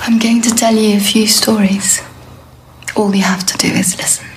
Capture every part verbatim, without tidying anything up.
I'm going to tell you a few stories. All you have to do is listen.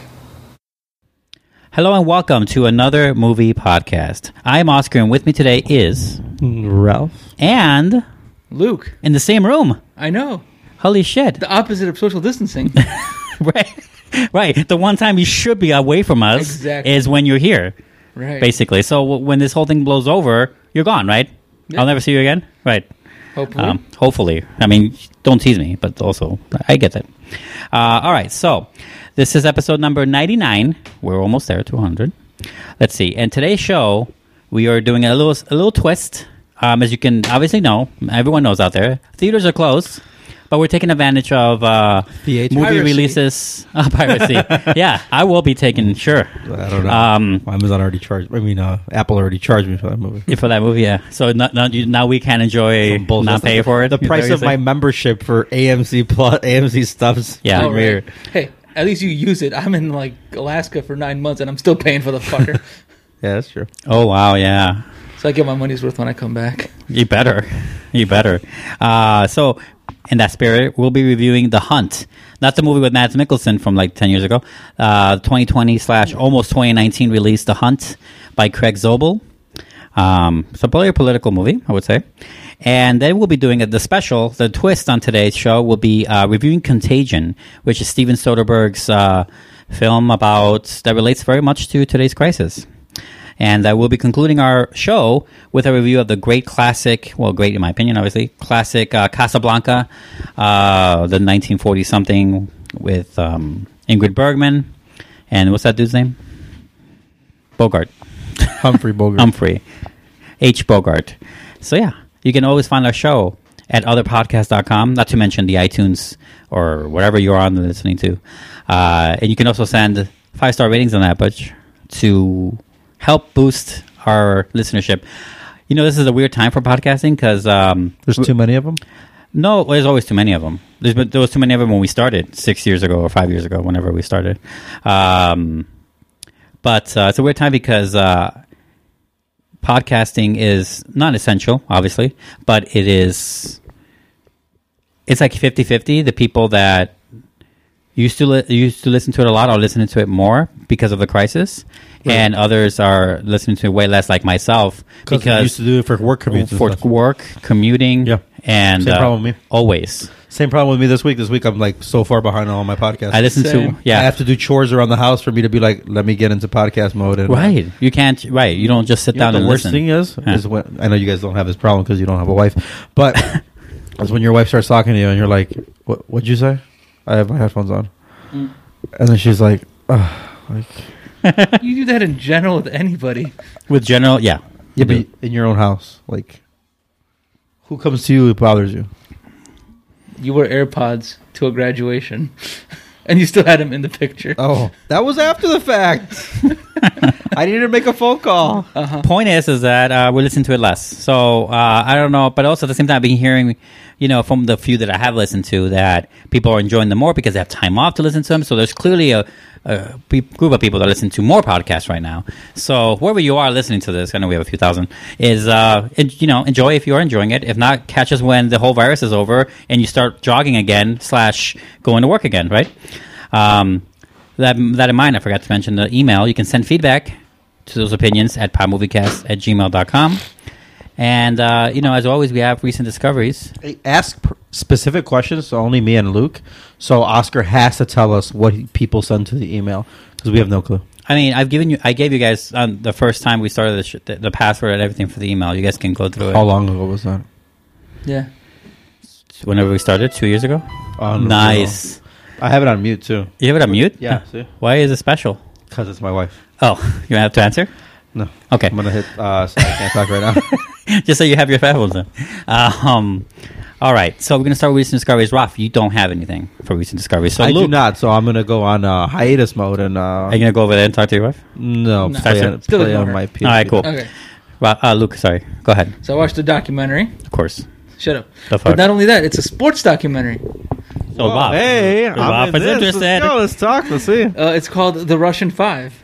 Hello and welcome to another movie podcast. I'm Oscar, and with me today is Ralph and Luke. In the same room. I know. Holy shit. The opposite of social distancing. Right. Right. The one time you should be away from us exactly. is when you're here. Right. Basically. So w- when this whole thing blows over, you're gone, right? Yeah. I'll never see you again? Right. Hopefully. Um, hopefully. I mean, don't tease me, but also, I get that. Uh, all right. So this is episode number ninety-nine. We're almost there, two hundred. Let's see. And today's show, we are doing a little a little twist. Um, as you can obviously know, everyone knows out there, theaters are closed, but we're taking advantage of uh, movie Piracy. releases. Uh, piracy. Yeah, I will be taking, sure. I don't know. Um, Amazon already charged. I mean, uh, Apple already charged me for that movie. for that movie, yeah. So not, not, you, now we can enjoy, Some bullshit. not pay for it. The Is that price what of you're my saying? membership for A M C Plus, A M C stuffs. Yeah. Oh, Premiere. right. Hey, at least you use it. I'm in like Alaska for nine months and I'm still paying for the fucker. Yeah, that's true. Oh, wow, yeah. So I get my money's worth when I come back. You better. You better. Uh, so, in that spirit, we'll be reviewing The Hunt. Not the movie with Mads Mikkelsen from like ten years ago. Uh, twenty twenty slash almost twenty nineteen release, The Hunt by Craig Zobel. Um, it's a very political movie, I would say. And then we'll be doing a, the special, the twist on today's show will be uh, reviewing Contagion, which is Steven Soderbergh's uh, film about that relates very much to today's crisis. And uh, we'll be concluding our show with a review of the great classic, well, great in my opinion, obviously, classic uh, Casablanca, uh, the nineteen forty-something with um, Ingrid Bergman. And what's that dude's name? Bogart. Humphrey Bogart. Humphrey. H. Bogart. So, yeah, you can always find our show at other podcast dot com, not to mention the iTunes or whatever you're on listening to. Uh, and you can also send five-star ratings on that, but to help boost our listenership. You know, this is a weird time for podcasting because... Um, There's too many of them? no, there's always too many of them. There's been, there was too many of them when we started, six years ago or five years ago, whenever we started. Um, but uh, it's a weird time because uh, podcasting is not essential, obviously, but it is... It's like fifty-fifty. The people that used to li- used to listen to it a lot are listening to it more because of the crisis. Right. And others are listening to it way less, like myself, because I used to do it for work commutes. and for stuff. work, commuting, Yeah. and Same uh, problem with me. always. Same problem with me this week. This week I'm like so far behind on all my podcasts. I listen Same. to yeah, I have to do chores around the house for me to be like, let me get into podcast mode. And, right. You can't right. You don't just sit You know down what the and worst listen. thing is, Yeah. is when I know you guys don't have this problem because you don't have a wife, but it's when your wife starts talking to you and you're like, "What? What'd you say?" I have my headphones on, Mm. and then she's like, Ugh, "Like, You do that in general with anybody. With general, yeah, yeah, you do. but in your own house, like, who comes to you? It bothers you." You wear AirPods to a graduation. And you still had him in the picture. Oh, that was after the fact. I needed to make a phone call. Uh-huh. Point is, is that uh, we listen to it less. So uh, I don't know, but also at the same time, I've been hearing, you know, from the few that I have listened to, that people are enjoying them more because they have time off to listen to them. So there's clearly a, a pe- group of people that listen to more podcasts right now. So whoever you are listening to this, I know we have a few thousand, is uh, en- you know, enjoy if you are enjoying it. If not, catch us when the whole virus is over and you start jogging again slash going to work again, right? Um, that that in mind, I forgot to mention the email. You can send feedback to those opinions at podmoviecast at gmail dot com. And, uh, you know, as always, we have recent discoveries. Hey, ask pr- specific questions to only me and Luke. So Oscar has to tell us what he, people send to the email because we have no clue. I mean, I've given you, I gave you guys on the first time we started the, sh- the, the password and everything for the email. You guys can go through How it. long ago was that? Yeah. Whenever we started, two years ago. Oh, no. Nice. I have it on mute too. You have it on mute? Yeah, see? Why is it special? Because it's my wife. Oh, you have to answer? No. Okay. I'm going to hit, uh, so I can't talk right now. Just so you have your headphones on. Uh, um, all right. So we're going to start with recent discoveries. Raf, you don't have anything for recent discoveries. So I Luke, do not, so I'm going to go on uh, hiatus mode and... Uh, are you going to go over there and talk to your wife? no, No. play, Still on, ignore play on her. my P S P. All right, cool. Okay. Ra- uh, Luke, sorry. Go ahead. So I watched the documentary. Of course. Shut up. The fuck? But not only that, it's a sports documentary. So Whoa, Rob, hey, Rob I'm in is this. interested. Let's go, let's talk, let's see. Uh, it's called The Russian Five.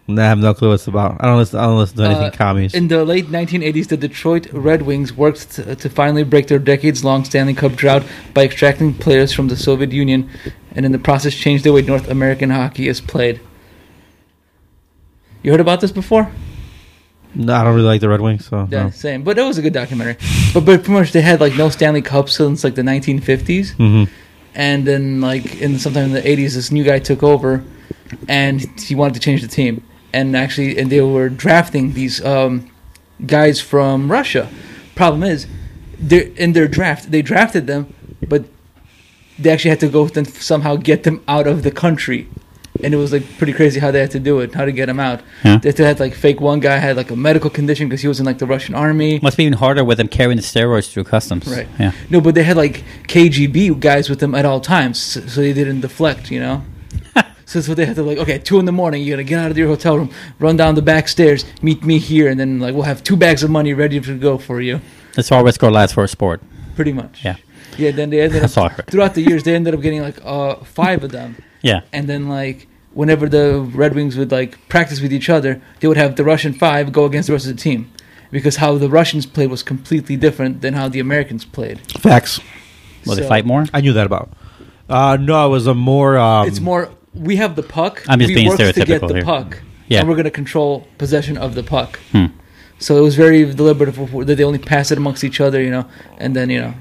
Nah, I have no clue what it's about. I don't listen. I don't listen to anything Uh, commies. In the late nineteen eighties, the Detroit Red Wings worked to, to finally break their decades-long Stanley Cup drought by extracting players from the Soviet Union, and in the process changed the way North American hockey is played. You heard about this before? No, I don't really like the Red Wings. So Yeah, no. same. But it was a good documentary. But, but pretty much they had like no Stanley Cup since like the nineteen fifties. Mhm. And then like in sometime in the eighties, this new guy took over, and he wanted to change the team. And actually, and they were drafting these um, guys from Russia. Problem is, they're in their draft, they drafted them, but they actually had to go and somehow get them out of the country. And it was like pretty crazy how they had to do it, how to get them out. Yeah. They had like fake one guy had like a medical condition because he was in like the Russian army. Must be even harder with them carrying the steroids through customs. Right. Yeah. No, but they had like K G B guys with them at all times, so, so they didn't deflect, you know? So that's what they had to like, okay, two in the morning, you gotta get out of your hotel room, run down the back stairs, meet me here, and then like we'll have two bags of money ready to go for you. That's all risk or last for a sport. Pretty much. Yeah. Yeah, then they ended That's all I up, heard. throughout the years, they ended up getting like uh, five of them. Yeah. And then like, whenever the Red Wings would like practice with each other, they would have the Russian five go against the rest of the team. Because how the Russians played was completely different than how the Americans played. Facts. Will they So- fight more? I knew that about. Uh, no, it was a more. Um, It's more, we have the puck. I'm just we being work to get stereotypical the here. puck. Yeah. And we're going to control possession of the puck. Hmm. So it was very deliberate that they only pass it amongst each other, you know, and then, you know,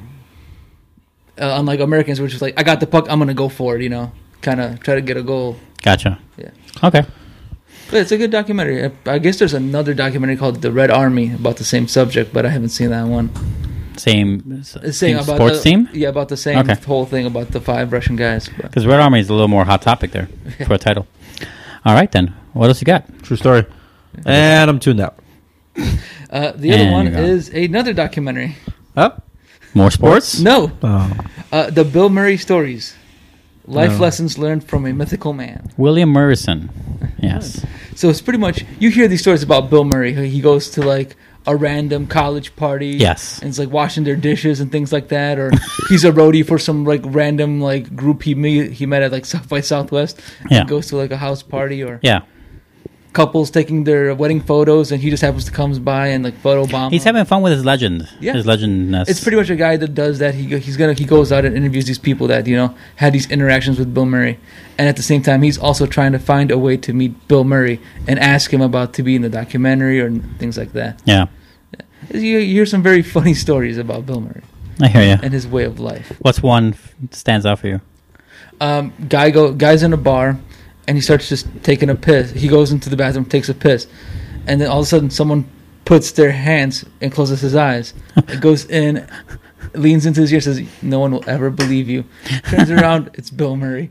uh, unlike Americans, which is like, I got the puck, I'm going to go for it, you know, kind of try to get a goal. Gotcha. Yeah. Okay. But it's a good documentary. I, I guess there's another documentary called The Red Army about the same subject, but I haven't seen that one. Same, It's saying same about sports the, team? Yeah, about the same Okay. whole thing about the five Russian guys. But. Because Red Army is a little more hot topic there for a title. All right, then. What else you got? True story. And I'm tuned out. Uh, the other And one you're gone. is another documentary. Up. More sports? No, Oh. uh, the Bill Murray stories. Life No. lessons learned from a mythical man. William Morrison. Yes. So it's pretty much, you hear these stories about Bill Murray. He goes to like a random college party. Yes. And it's like washing their dishes and things like that. Or he's a roadie for some like random like group he met, he met at like South by Southwest. Yeah. And goes to like a house party, or Yeah. couples taking their wedding photos and he just happens to comes by and like photo bomb. He's them. having fun with his legend. Yeah. His legendness. It's pretty much a guy that does that. He go, he's gonna he goes out and interviews these people that you know had these interactions with Bill Murray, and at the same time he's also trying to find a way to meet Bill Murray and ask him about to be in the documentary or things like that. Yeah. You, you hear some very funny stories about Bill Murray I hear you. and his way of life. What's one f- stands out for you? Um, guy go guys in a bar, and he starts just taking a piss. He goes into the bathroom, takes a piss, and then all of a sudden someone puts their hands and closes his eyes. It goes in, leans into his ear, says, "No one will ever believe you." Turns around, it's Bill Murray.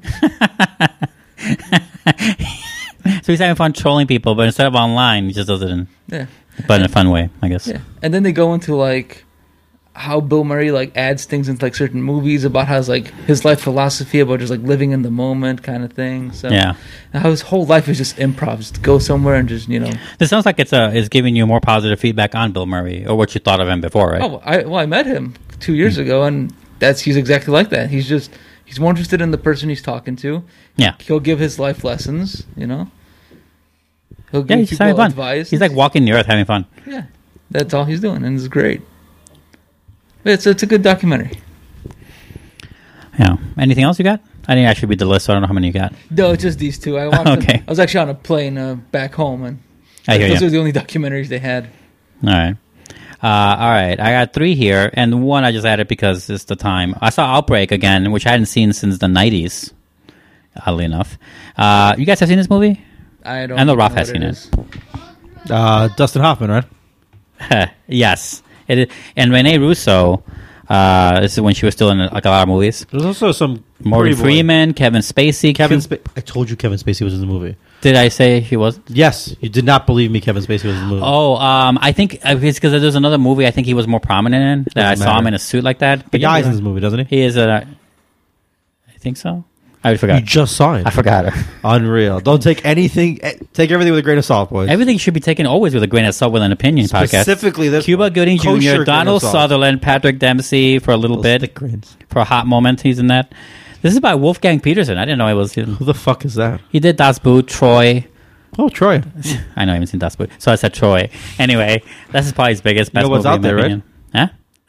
So he's having fun trolling people, but instead of online, he just does it in, Yeah, but in a fun way, I guess. yeah. And then they go into like how Bill Murray like adds things into like certain movies about how his like his life philosophy about just like living in the moment kind of thing. So Yeah. how his whole life is just improv. Just go somewhere and just you know. This sounds like it's uh, it's giving you more positive feedback on Bill Murray or what you thought of him before, right? Oh, I well, I met him two years ago, and that's he's exactly like that. He's just he's more interested in the person he's talking to. Yeah. He'll give his life lessons, you know. He'll Yeah, give he's just having people fun. advice. He's like walking the earth having fun. yeah, that's all he's doing, and it's great. But It's it's a good documentary. Yeah. Anything else you got? I didn't actually read the list, so I don't know how many you got. No, it's just these two. I watched. them- Okay. I was actually on a plane uh, back home, and I hear those you. are the only documentaries they had. All right. Uh, all right. I got three here, and one I just added because it's the time. I saw Outbreak again, which I hadn't seen since the nineties, oddly enough. Uh, you guys have seen this movie? I don't. I know Ralph has what seen it. is. Uh, Dustin Hoffman, right? Yes. It is, and Renee Russo, uh, this is when she was still in like a lot of movies. There's also some Morgan pretty boy. Freeman, Kevin Spacey. Kevin. Cu- Spa- I told you Kevin Spacey was in the movie. Did I say he was? Yes, you did not believe me. Kevin Spacey was in the movie. Oh, um, I think uh, it's because there's another movie I think he was more prominent in that I Doesn't saw him matter. in a suit like that. the But yeah, guy's you're in this right. movie, doesn't he? He is a. I think so. I You forgot. just saw it. I forgot it. Unreal. Don't take anything. eh, Take everything with a grain of salt, boys. Everything should be taken always with a grain of salt with an opinion podcast. Specifically, this Cuba Gooding kosher Junior, grain Donald of salt. Sutherland, Patrick Dempsey for a little Those bit, thick grains. for a hot moment. He's in that. This is by Wolfgang Peterson. I didn't know he was. Who the fuck is that? He did Das Boot, Troy, Oh, Troy. I know I haven't seen Das Boot, so I said Troy. Anyway, that's probably his biggest, You know best what's movie out in my there, right? opinion. Huh?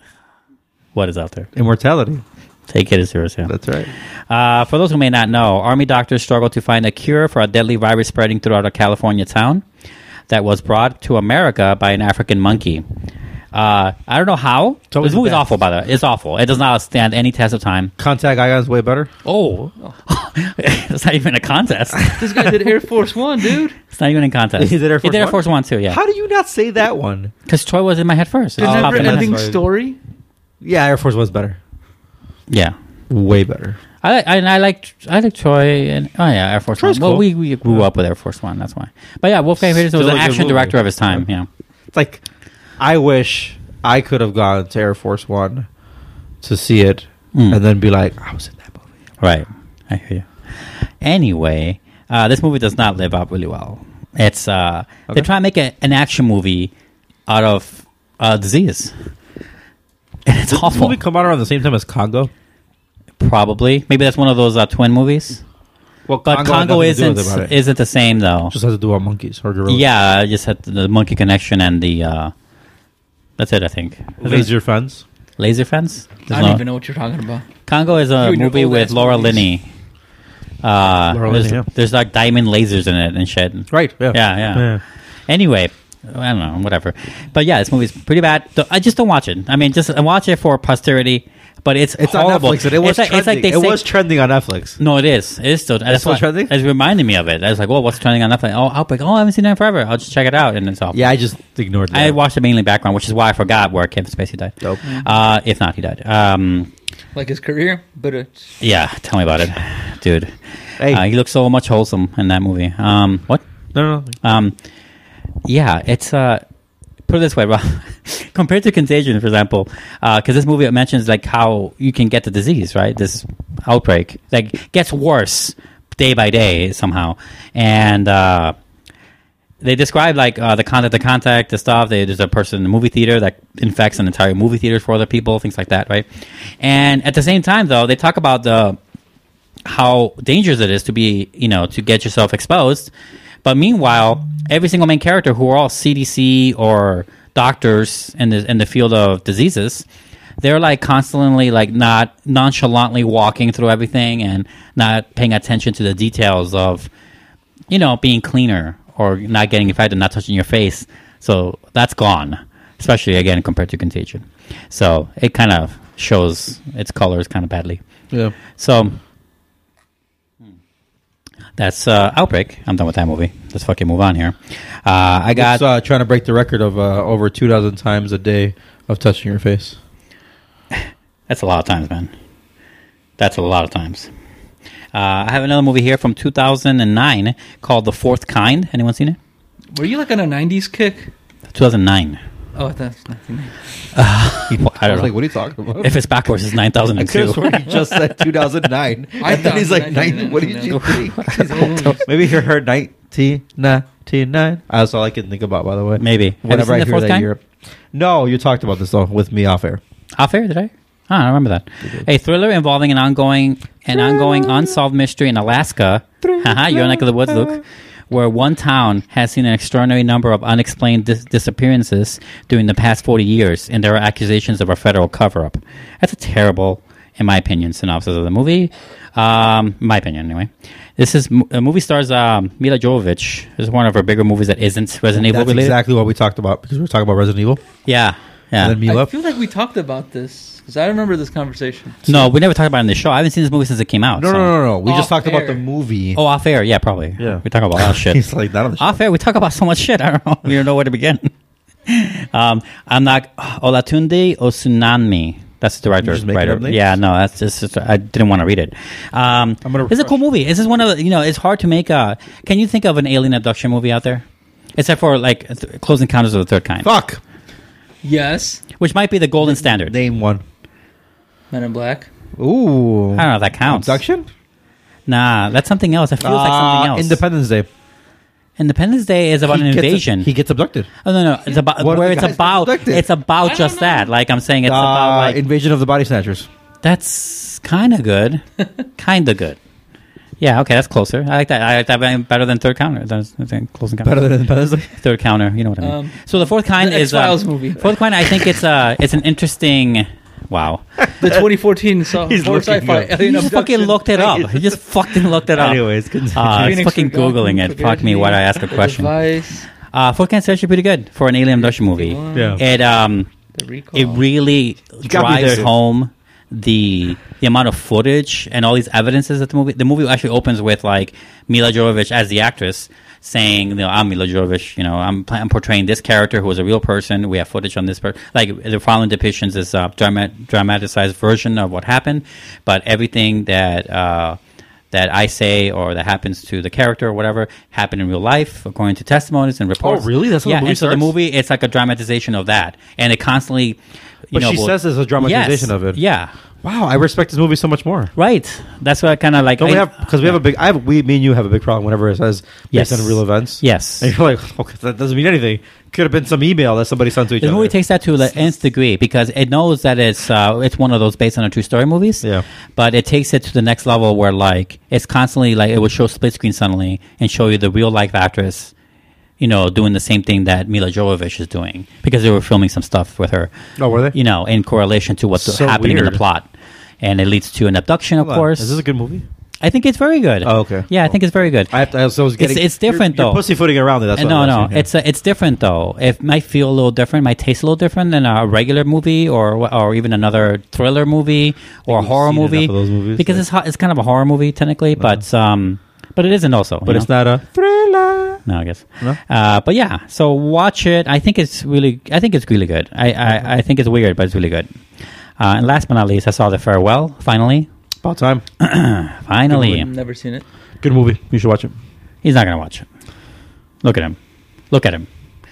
What is out there? Immortality. Take it as serious, yeah. That's right. Uh, for those who may not know, Army doctors struggle to find a cure for a deadly virus spreading throughout a California town that was brought to America by an African monkey. Uh, I don't know how. It's always This movie's the best. awful, by the way. It's awful. It does not stand any test of time. Contact Icon is way better. Oh. It's not even a contest. This guy did Air Force One, dude. It's not even a contest. He did Air He Force did Air One? Force One, too, yeah. How do you not say that one? Because Troy was in my head first. It The just popped in my head. never-ending Sorry. story. Yeah, Air Force was better. Yeah. Way better. I like, I, I like, I like Troy, and oh yeah, Air Force Troy's One. Well, cool. we, we grew up with Air Force One, that's why. But yeah, Wolfgang Peterson was Still an a good action movie. director of his time. Yeah, It's like, I wish I could have gone to Air Force One to see it Mm. and then be like, I was in that movie. right. I hear you. Anyway, uh, this movie does not live up really well. It's uh, Okay. they try to make a, an action movie out of uh, disease, and it's Did this awful. movie come out around the same time as Congo? Probably, maybe that's one of those uh, twin movies. Well, But had Congo nothing to do isn't with it, about it. isn't the same though. Just has to do with monkeys or gorillas. Yeah, I just had the monkey connection and the. Uh, that's it, I think. Laser fence. Laser Fence? There's I don't no- even know what you're talking about. Congo is You a and your movie old with ass Laura movies. Linney. Uh, Laura there's, Linney, yeah. there's like diamond lasers in it and shit. Right. Yeah. Yeah, yeah. Anyway, I don't know, whatever. But yeah, this movie's pretty bad. Th- I just don't watch it. I mean, just I watch it for posterity. But it's It's horrible. on Netflix. And it was it's like, trending. it's like they it say, was trending on Netflix. no, it is. It is still. That's still why- trending? It's reminding me of it. I was like, well, what's trending on Netflix? Oh, Outbreak. Oh, I haven't seen that in forever. I'll just check it out, and it's awful. Yeah, I just ignored that. I watched it mainly background, which is why I forgot where Kevin Spacey died. Dope. Uh, if not, he died. Um, Like his career, but it's yeah, tell me about it, dude. Hey. Uh, he looks so much wholesome in that movie. Um, what? No, no, no. Um, yeah, it's uh, put it this way, Rob. Compared to Contagion, for example, because this movie mentions like how you can get the disease, right? This outbreak like gets worse day by day somehow, and uh, they describe like uh, the contact, the contact, the stuff. They, there's a person in the movie theater that infects an entire movie theater for other people, things like that, right? And at the same time, though, they talk about the how dangerous it is to be, you know, to get yourself exposed. But meanwhile, every single main character who are all C D C or doctors in the in the field of diseases, they're like constantly like not nonchalantly walking through everything and not paying attention to the details of, you know, being cleaner or not getting infected, not touching your face. So that's gone, especially again compared to Contagion. So it kind of shows its colors kind of badly. Yeah. So that's uh, Outbreak. I'm done with that movie. Let's fucking move on here. Uh, I got It's, uh, trying to break the record of uh, over two thousand times a day of touching your face. that's a lot of times, man. That's a lot of times. Uh, I have another movie here from two thousand nine called The Fourth Kind. Anyone seen it? were you like on a nineties kick? two thousand nine. Oh, that's nothing. I don't I was know. like, what are you talking about? If it's backwards, it's nine thousand I could two. have sworn he just said two thousand nine. I And then thought he's like, nineteen ninety, what did you ninety-nine. think? Maybe he heard nineteen ninety-nine. That's all I can think about, by the way. Maybe. Have you Whenever seen I The hear Fourth that Kind? year. No, you talked about this, though, with me off air. Off air, did I? Oh, I don't remember that. A thriller involving an ongoing an ongoing unsolved mystery in Alaska. Haha, your neck of the woods, Luke. Where one town has seen an extraordinary number of unexplained dis- disappearances during the past forty years, and there are accusations of a federal cover-up. That's a terrible, in my opinion, synopsis of the movie. Um, in my opinion, anyway. This is the movie stars um, Mila Jovovich. This is one of her bigger movies that isn't Resident Evil That's related. exactly what we talked about, because we were talking about Resident Evil. Yeah, yeah. And then Mila. I feel like we talked about this because I remember this conversation. No, we never talked about it in the show. I haven't seen this movie since it came out. No, so. no, no, no. We Off just talked about air. the movie. Oh, off air, yeah, probably. Yeah. we talk about a lot of shit. He's like, not on the show. Off air, we talk about so much shit. I don't know. We don't know where to begin. um, I'm not Olatunde Osunanmi. That's the director. You just make writer. up names? Yeah, no, that's just, just- I didn't want to read it. Um, I'm gonna it's a refresh. cool movie. This is one of the, you know, it's hard to make a. Can you think of an alien abduction movie out there? Except for like th- Close Encounters of the Third Kind, Fuck. Yes, which might be the golden standard. Name one. Men in Black. Ooh. I don't know if that counts. Abduction? Nah, that's something else. It feels like something Uh, else. Independence Day. Independence Day is about He an gets- invasion. he gets abducted. Oh no, no, it's about One of where the it's guys gets about. abducted. It's about I just don't know. that. Like I'm saying, it's uh, about like Invasion of the Body Snatchers. that's kind of good, kind of good. Yeah, okay, that's closer. I like that. I like that better than Third Counter. That's, I think close encounter. Better than Independence Day? Third Counter. You know what I mean. Um, so the Fourth Kind the is X-Files uh, movie. Fourth Kind. I think it's uh it's an interesting. Wow. The twenty fourteen so- He's horror looking sci-fi up. He alien just fucking abduction. looked it up. He just fucking looked it up. Anyways, continue. Uh, it's Phoenix fucking Forgotten, googling it. Fuck me. Why did I ask a The question? Device, Uh, Fourth Kind is actually pretty good for an alien abduction movie. Yeah. It um The Recall. it really got me drives there. home the the amount of footage and all these evidences that the movie the movie actually opens with like Mila Jovovich as the actress saying, you know, I'm Mila Jovovich, you know, I'm, I'm portraying this character who is a real person. We have footage on this person. Like the following depictions is a drama- dramatized version of what happened, but everything that uh, that I say or that happens to the character or whatever happened in real life according to testimonies and reports. Oh, really? That's how yeah. the movie And so the starts? movie, it's like a dramatization of that, and it constantly. You But know, she will- says there's a dramatization Yes. of it. Yeah. Wow, I respect this movie so much more. Right. That's what I kind of like. Don't I, we have because we have a big. I have we me and you have a big problem whenever it says based Yes. on real events. Yes. and you're like, okay, that doesn't mean anything. Could have been some email that somebody sent to each The other. movie takes that to the nth degree because it knows that it's uh, it's one of those based on a true story movies. Yeah. But it takes it to the next level where like it's constantly like it would show split screen suddenly and show you the real life actress, you know, doing the same thing that Mila Jovovich is doing because they were filming some stuff with her. Oh, were they? You know, in correlation to what's So happening in weird. the plot, and it leads to an abduction, of Hold on. course. Is this a good movie? I think it's very good. Oh, okay. Yeah, I think it's very good. I have to. I was, I was getting. it's different, you're, though. You're pussyfooting around it. That's Uh, what no, I'm no, asking, yeah. it's uh, it's different though. It might feel a little different, might taste a little different than a regular movie or or even another thriller movie or a we've horror seen movie. enough of those movies, because like- it's ho- it's kind of a horror movie technically, but um, but it isn't also. But it's not a thriller. No, I guess. No? Uh, but yeah, so watch it. I think it's really, I think it's really good. I I, I think it's weird, but it's really good. Uh, and last but not least, I saw The Farewell. Finally, About time. finally, I've never seen it. Good movie. You should watch it. he's not gonna watch it. Look at him. Look at him.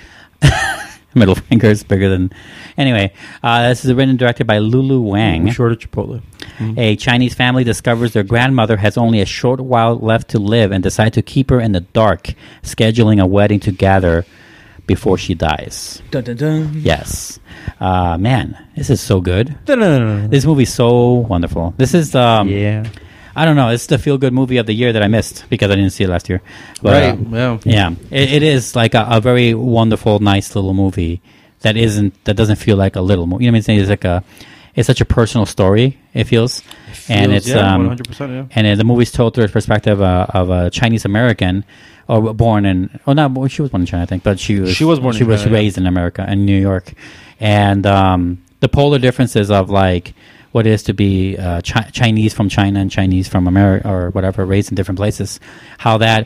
Middle finger is bigger than. Anyway, uh, this is written and directed by Lulu Wang. Short at Chipotle. A Chinese family discovers their grandmother has only a short while left to live and decide to keep her in the dark, scheduling a wedding to gather before she dies. Dun dun dun. Yes. Uh, man, this is so good. No, no, no, no. This movie's so wonderful. This is, um, Yeah. I don't know, it's the feel-good movie of the year that I missed because I didn't see it last year. But, Right. uh, Yeah. yeah, it, it is like a, a very wonderful, nice little movie that isn't that doesn't feel like a little movie. You know what I'm saying? It's like a, it's such a personal story. It feels, and Feels- it's yeah, um, one hundred percent, yeah. and uh, the movie's told through the perspective uh, of a Chinese American, or born in, oh no, well, she was born in China, I think, but she was She was born she in was China, yeah. raised in America, in New York, and um, the polar differences of like what it is to be uh, chi- Chinese from China and Chinese from America or whatever, raised in different places, how that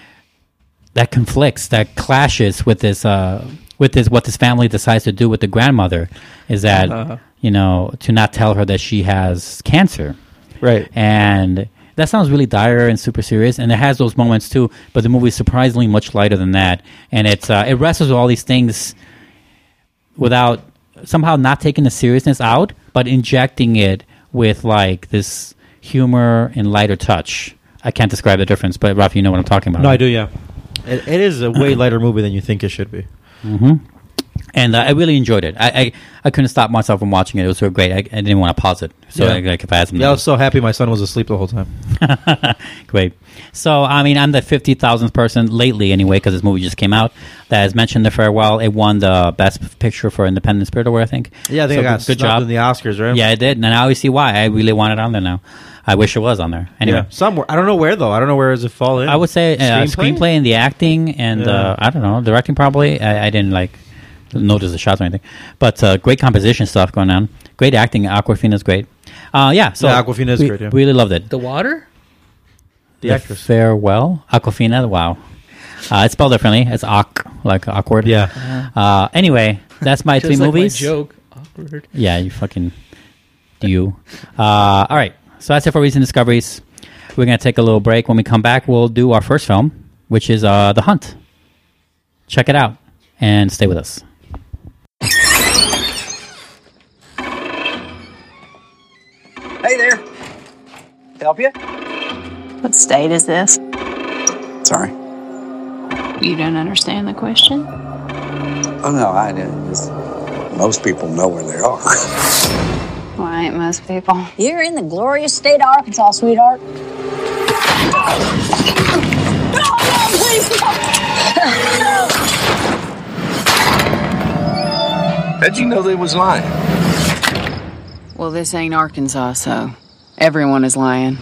that conflicts, that clashes with this, uh, with this, what this family decides to do with the grandmother, is that Uh-huh. you know to not tell her that she has cancer, Right. and that sounds really dire and super serious, and it has those moments too. But the movie is surprisingly much lighter than that, and it's uh, it wrestles with all these things without somehow not taking the seriousness out, but injecting it with like this humor and lighter touch. I can't describe the difference, but Rafi, you know what I'm talking about. No, I do, yeah. It, it is a way lighter movie than you think it should be. hmm And uh, I really enjoyed it. I, I I couldn't stop myself from watching it. It was so great. I, I didn't want to pause it. So Yeah. I, like if I had something, Yeah, I was so happy my son was asleep the whole time. great. So I mean, I'm the fifty thousandth person lately, anyway, because this movie just came out that has mentioned The Farewell. It won the best picture for Independent Spirit Award, I think. Yeah, I think So I got good snubbed job in the Oscars, right? Yeah, I did, and I always see why. I really want it on there now. I wish it was on there. Anyway, Yeah. Somewhere. I don't know where, though. I don't know where does it fall in. I would say uh, screenplay? and the acting, and Yeah. uh, I don't know, directing probably. I, I didn't like notice the shots or anything, but uh, great composition stuff going on. Great acting. Aquafina's great. Uh, yeah, so Yeah, Awkwafina is we, great, yeah. Really loved it. The water? The The actress. Farewell, Aquafina. Wow, uh, it's spelled differently. It's awk, like awkward. Yeah. Uh, anyway, that's my Just three like movies. My joke. Awkward. Yeah, you fucking you. Uh, all right, so that's it for recent discoveries. We're gonna take a little break. When we come back, we'll do our first film, which is uh, The Hunt. Check it out and stay with us. Hey there. Help you? What state is this? Sorry. You don't understand the question? Oh no, I didn't. Just, most people know where they are. Why ain't most people? You're in the glorious state of Arkansas, sweetheart. How'd you know they was lying? Well, this ain't Arkansas, so everyone is lying.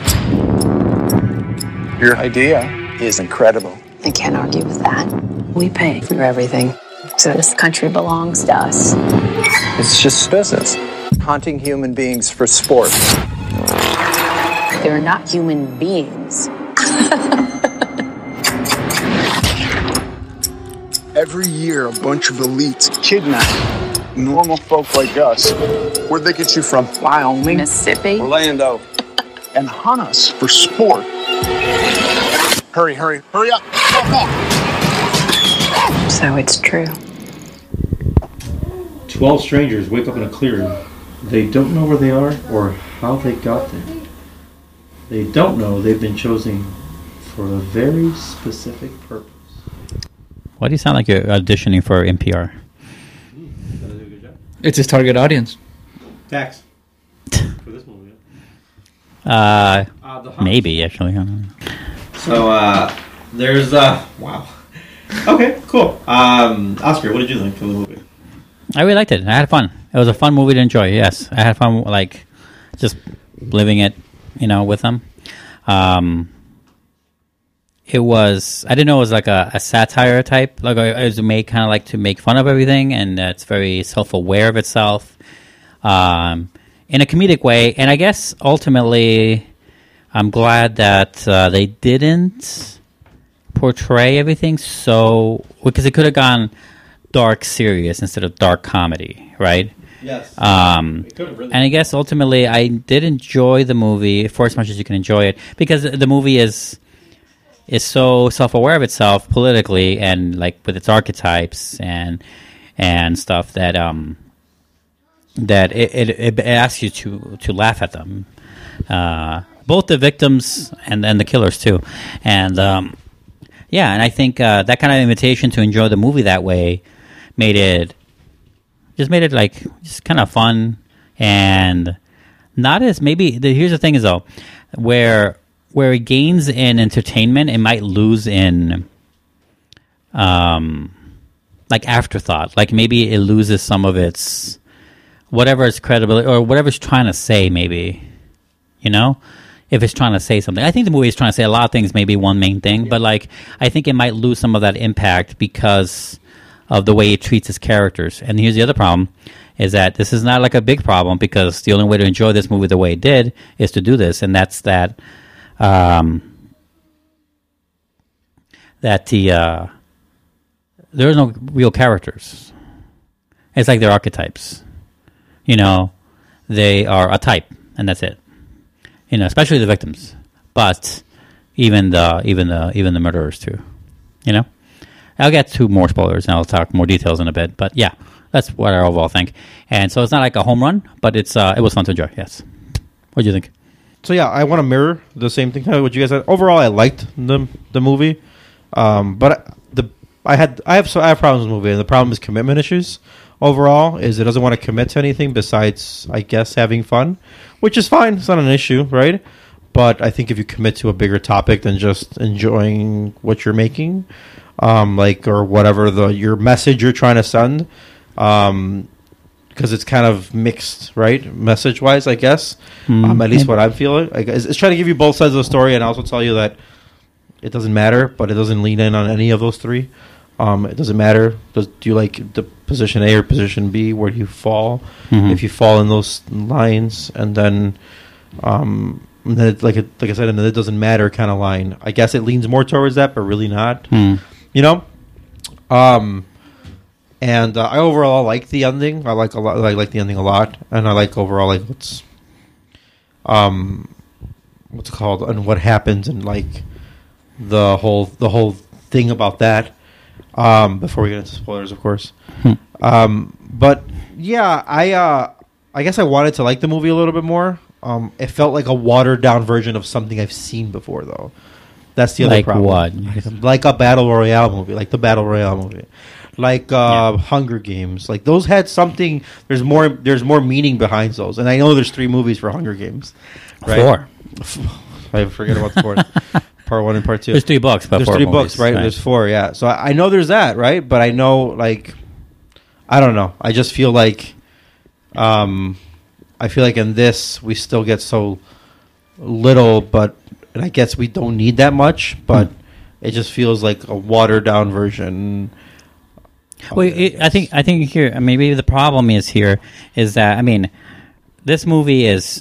Your idea is incredible. I can't argue with that. We pay for everything, so this country belongs to us. It's just business. Hunting human beings for sport. They're not human beings. Every year, a bunch of elites kidnap normal folk like us. Where'd they get you from? Wyoming, Mississippi, Orlando. And hunt us for sport. Hurry, hurry, hurry up. Go, go. So it's true. Twelve strangers wake up in a clearing. They don't know where they are or how they got there. They don't know they've been chosen for a very specific purpose. Why do you sound like you're auditioning for N P R? It's his target audience. Facts. For this movie. Uh, Uh, the Hunt. maybe, actually. I don't know. So, uh, there's, uh, wow. Okay, cool. Um, Oscar, what did you think of the movie? I really liked it. I had fun. It was a fun movie to enjoy, yes. I had fun, like, just living it, you know, with them. Um... It was, I didn't know it was like a, a satire type, like it was made kind of like to make fun of everything, and it's very self-aware of itself um, in a comedic way. And I guess ultimately, I'm glad that uh, they didn't portray everything so, because it could have gone dark serious instead of dark comedy, right? Yes. Um, really and I guess ultimately I did enjoy the movie for as much as you can enjoy it, because the movie is... is so self-aware of itself politically and like with its archetypes and and stuff that um that it, it, it asks you to to laugh at them, uh, both the victims and then the killers too, and um, yeah, and I think uh, that kind of invitation to enjoy the movie that way made it just made it like just kind of fun and not as maybe the, here's the thing is though where. Where it gains in entertainment, it might lose in, um, like afterthought. Like maybe it loses some of its whatever its credibility or whatever it's trying to say. Maybe, you know, if it's trying to say something. I think the movie is trying to say a lot of things. Maybe one main thing, yeah. But like I think it might lose some of that impact because of the way it treats its characters. And here's the other problem: is that this is not like a big problem because the only way to enjoy this movie the way it did is to do this, and that's that. Um, that the uh, there are no real characters. It's like they're archetypes. You know, they are a type, and that's it. You know, especially the victims, but even the even the even the murderers too. You know, I'll get to more spoilers and I'll talk more details in a bit. But yeah, that's what I overall think. And so it's not like a home run, but it's uh, it was fun to enjoy. Yes. What do you think? So yeah, I want to mirror the same thing what you guys said. Overall, I liked the the movie, um, but the I had I have so I have problems with the movie, and the problem is commitment issues. Overall, is it doesn't want to commit to anything besides, I guess, having fun, which is fine. It's not an issue, right? But I think if you commit to a bigger topic than just enjoying what you're making, um, like or whatever the your message you're trying to send. Um, because it's kind of mixed, right? Message-wise, I guess. Mm, um, at least maybe. What I'm feeling. Like, it's, it's trying to give you both sides of the story and also tell you that it doesn't matter, but it doesn't lean in on any of those three. Um, it doesn't matter. Does, do you like the position A or position B? Where do you fall? Mm-hmm. If you fall in those lines, and then, um, and then it, like it, like I said, and then it doesn't matter kind of line. I guess it leans more towards that, but really not. Mm. You know? Um... And uh, I overall like the ending. I like a lot. I like the ending a lot, and I like overall like what's, um, what's it called and what happens and like the whole the whole thing about that. Um, before we get into spoilers, of course. Hmm. Um, but yeah, I uh, I guess I wanted to like the movie a little bit more. Um, it felt like a watered down version of something I've seen before, though. That's the other like problem. Like what? Like a battle royale movie, like the battle royale movie. Like uh, yeah. Hunger Games, like those had something. There's more. There's more meaning behind those, and I know there's three movies for Hunger Games, right? Four. I forget about the fourth. Part one and part two. There's three books, but there's four three movies, books, right? right? There's four, yeah. So I, I know there's that, right? But I know, like, I don't know. I just feel like, um, I feel like in this we still get so little, but and I guess we don't need that much, but. Mm. It just feels like a watered down version. Well, it, I think I think here maybe the problem is here is that I mean, this movie is.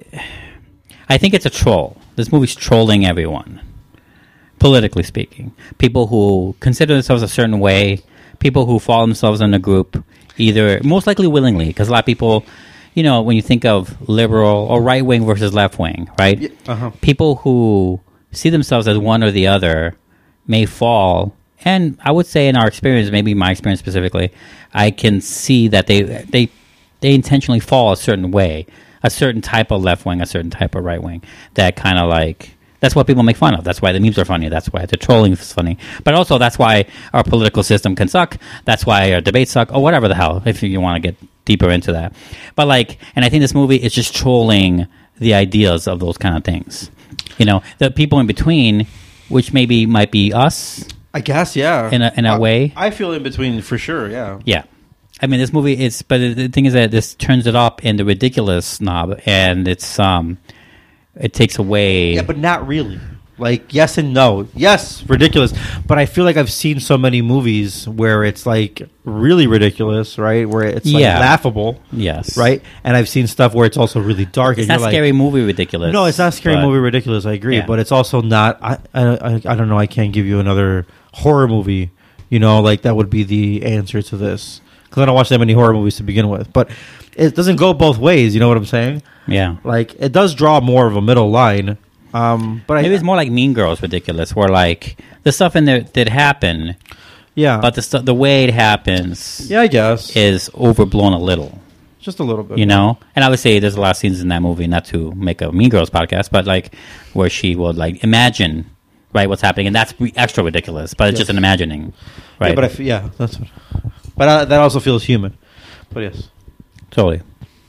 I think it's a troll. This movie's trolling everyone, politically speaking. People who consider themselves a certain way, people who fall themselves in a group, either most likely willingly, because a lot of people, you know, when you think of liberal or right wing versus left wing, right? Yeah, uh-huh. People who see themselves as one or the other may fall, and I would say in our experience, maybe my experience specifically, I can see that they they they intentionally fall a certain way, a certain type of left wing, a certain type of right wing. That kind of like that's what people make fun of. That's why the memes are funny. That's why the trolling is funny. But also that's why our political system can suck. That's why our debates suck, or whatever the hell. If you want to get deeper into that, but like, and I think this movie is just trolling the ideas of those kind of things. You know, the people in between, which maybe might be us. I guess, yeah. In a in a I, way. I feel in between for sure, yeah. Yeah. I mean, this movie is, but the thing is that this turns it up in the ridiculous knob, and it's, um, it takes away. Yeah, but not really. Like, yes and no. Yes, ridiculous. But I feel like I've seen so many movies where it's, like, really ridiculous, right? Where it's, like, yeah. laughable. Yes. Right? And I've seen stuff where it's also really dark. It's and not you're scary like, movie ridiculous. No, it's not scary but, movie ridiculous. I agree. Yeah. But it's also not, I, I, I, I don't know, I can't give you another horror movie. You know, like, that would be the answer to this. Because I don't watch that many horror movies to begin with. But it doesn't go both ways, you know what I'm saying? Yeah. Like, it does draw more of a middle line. Um, but maybe I, it's more like Mean Girls ridiculous, where like the stuff in there that happen, yeah, but the stu- the way it happens, yeah, I guess, is overblown a little, just a little bit, you know. And I would say there's a lot of scenes in that movie, not to make a Mean Girls podcast, but like where she would like imagine, right, what's happening, and that's re- extra ridiculous, but it's yes. just an imagining, right? Yeah, but I f- yeah, that's, what, but uh, that also feels human. But yes, totally.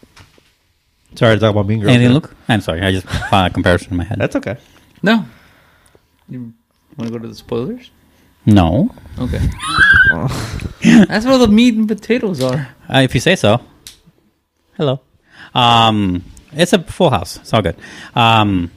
Sorry to talk about Mean Girls. Anything, Luke? I'm sorry. I just found a comparison in my head. That's okay. No. You want to go to the spoilers? No. Okay. That's where the meat and potatoes are. Uh, if you say so. Hello. Um, it's a full house. It's all good. Um,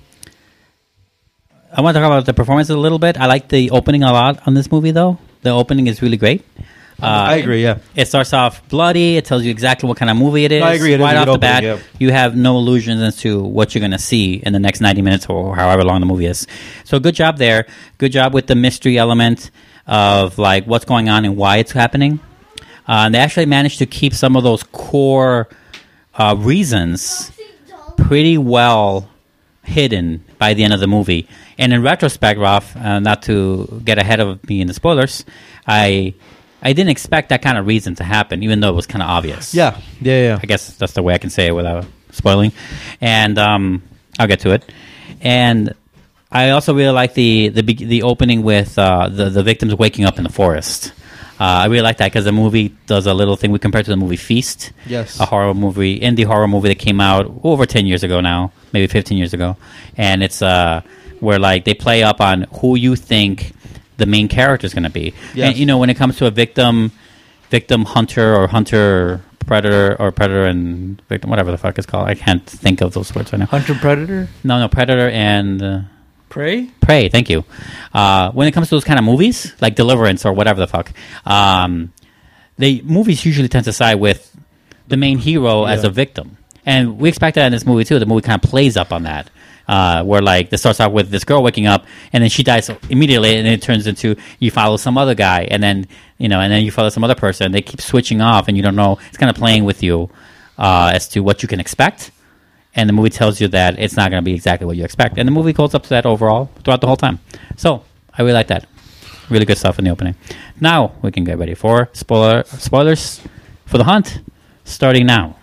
I want to talk about the performance a little bit. I like the opening a lot on this movie, though. The opening is really great. Uh, I agree, yeah. It starts off bloody. It tells you exactly what kind of movie it is. No, I agree. It right is off the opening, bat, yeah. you have no illusions as to what you're going to see in the next ninety minutes or however long the movie is. So good job there. Good job with the mystery element of like what's going on and why it's happening. Uh, and they actually managed to keep some of those core uh, reasons pretty well hidden by the end of the movie. And in retrospect, Ralph, uh, not to get ahead of me in the spoilers, I... I didn't expect that kind of reason to happen, even though it was kind of obvious. Yeah, yeah, yeah. I guess that's the way I can say it without spoiling. And um, I'll get to it. And I also really like the the the opening with uh, the the victims waking up in the forest. Uh, I really like that because the movie does a little thing we compare to the movie Feast. Yes, a horror movie, indie horror movie that came out over ten years ago now, maybe fifteen years ago, and it's uh, where like they play up on who you think the main character is going to be. Yes. And, you know, when it comes to a victim, victim hunter or hunter predator or predator and victim, whatever the fuck it's called. I can't think of those words right now. Hunter predator? No, no, predator and... Uh, prey? Prey, thank you. Uh, when it comes to those kind of movies, like Deliverance or whatever the fuck, um, the movies usually tend to side with the main hero yeah. as a victim. And we expect that in this movie, too. The movie kind of plays up on that. Uh, where like this starts out with this girl waking up and then she dies immediately, and then it turns into you follow some other guy, and then you know, and then you follow some other person. They keep switching off, and you don't know. It's kind of playing with you uh, as to what you can expect, and the movie tells you that it's not going to be exactly what you expect, and the movie holds up to that overall throughout the whole time. So I really like that. Really good stuff in the opening. Now we can get ready for spoiler spoilers for The Hunt, starting now.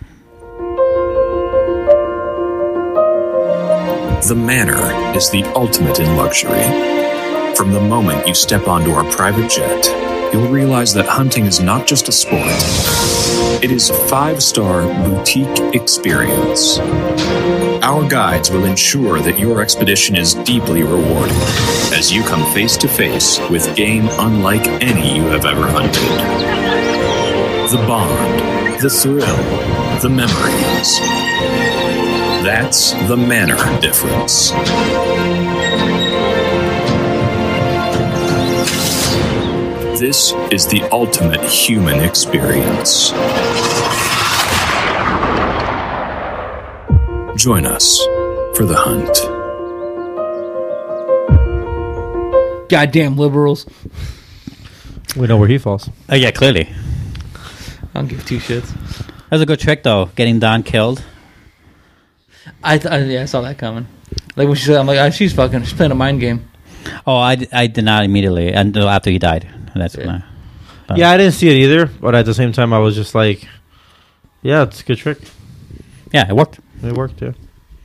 The Manor is the ultimate in luxury. From the moment you step onto our private jet, you'll realize that hunting is not just a sport. It is a five-star boutique experience. Our guides will ensure that your expedition is deeply rewarding as you come face to face with game unlike any you have ever hunted. The bond, the thrill, the memories. That's the manner difference. This is the ultimate human experience. Join us for the hunt. Goddamn liberals. We know where he falls. Oh yeah, clearly. I don't give two shits. That was a good trick, though, getting Don killed. I, th- I yeah, I saw that coming. Like when she said, I'm like, oh, she's fucking, she's playing a mind game. Oh, I, d- I did not immediately until after he died. That's Yeah. when I, but- Yeah, I didn't see it either, but at the same time, I was just like, yeah, it's a good trick. yeah, it worked. It worked, yeah.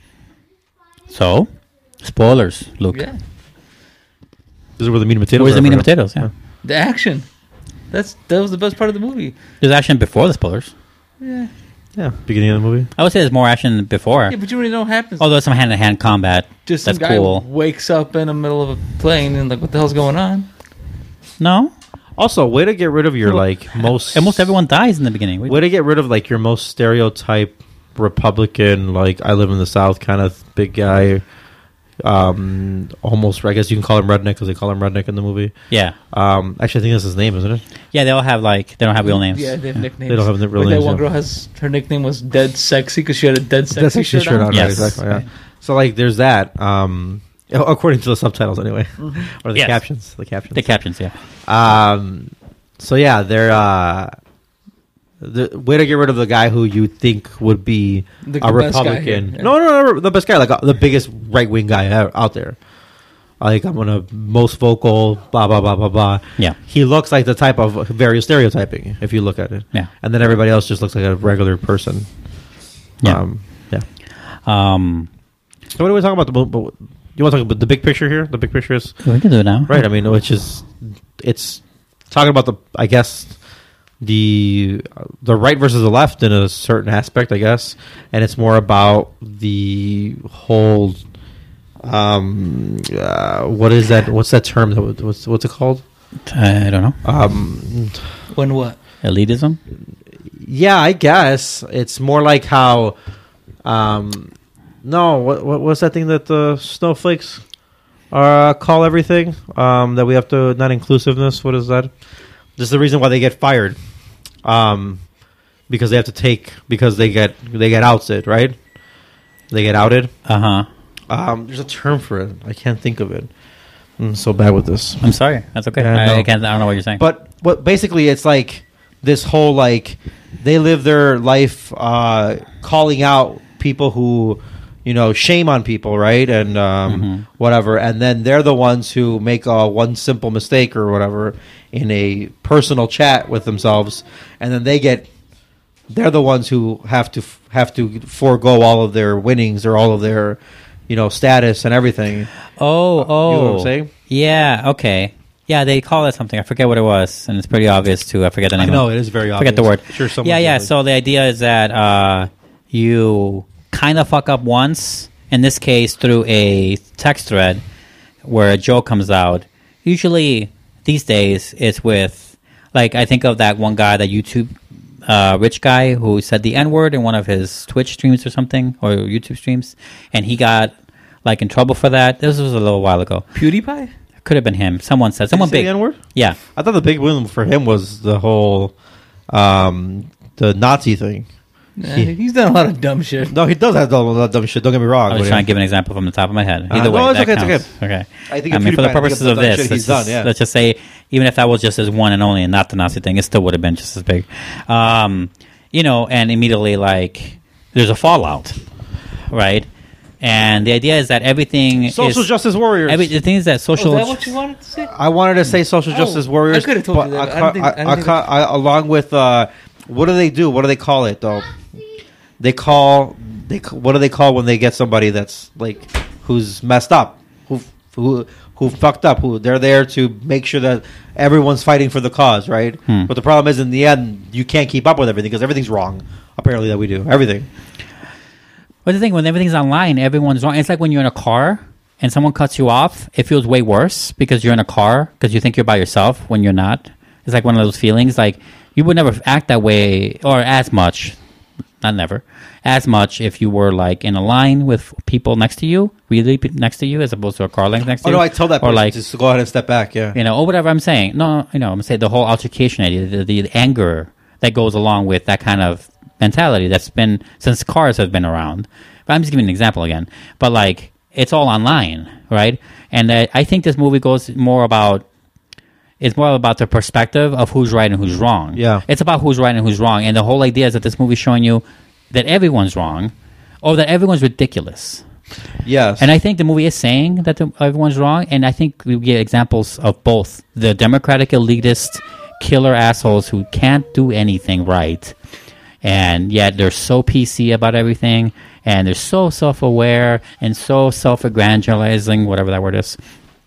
So, spoilers, Luke. Yeah. This is where the meat and potatoes Where's are the meat and for now. potatoes? Yeah. The action. That's That was the best part of the movie. There's action before the spoilers. Yeah. Yeah, beginning of the movie. I would say there's more action before. Yeah, but you already know what happens. Although some hand-to-hand combat. Just some that's guy cool. wakes up in the middle of a plane and like, what the hell's going on? No. Also, way to get rid of your, like, most... Almost everyone dies in the beginning. Way to get rid of, like, your most stereotype Republican, like, I live in the South kind of big guy. Um, almost, I guess you can call him redneck because they call him redneck in the movie. Yeah. Um, actually, I think that's his name, isn't it? Yeah, they all have, like, they don't have real names. Yeah, they have nicknames. They don't have the real like names, that one yeah. girl has, her nickname was Dead Sexy because she had a Dead Sexy, That's actually shirt on. right, Yes. exactly, yeah. So, like, there's that. Um, according to the subtitles, anyway. Mm-hmm. Or the Yes. captions. The captions. The captions, yeah. Um, so yeah, they're uh, the way to get rid of the guy who you think would be The- a the best guy Republican. here, yeah. No, no, no, the best guy, like uh, the biggest right wing guy out out there. Like I'm gonna most vocal, blah blah blah blah blah. Yeah. He looks like the type of very stereotyping if you look at it. Yeah. And then everybody else just looks like a regular person. Yeah. Um, yeah. Um, So what are we talking about? The, mo- you want to talk about the big picture here? The big picture is we can do it now. right. I mean, which is it's talking about the I guess the the right versus the left in a certain aspect, I guess, and it's more about the whole. Um, uh, what is that? What's that term? That was- What's what's it called? I don't know. Um, When what? Elitism? yeah, I guess it's more like how. Um, no, what, what what's that thing that the snowflakes uh, call everything? Um, that we have to not inclusiveness. What is that? This is the reason why they get fired. Um, because they have to take because they get they get outed, right? They get outed. Uh huh. Um, there's a term for it. I can't think of it. I'm so bad with this. I'm sorry. That's okay. Yeah, I, no. I can't. I don't know what you're saying. But what basically it's like this whole like they live their life uh, calling out people who you know shame on people, right? And um, Mm-hmm. whatever, and then they're the ones who make uh, one simple mistake or whatever in a personal chat with themselves, and then they get they're the ones who have to f- have to forego all of their winnings or all of their you know status and everything. oh, oh. You know what I'm saying? Yeah, okay. Yeah, they call it something. I forget what it was, and it's pretty obvious, too. I forget the I name. know of it is very I forget the obvious. word. Sure, someone yeah, yeah. did. So the idea is that uh, you kind of fuck up once, in this case, through a text thread where a joke comes out. Usually, these days, it's with, like, I think of that one guy, that YouTube uh, rich guy who said the N-word in one of his Twitch streams or something, or YouTube streams, and he got, like, in trouble for that. This was a little while ago. PewDiePie? Could have been him. Someone said. Someone Did he say big. the N-word? Yeah. I thought the big win for him was the whole um, the Nazi thing. Nah, he's done a lot of dumb shit. No, he does have done a lot of dumb shit. Don't get me wrong. I was but trying yeah. to give an example from the top of my head. Uh, Either way, no, it's that okay, it's counts. Okay. I think I if mean, for the PewDiePie purposes gets the of dumb this, shit let's he's done, just, yeah. let's just say, even if that was just his one and only and not the Nazi thing, it still would have been just as big. Um, you know, and immediately, like, there's a fallout, right? And the idea is that everything Social is... justice warriors. Every, the thing is that social... Oh, is that what you wanted to say? I wanted to say social Oh, justice warriors. I could have told but you that. I I ca- didn't think- I didn't I- think I ca- I- along with uh, what do they do? What do they call it though? They call they c- what do they call when they get somebody that's like who's messed up, who who who fucked up, who they're there to make sure that everyone's fighting for the cause, right? Hmm. But the problem is, in the end, you can't keep up with everything because everything's wrong. Apparently, that we do everything. But the thing, when everything's online, everyone's wrong. It's like when you're in a car and someone cuts you off, it feels way worse because you're in a car because you think you're by yourself when you're not. It's like one of those feelings. Like you would never act that way or as much, not never, as much if you were like in a line with people next to you, really pe- next to you, as opposed to a car length next to Oh you. no, I tell that or person like, just to go ahead and step back. Yeah, you know, or whatever I'm saying. No, you know, I'm saying the whole altercation idea, the, the, the anger that goes along with that kind of mentality that's been since cars have been around. But I'm just giving an example again. But like, it's all online, right? And uh, I think this movie goes more about, it's more about the perspective of who's right and who's wrong. Yeah. It's about who's right and who's wrong. And the whole idea is that this movie's showing you that everyone's wrong or that everyone's ridiculous. Yes. And I think the movie is saying that the, everyone's wrong. And I think we get examples of both the Democratic elitist killer assholes who can't do anything right. And yet they're so P C about everything. And they're so self-aware and so self-aggrandizing, whatever that word is.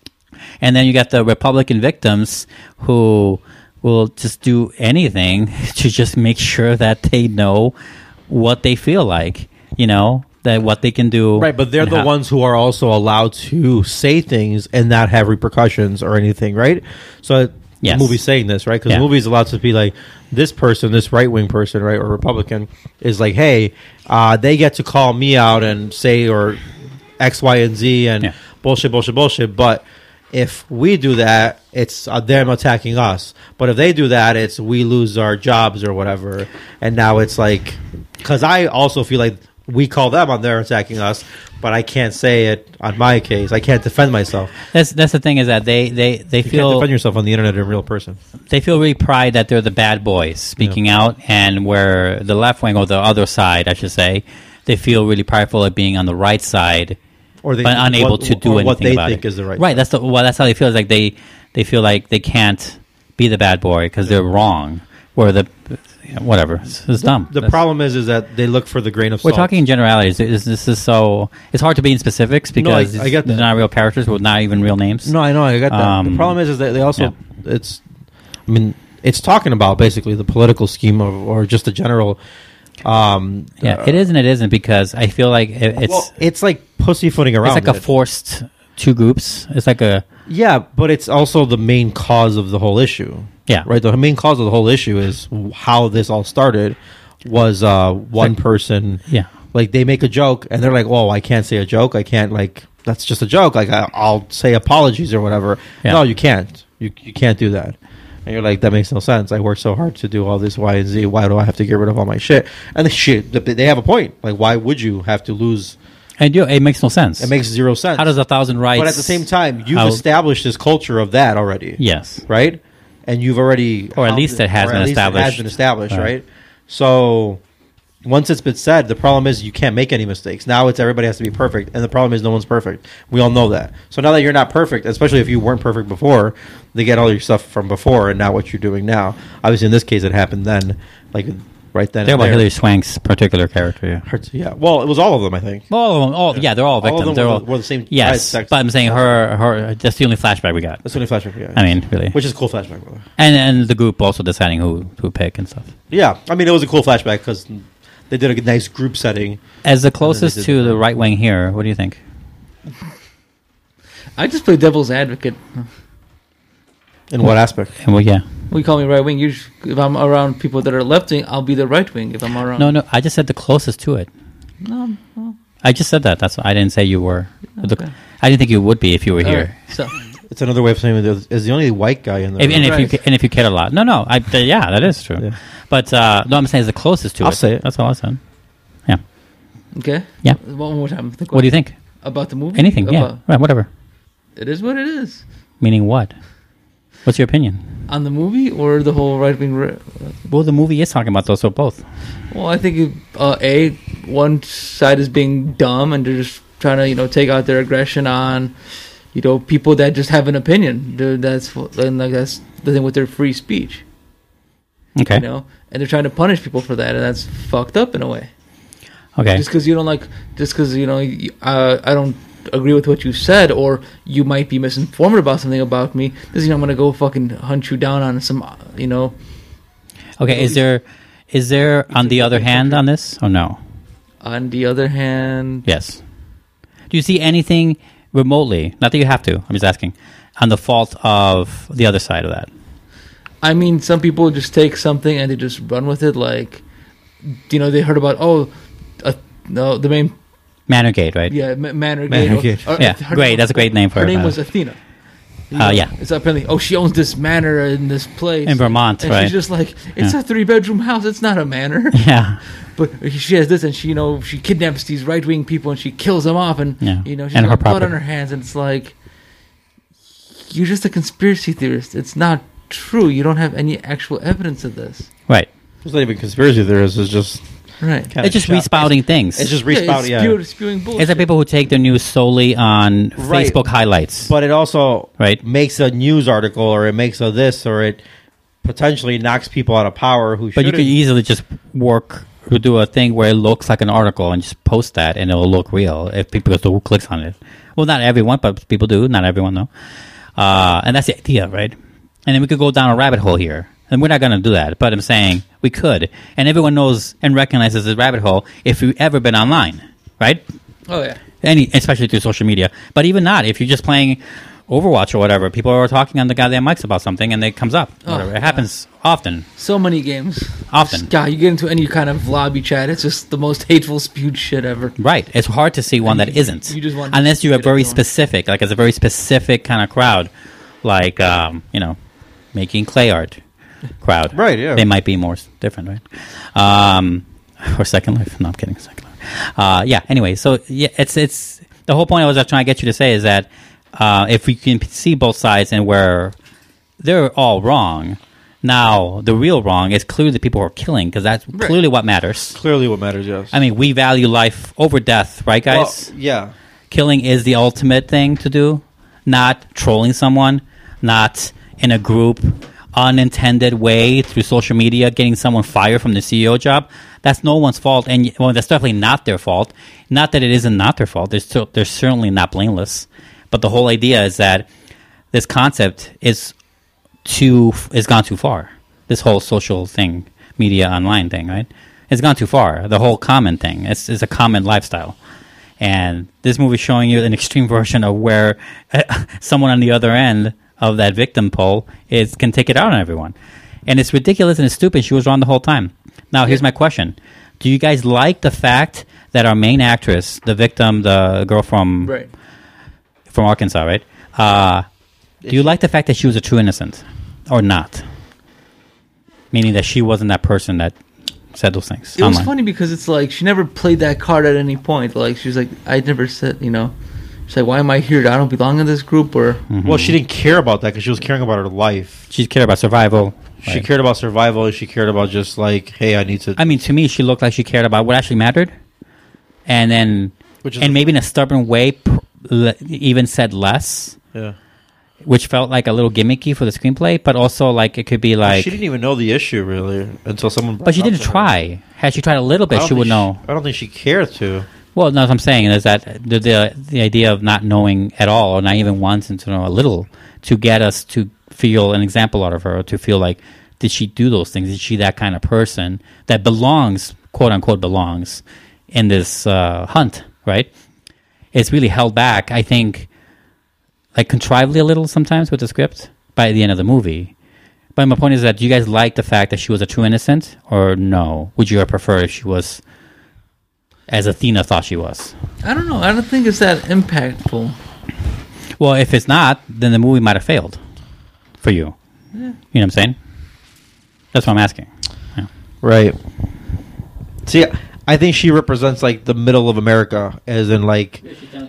And then you got the Republican victims who will just do anything to just make sure that they know what they feel like, you know, that what they can do. Right, but they're the how- ones who are also allowed to say things and not have repercussions or anything, right? So Yes. the movie's saying this, right? Because Yeah. the movie's allowed to be like, this person, this right-wing person, right, or Republican, is like, hey, uh, they get to call me out and say, or X, Y, and Z, and Yeah. bullshit, bullshit, bullshit, but if we do that, it's uh, them attacking us. But if they do that, it's we lose our jobs or whatever. And now it's like, because I also feel like we call them on they're attacking us, but I can't say it on my case. I can't defend myself. That's that's the thing is that they they they You can't feel defend yourself on the internet in real person. they feel really pride that they're the bad boys speaking out, and where the left wing or the other side, I should say, they feel really prideful of being on the right side, Or they but unable what, to do or anything what they about think it. is the right Right. side. That's the well. That's how they feel. It's like they they feel like they can't be the bad boy because they're wrong, or the you know, whatever. It's, it's dumb. The That's- problem is, is that they look for the grain of We're salt. talking in generalities. This, this is so it's hard to be in specifics No, I- because I get they're that. not real characters with not even real names. No, I know, I got that. Um, the problem is, is that they also, yeah. it's, I mean, it's talking about basically the political scheme of, or just the general. Um, Yeah, uh, it is and it isn't because I feel like it, it's well, it's like pussyfooting around. it's like a it. forced two groups. It's like a Yeah, but it's also the main cause of the whole issue. Yeah. Right? The main cause of the whole issue is how this all started was uh, one like- person. yeah. Like, they make a joke, and they're like, well, I can't say a joke. I can't, like, that's just a joke. Like, I, I'll say apologies or whatever. Yeah. No, you can't. You you can't do that. And you're like, that makes no sense. I worked so hard to do all this Y and Z. Why do I have to get rid of all my shit? And the shit, they have a point. Like, why would you have to lose? And you, it makes no sense. It makes zero sense. How does a thousand rights? But at the same time, you've how- established this culture of that already. Yes. Right? And you've already... Or at least it has or been at least it established. has been established, Right. right? So, once it's been said, the problem is you can't make any mistakes. Now it's everybody has to be perfect. And the problem is no one's perfect. We all know that. So now that you're not perfect, especially if you weren't perfect before, they get all your stuff from before and not what you're doing now. Obviously, in this case, it happened then. Like, right then They're and about there. Hilary Swank's particular character. Yeah. Hurts- Yeah. Well, it was all of them, I think. All of them. All yeah, they're all All of victims. them they're were all the- were the same Yes, sex. but I'm saying her. Her. That's the only flashback we got. That's the only flashback. Yeah. I mean, really. Which is a cool flashback, brother. And and the group also deciding who who pick and stuff. Yeah, I mean, it was a cool flashback because they did a nice group setting. As the And then closest they did to the- the right wing here, what do you think? I just play devil's advocate. In what aspect? And well, yeah. We call me right wing. Usually, if I'm around people that are left wing, I'll be the right wing. If I'm around, No, no. I just said the closest to it. no, no. I just said that. That's. I didn't say you were. The- Okay. I didn't think you would be if you were All here. right, so It's another way of saying it is the only white guy in the If, and room. if you ca- and if you cared a lot, no, no, I uh, yeah, that is true. Yeah. But uh, no, I'm saying it's the closest to I'll it. say it. That's all I said. Yeah. okay, Yeah. One more time. Think What do you think? about the movie? Anything? Yeah. About- Right. Whatever. It is what it is. Meaning what? What's your opinion? On the movie or the whole right wing? Re- Well, the movie is talking about those, so both. well, I think uh, a one side is being dumb and they're just trying to you know take out their aggression on you know people that just have an opinion. They're- That's and like that's the thing with their free speech. Okay. You know, and they're trying to punish people for that, and that's fucked up in a way. Okay. Just because you don't like, just because you know, you- uh, I don't agree with what you said, or you might be misinformed about something about me. Doesn't mean I'm gonna go fucking hunt you down on some, uh, you know. Okay. Is there is there on the other hand on this or no? On the other hand, Yes. Do you see anything remotely? Not that you have to. I'm just asking. On the fault of the other side of that. I mean, some people just take something and they just run with it. Like, you know, they heard about oh, uh, no, the main Manorgate, right? yeah, Ma- Manorgate. Manorgate. Or- or- Yeah, her great. name- That's a great name for her. it. name Uh, was Athena. You Uh, know, yeah. It's apparently oh she owns this manor in this place In Vermont, and right? she's just like it's Yeah. a three bedroom house. It's not a manor. Yeah. But she has this, and she, you know, she kidnaps these right wing people, and she kills them off, and Yeah. you know, she's And got her blood on property. her hands, and it's like you're just a conspiracy theorist. It's not true. You don't have any actual evidence of this. Right. It's not even conspiracy theorists. It's just Right. kinda It's just shot- respouting things. It's just Yeah, respouting. it's Yeah, spew- spewing bullshit. It's like people who take their news solely on Right. Facebook highlights. but it also Right. makes a news article, or it makes a this, or it potentially knocks people out of power who But you shouldn't. could easily just work or do a thing where it looks like an article and just post that, and it'll look real if people go who clicks on it. Well, not everyone, but people do. Not everyone, though. Uh, and that's the idea, right? And then we could go down a rabbit hole here. And we're not going to do that, but I'm saying we could. And everyone knows and recognizes the rabbit hole if you've ever been online, right? oh yeah. Any, especially through social media. But even not, if you're just playing Overwatch or whatever, people are talking on the goddamn mics about something and it comes up. Oh, Whatever. It happens often. So many games. Often. Just, God, you get into any kind of lobby chat, it's just the most hateful, spewed shit ever. Right. It's hard to see one that isn't. you just want to Unless you're a get it very going. specific, like it's a very specific kind of crowd, like, um, you know, making clay art crowd. Right, yeah. They might be more s- different, right? Um, or Second Life. No, I'm kidding. Second Life. Uh, yeah, anyway, so yeah, it's, it's, the whole point I was trying to get you to say is that uh, if we can p- see both sides and where they're all wrong, now the real wrong is clearly the people who are killing, because that's Right. clearly what matters. Clearly, what matters, yes. I mean, we value life over death, right, guys? Well, yeah. Killing is the ultimate thing to do, not trolling someone, not in a group, unintended way through social media, getting someone fired from the C E O job. That's no one's fault, and y- well, that's definitely not their fault. Not that it isn't not their fault. They're, still, they're certainly not blameless. But the whole idea is that this concept is too is gone too far. This whole social thing, media online thing, right? It's gone too far. The whole common thing. It's, it's a common lifestyle. And this movie is showing you an extreme version of where someone on the other end of that victim pole is can take it out on everyone. And it's ridiculous and it's stupid. She was wrong the whole time. Now, here's my question. Do you guys like the fact that our main actress, the victim, the girl from Right. from Arkansas, right? Uh, do you like the fact that she was a true innocent or not? Meaning that she wasn't that person that said those things. It was online. funny because it's like she never played that card at any point. Like she was like, I never said, you know, she's like, why am I here? I don't belong in this group, or Mm-hmm. Well, she didn't care about that because she was caring about her life. She cared about survival. She Right. cared about survival, and she cared about just like, hey, I need to. I mean, to me, she looked like she cared about what actually mattered, and then, Which is and a- maybe in a stubborn way, pr- le- even said less, yeah. which felt like a little gimmicky for the screenplay, but also like it could be like. she didn't even know the issue really until someone. But she brought it didn't up to her. try. Had she tried a little I bit, don't she would think know. I don't think she cared to. Well, no, what I'm saying is that the, the the idea of not knowing at all, or not even once, and to know a little, to get us to feel an example out of her, to feel like, did she do those things? Is she that kind of person that belongs, quote unquote, belongs in this uh, hunt, right? It's really held back, I think, like contrively a little sometimes with the script by the end of the movie. But my point is that do you guys like the fact that she was a true innocent, or no? Would you have preferred if she was as Athena thought she was? I don't know. I don't think it's that impactful. Well, if it's not, then the movie might have failed for you. Yeah. You know what I'm saying? That's what I'm asking. Yeah. Right. See, I think she represents like the middle of America, as in like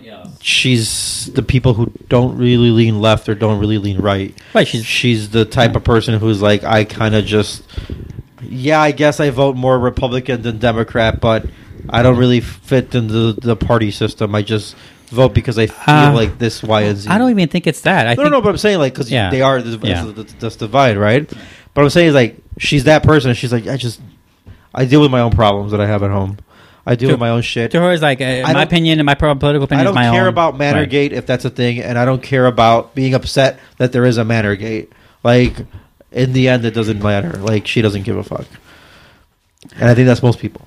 she's the people who don't really lean left or don't really lean right. Right. She's she's the type of person who's like, I kind of just, yeah, I guess I vote more Republican than Democrat, but I don't really fit into the, the party system. I just vote because I feel Uh, like this, Y, and Z. I don't even think it's that. I no, think, no, but I'm saying like because Yeah. they are this, Yeah. this, this divide, right? But I'm saying is like she's that person. She's like, I just I deal with my own problems that I have at home. I deal To- with my own shit. to her, it's like, uh, in my don't- opinion and my pro- political opinion I is don't my care own. about Manorgate if that's a thing, and I don't care about being upset that there is a Manorgate. Like, in the end, it doesn't matter. Like, she doesn't give a fuck. And I think that's most people.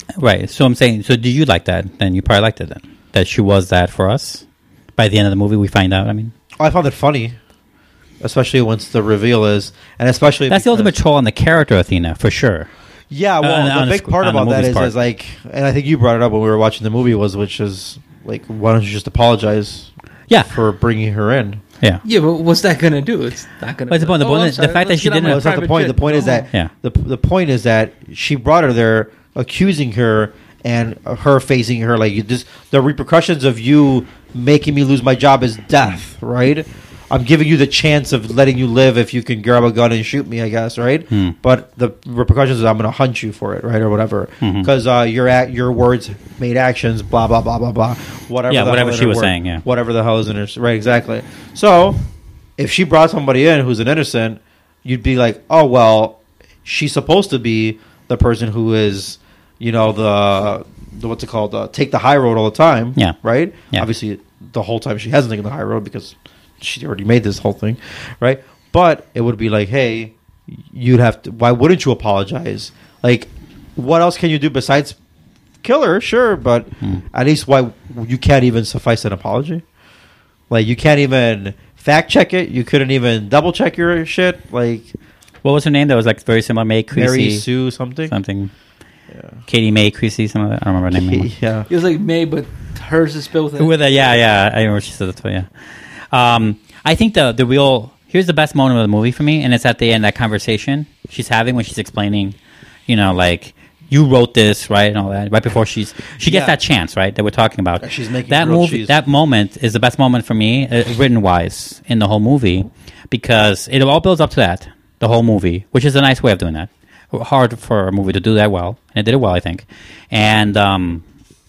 Right. So I'm saying, so do you like that? Then you probably liked it then. That she was that for us. By the end of the movie, we find out, I mean. Oh, I found it funny. Especially once the reveal is, and especially That's the ultimate troll on the character Athena, for sure. Yeah, well, Uh, the on big the- part on the about that movie's is, part. is like, and I think you brought it up when we were watching the movie, was which is like, why don't you just apologize? Yeah. For bringing her in. Yeah. Yeah, but what's that gonna do? It's not gonna. What's the point? The Oh, point I'm is- the sorry, fact that let's she get on didn't- my No, that's not the private point. jet. The point is Go that home. Yeah. the the point is that she brought her there, accusing her and her facing her like you just the repercussions of you making me lose my job is death, right? I'm giving you the chance of letting you live if you can grab a gun and shoot me, I guess, right? Hmm. But the repercussions is I'm going to hunt you for it, right, or whatever, Mhm. because uh, your act, your words made actions, blah blah blah blah blah, whatever. Yeah, the whatever hell in she her was word- saying, yeah. whatever the hell is in her, right? Exactly. So, if she brought somebody in who's an innocent, you'd be like, oh well, she's supposed to be the person who is, you know, the, the what's it called, uh, take the high road all the time, Yeah. right? Yeah. Obviously, the whole time she hasn't taken the high road because she already made this whole thing, right? But it would be like, hey, you'd have to. Why wouldn't you apologize? Like, what else can you do besides kill her? Sure, but at least why you can't even suffice an apology? Like, you can't even fact check it. You couldn't even double check your shit. Like, What was her name that was like very similar? May Creasy. Mary Sue something. Something. Katie May Creasy, some of that. I don't remember her name anymore. Yeah. It was like May, but hers is spelled with. With a, yeah, yeah. I remember she said that too, yeah. Um, I think the the real here's the best moment of the movie for me, and it's at the end, that conversation she's having when she's explaining, you know, like, you wrote this, right, and all that. Right before she's she gets Yeah. that chance, right, that we're talking about. She's making that grilled movie. cheese. That moment is the best moment for me, uh, written wise, in the whole movie, because it all builds up to that, the whole movie, which is a nice way of doing that. Hard for a movie to do that well, and it did it well, I think. And um,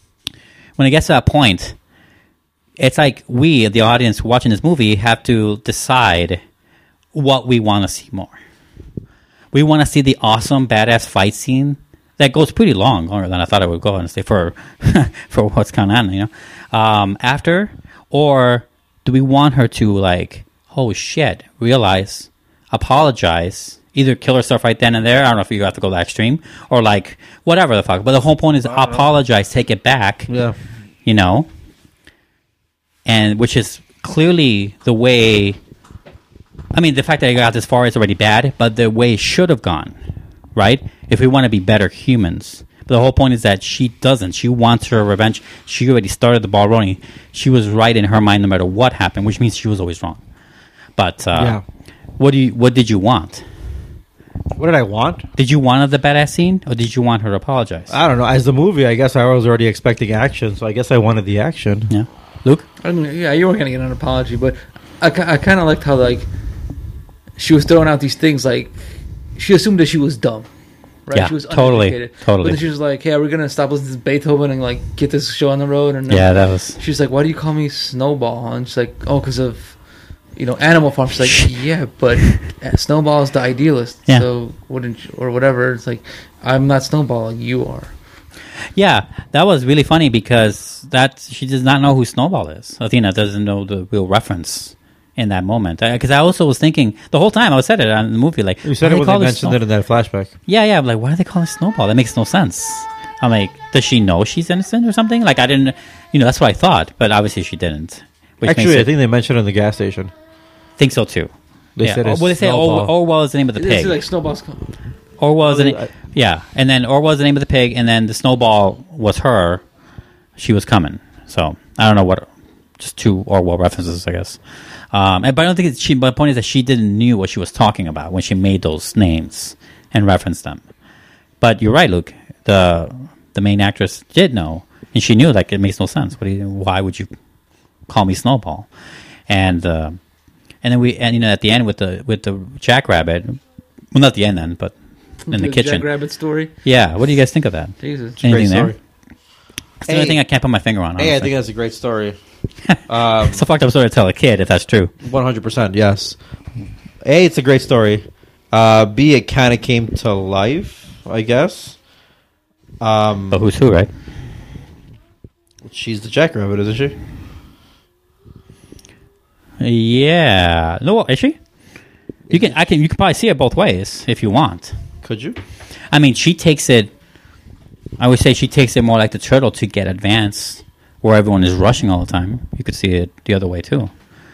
when it gets to that point, it's like we, the audience watching this movie, have to decide what we want to see more. We want to see the awesome, badass fight scene that goes pretty long, longer than I thought it would go, honestly, for for what's going on, you know. Um, after, or do we want her to, like, oh shit, realize, apologize, either kill herself right then and there? I don't know if you have to go that extreme, or like whatever the fuck. But the whole point is apologize, take it back. Yeah. You know, and which is clearly the way. I mean, the fact that it got this far is already bad, but the way it should have gone, right? If we want to be better humans. But the whole point is that she doesn't. She wants her revenge. She already started the ball rolling. She was right in her mind no matter what happened, which means she was always wrong. But uh, Yeah. what do you? What did you want? What did I want? Did you want the badass scene, or did you want her to apologize? I don't know. As the movie, I guess I was already expecting action, so I guess I wanted the action. Yeah. Luke? I mean, yeah, you weren't gonna get an apology, but I, ki- I kind of liked how like she was throwing out these things like she assumed that she was dumb, right? Yeah, she was totally, uneducated. totally. But then she was like, "Hey, we're gonna stop listening to Beethoven and like get this show on the road." And then Yeah, that was- She's like, "Why do you call me Snowball?" And she's like, "Oh, because of you know Animal Farm." She's like, "Yeah, but Snowball is the idealist, Yeah. so wouldn't you, or whatever." It's like, I'm not Snowball, you are. Yeah, that was really funny because that she does not know who Snowball is. Athena doesn't know the real reference in that moment. Because I, I also was thinking the whole time I was said it on the movie, like You said why it they when call they this mentioned it in that flashback. Yeah, yeah. I'm like, why do they call it Snowball? That makes no sense. I'm like, does she know she's innocent or something? Like, I didn't, you know, that's what I thought, but obviously she didn't. Which Actually, makes I it, think they mentioned it in the gas station. think so too. They yeah. said Or, it's well, they say Snowball. Or, Orwell is the name of the This pig. is like Snowball's. Orwell is the Oh, name, I- yeah, and then Orwell is the name of the pig, and then the Snowball was her. She was coming. So I don't know what. Just two Orwell references, I guess. Um, and, but I don't think it's she. But the point is that she didn't knew what she was talking about when she made those names and referenced them. But you're right, Luke. The the main actress did know, and she knew like it makes no sense. What do you, why would you call me Snowball? And uh, and then we and you know at the end with the with the Jackrabbit. Well, not the end then, but in the, kitchen. Jackrabbit story. Yeah, what do you guys think of that? Jesus. It's a great Anything there? story. It's the only Hey. thing I can't put my finger on. Hey, I honestly. think that's a great story. Um, It's a fucked up story to tell a kid if that's true. One hundred percent, yes. A, it's a great story. Uh, B, it kind of came to life, I guess. Um, But who's who, right? She's the Jackrabbit, isn't she? Yeah. No, is she? You can. I can. You can probably see it both ways if you want. Could you? I mean, she takes it. I would say she takes it more like the turtle to get advanced, where everyone is rushing all the time. You could see it the other way too,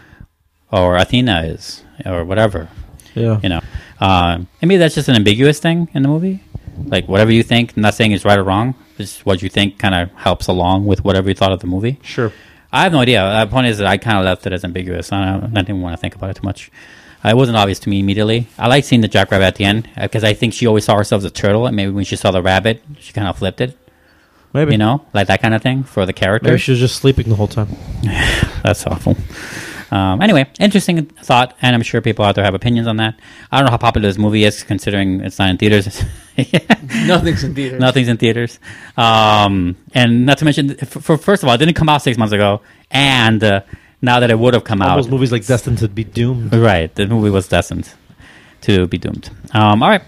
or Athena is, or whatever. Yeah, you know. Uh, maybe that's just an ambiguous thing in the movie. Like whatever you think, I'm not saying it's right or wrong. Just what you think kind of helps along with whatever you thought of the movie. Sure. I have no idea. The point is that I kind of left it as ambiguous. I, don't, I didn't want to think about it too much. Uh, it wasn't obvious to me immediately. I like seeing the jackrabbit at the end because I think she always saw herself as a turtle, and maybe when she saw the rabbit, she kind of flipped it. Maybe. You know, like that kind of thing for the character. Maybe she was just sleeping the whole time. That's awful. Um, anyway, interesting thought, and I'm sure people out there have opinions on that. I don't know how popular this movie is, considering it's not in theaters. Nothing's in theaters. Nothing's in theaters. Um, and not to mention, for, for first of all, it didn't come out six months ago, and uh, now that it would have come All out, those movies like destined to be doomed. Right, the movie was destined to be doomed. Um, all right.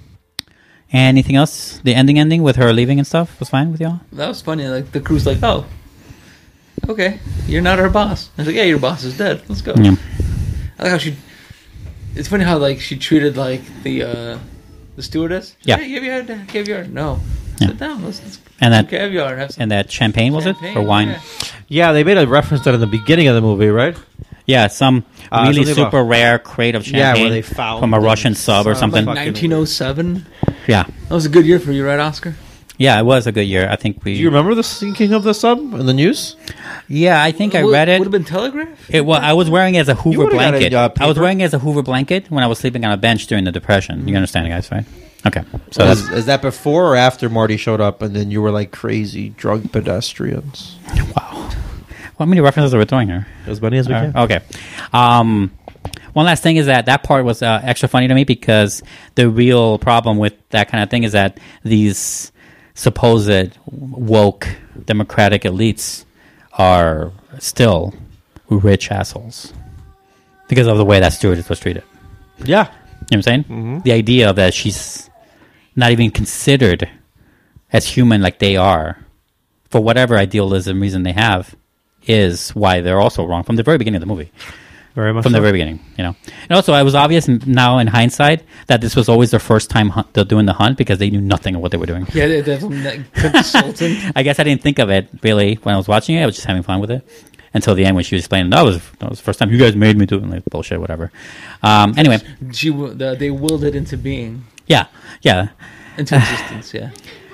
Anything else? The ending, ending with her leaving and stuff was fine with y'all. That was funny. Like the crew's like, oh. Okay, you're not our boss. I was like, yeah, your boss is dead. Let's go. Yeah. I like how she. It's funny how like she treated like the uh, the stewardess. She's Yeah. like, hey, have you had caviar? No. Yeah. Sit down. Let's, let's And have that caviar. And, have some and that champagne was champagne, it or wine? Yeah. Yeah, they made a reference to that in the beginning of the movie, right? Yeah, some Uh, really something super about- rare crate of Yeah, champagne where they found from a the- Russian sub or some something. fucking- nineteen oh seven. Yeah, That was a good year for you, right, Oscar? yeah, it was a good year. I think we. Do you remember the sinking of the sub in the news? Yeah, I think I Would- read it. Would have been Telegraph. It was. I was wearing it as a Hoover would've got blanket. a, uh, I was paper. wearing it as a Hoover blanket when I was sleeping on a bench during the Depression. You understand, guys, right? Okay, so So that's is, is that before or after Marty showed up and then you were like crazy drug pedestrians? wow. How many references are we doing here? As many as we Uh, can. okay. Um, one last thing is that that part was uh, extra funny to me because the real problem with that kind of thing is that these supposed woke democratic elites are still rich assholes because of the way that stewardess was treated. Yeah. You know what I'm saying? Mm-hmm. The idea that she's not even considered as human like they are for whatever idealism reason they have is why they're also wrong from the very beginning of the movie. Very much From the so. very beginning, you know. And also, it was obvious now in hindsight that this was always their first time hunt, they're doing the hunt because they knew nothing of what they were doing. Yeah, they, they, they consultant. I guess I didn't think of it really when I was watching it. I was just having fun with it until the end when she was explaining that was that was the first time you guys made me do it, like bullshit, whatever. Um, anyway, She w- the, they willed it into being, yeah, yeah. into existence. Yeah.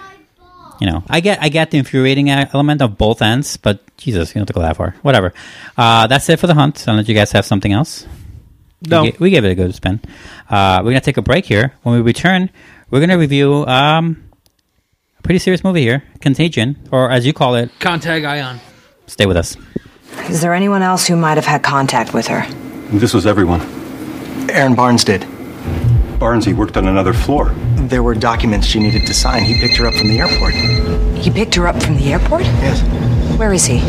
You know, I get I get the infuriating e- element of both ends, but Jesus, you don't have to go that far. Whatever. Uh, that's it for the hunt. Unless you guys have something else. No. We, ga- we gave it a good spin. Uh, we're going to take a break here. When we return, we're going to review um, a pretty serious movie here, Contagion, or as you call it, Contact Ion. stay with us. Is there anyone else who might have had contact with her? This was everyone. Aaron Barnes did. Barnes, he worked on another floor. There were documents she needed to sign. He picked her up from the airport. He picked her up from the airport? Yes. Where is he?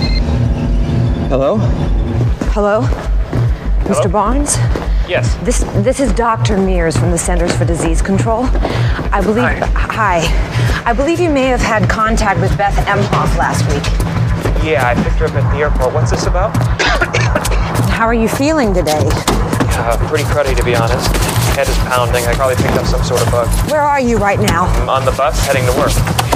Hello? Hello? Mister Barnes? Yes. This this is Doctor Mears from the Centers for Disease Control. I believe Hi. hi. I believe you may have had contact with Beth Emhoff last week. Yeah, I picked her up at the airport. What's this about? How are you feeling today? Uh, pretty cruddy, to be honest. Head is pounding. I probably picked up some sort of bug. Where are you right now? I'm on the bus heading to work.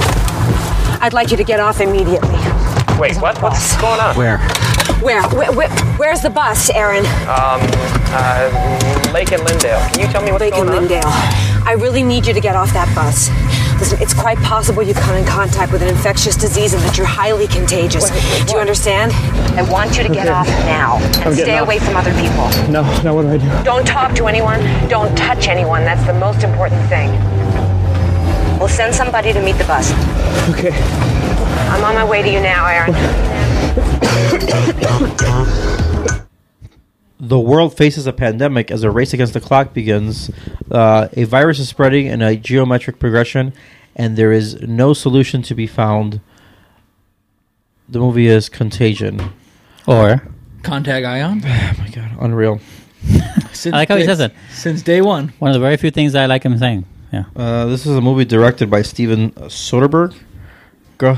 I'd like you to get off immediately. Wait, what? What's going on? Where? Where? Where, where where's the bus, Aaron? Um, uh, Lake and Lindale. Can you tell me what's Lake going and on? Lindale. I really need you to get off that bus. Listen, it's quite possible you come in contact with an infectious disease and that you're highly contagious. Wait, wait, do you what? understand? I want you to get Okay. off now and stay off. away from other people. No, no, what do I do? Don't talk to anyone. Don't touch anyone. That's the most important thing. We'll send somebody to meet the bus. Okay. I'm on my way to you now, Aaron. The world faces a pandemic as a race against the clock begins. Uh, a virus is spreading in a geometric progression, and there is no solution to be found. The movie is Contagion. Or Contact Ion. Oh my god, unreal. Since I like how he day- says it. Since day one. One of the very few things I like him saying. Yeah. Uh, this is a movie directed by Steven Soderbergh. Go.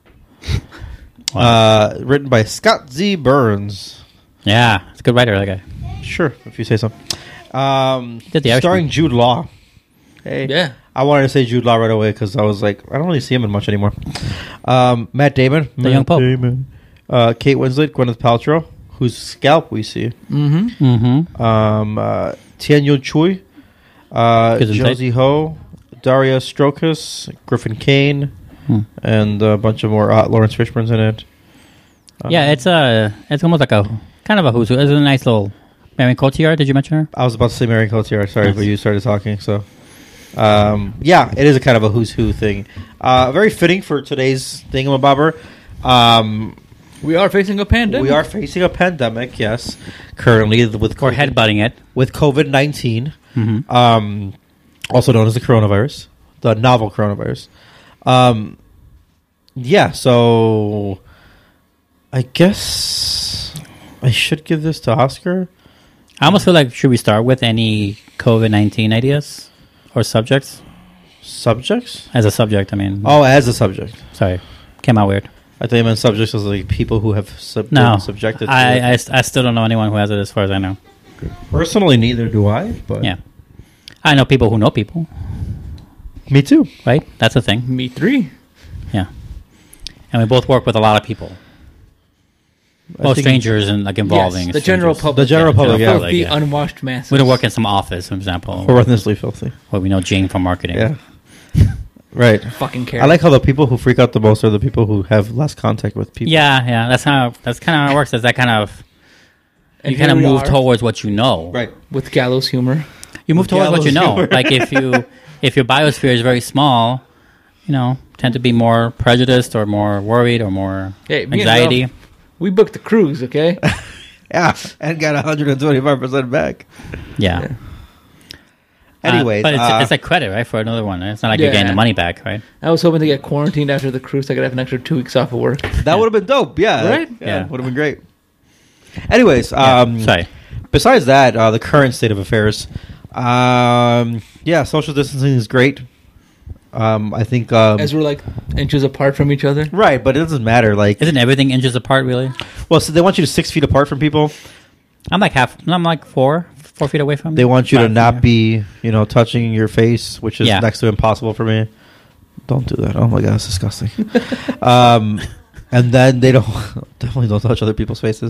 Uh, written by Scott Z. Burns. Yeah, it's a good writer, that guy. Sure, if you say so. Um, Did the Irishman. starring Jude Law. Hey, Yeah. I wanted to say Jude Law right away because I was like, I don't really see him in much anymore. Um, Matt Damon, The Matt young Pope. Damon. Uh, Kate Winslet, Gwyneth Paltrow, whose scalp we see. Mm-hmm. Mm-hmm. Um, uh, Tianyu Chui, uh, Gesundheit. Josie Ho, Daria Strokas, Griffin Kane, Hmm. and a bunch of more. Uh, Lawrence Fishburne's in it. Um, Yeah, it's a it's almost like a kind of a who's who. It's a nice little. Marion Cotillard, did you mention her? I was about to say Marion Cotillard. Sorry, Yes. but you started talking. So, um, yeah, it is a kind of a who's who thing. Uh, very fitting for today's thingamabobber. Um, We are facing a pandemic. we are facing a pandemic. Yes, currently with Or headbutting it. with COVID nineteen, Mhm. um, also known as the coronavirus, the novel coronavirus. Um, yeah, so I guess I should give this to Oscar. I almost feel like, should we start with any COVID nineteen ideas or subjects? Subjects? As a subject, I mean. Oh, as a subject. Sorry. Came out weird. I thought you meant subjects as like people who have sub- No. been subjected to I, it. I, st- I still don't know anyone who has it as far as I know. Personally, neither do I. But Yeah. I know people who know people. Me too. Right? That's a thing. Me three. Yeah. And we both work with a lot of people. I Well, think- strangers and like involving Yes, the general strangers. public. The general public, yeah. Filthy, unwashed masses. We don't work in some office, for example. We're honestly filthy. Well, we know Jane from marketing. Yeah. Right. Fucking care. I like how the people who freak out the most are the people who have less contact with people. Yeah, yeah. That's how. That's kind of how it works. Is that kind of And you kind of here we move are. towards what you know. Right. With gallows humor. You move With towards what you know. gallows humor. Like if you if your biosphere is very small, you know, tend to be more prejudiced or more worried or more Hey, me and anxiety. Ralph, we booked the cruise, okay? Yeah. And got one hundred twenty-five percent back. Yeah. Uh, Anyways. but it's, uh, it's a credit, right, for another one. It's not like you're getting Yeah. the money back, right? I was hoping to get quarantined after the cruise so I could have an extra two weeks off of work. that would have been dope. Yeah. Right? Yeah. Yeah. Would have been great. Anyways. Yeah, Um, sorry. Besides that, uh, the current state of affairs. Um, yeah, social distancing is great. Um, I think. Um, As we're like inches apart from each other. right, but it doesn't matter. Like, Isn't everything inches apart, really? well, so they want you to six feet apart from people. I'm like half. I'm like four, four feet away from. They want you to Five, not yeah. be, you know, touching your face, which is Yeah. next to impossible for me. Don't do that. Oh my god, it's disgusting. um, and then they don't definitely don't touch other people's faces.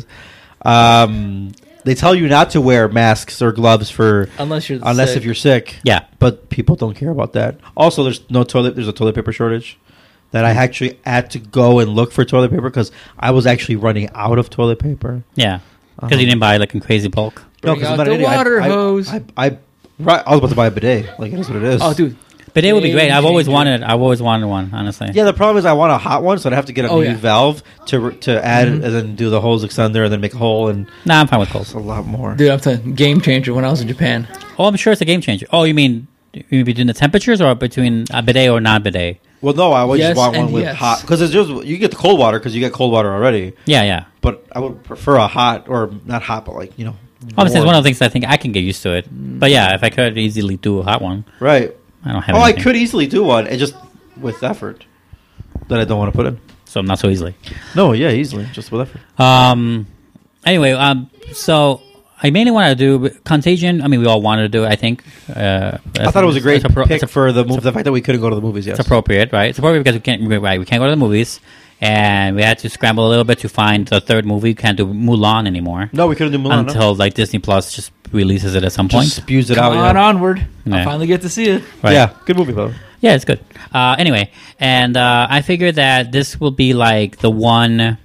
Um, they tell you not to wear masks or gloves for Unless you're unless sick. if you're sick. Yeah. But people don't care about that. Also, there's no toilet. There's a toilet paper shortage. That I actually had to go and look for toilet paper because I was actually running out of toilet paper. Yeah. Because you Um, didn't buy like in crazy bulk. No, Bring because out I'm not an the idiot. I- water I, hose. I, I, right, I was about to buy a bidet. Like, it is what it is. Oh, dude. But it would be great. I've always Game wanted. I've always wanted one. Honestly. Yeah, the problem is I want a hot one, so I'd have to get a Oh, new yeah. valve to to add and then do the hose extender and then make a hole and Nah, I'm fine with cold. it's a lot more. Dude, I'm telling you, game changer when I was in Japan. Oh, I'm sure it's a game changer. Oh, you mean you mean between the temperatures or between a bidet or non bidet? Well, no, I always Yes want one and with yes. hot because it's just you get the cold water because you get cold water already. Yeah, yeah. But I would prefer a hot or not hot, but like you know. Obviously, it's warm. one of the things I think I can get used to it. But yeah, if I could easily do a hot one, Right. I don't have. Oh, I anything. could easily do one, and just with effort that I don't want to put in. So not so easily. No, yeah, easily, just with effort. Um. Anyway, um. So I mainly want to do Contagion. I mean, we all wanted to do it. I think. Uh, I thought it was a great it's appro- pick it's a- for the move. The fact that we couldn't go to the movies. Yes, It's appropriate, right? It's appropriate because we can't. Right, we can't go to the movies, and we had to scramble a little bit to find the third movie. We can't do Mulan anymore. No, we couldn't do Mulan until like Disney Plus just releases it at some no. point. Just spews it Come out. on, yeah. onward. Yeah. I finally get to see it. Right. Yeah, good movie though. Yeah, it's good. Uh, anyway, and uh, I figured that this will be like the one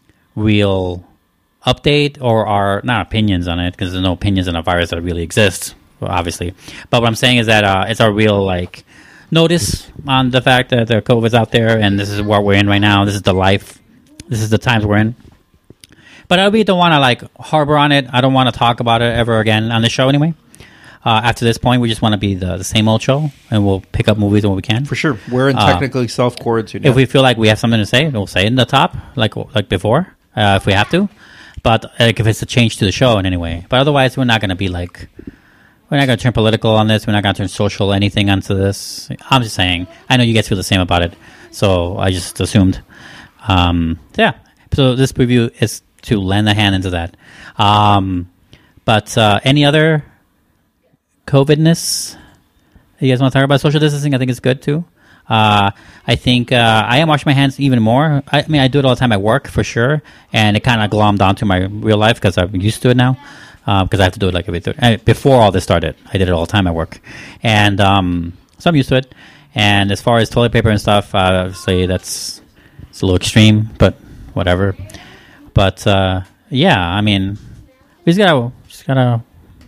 real update or our not opinions on it because there's no opinions on a virus that really exists, obviously. But what I'm saying is that uh, it's our real like notice on the fact that the COVID's out there and this is what we're in right now. This is the life. This is the times we're in. But I really don't want to like harbor on it. I don't want to talk about it ever again on the show anyway. Uh, after this point, we just want to be the, the same old show, and we'll pick up movies when we can. For sure, we're in Uh, technically self quarantine. If we feel like we have something to say, we'll say it in the top, like like before, uh, if we have to. But like if it's a change to the show in any way. But otherwise, we're not going to be like, we're not going to turn political on this. We're not going to turn social anything onto this. I'm just saying. I know you guys feel the same about it, so I just assumed. Um, yeah. So this preview is to lend a hand into that. Um, but uh, any other COVIDness? You guys want to talk about social distancing? I think it's good too. Uh, I think uh, I am washing my hands even more. I, I mean, I do it all the time at work for sure, and it kind of glommed onto my real life because I'm used to it now. Because uh, I have to do it like every third. Uh, before all this started, I did it all the time at work, and um, so I'm used to it. And as far as toilet paper and stuff, uh, obviously that's it's a little extreme, but whatever. But uh, yeah, I mean, we just gotta just gotta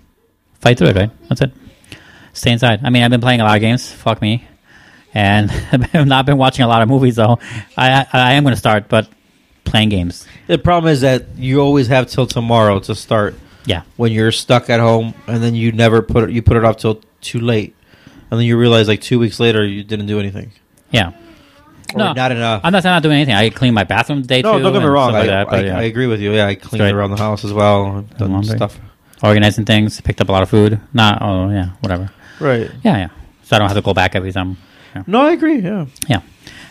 fight through it, right? That's it. Stay inside. I mean, I've been playing a lot of games. Fuck me. And I've not been watching a lot of movies, though. I I, I am going to start, but playing games. The problem is that you always have till tomorrow to start. Yeah. When you're stuck at home, and then you never put it, you put it off till too late, and then you realize like two weeks later you didn't do anything. Yeah. Or no, not enough. I'm not, I'm not doing anything. I clean my bathroom the day no, too. No, don't get me wrong. Like I, that, but, I, yeah. I agree with you. Yeah, I cleaned Straight. around the house as well. I've done Laundry. stuff. Organizing things. Picked up a lot of food. Not, oh, yeah, whatever. Right. Yeah, yeah. So I don't have to go back every time. Yeah. No, I agree. Yeah. Yeah.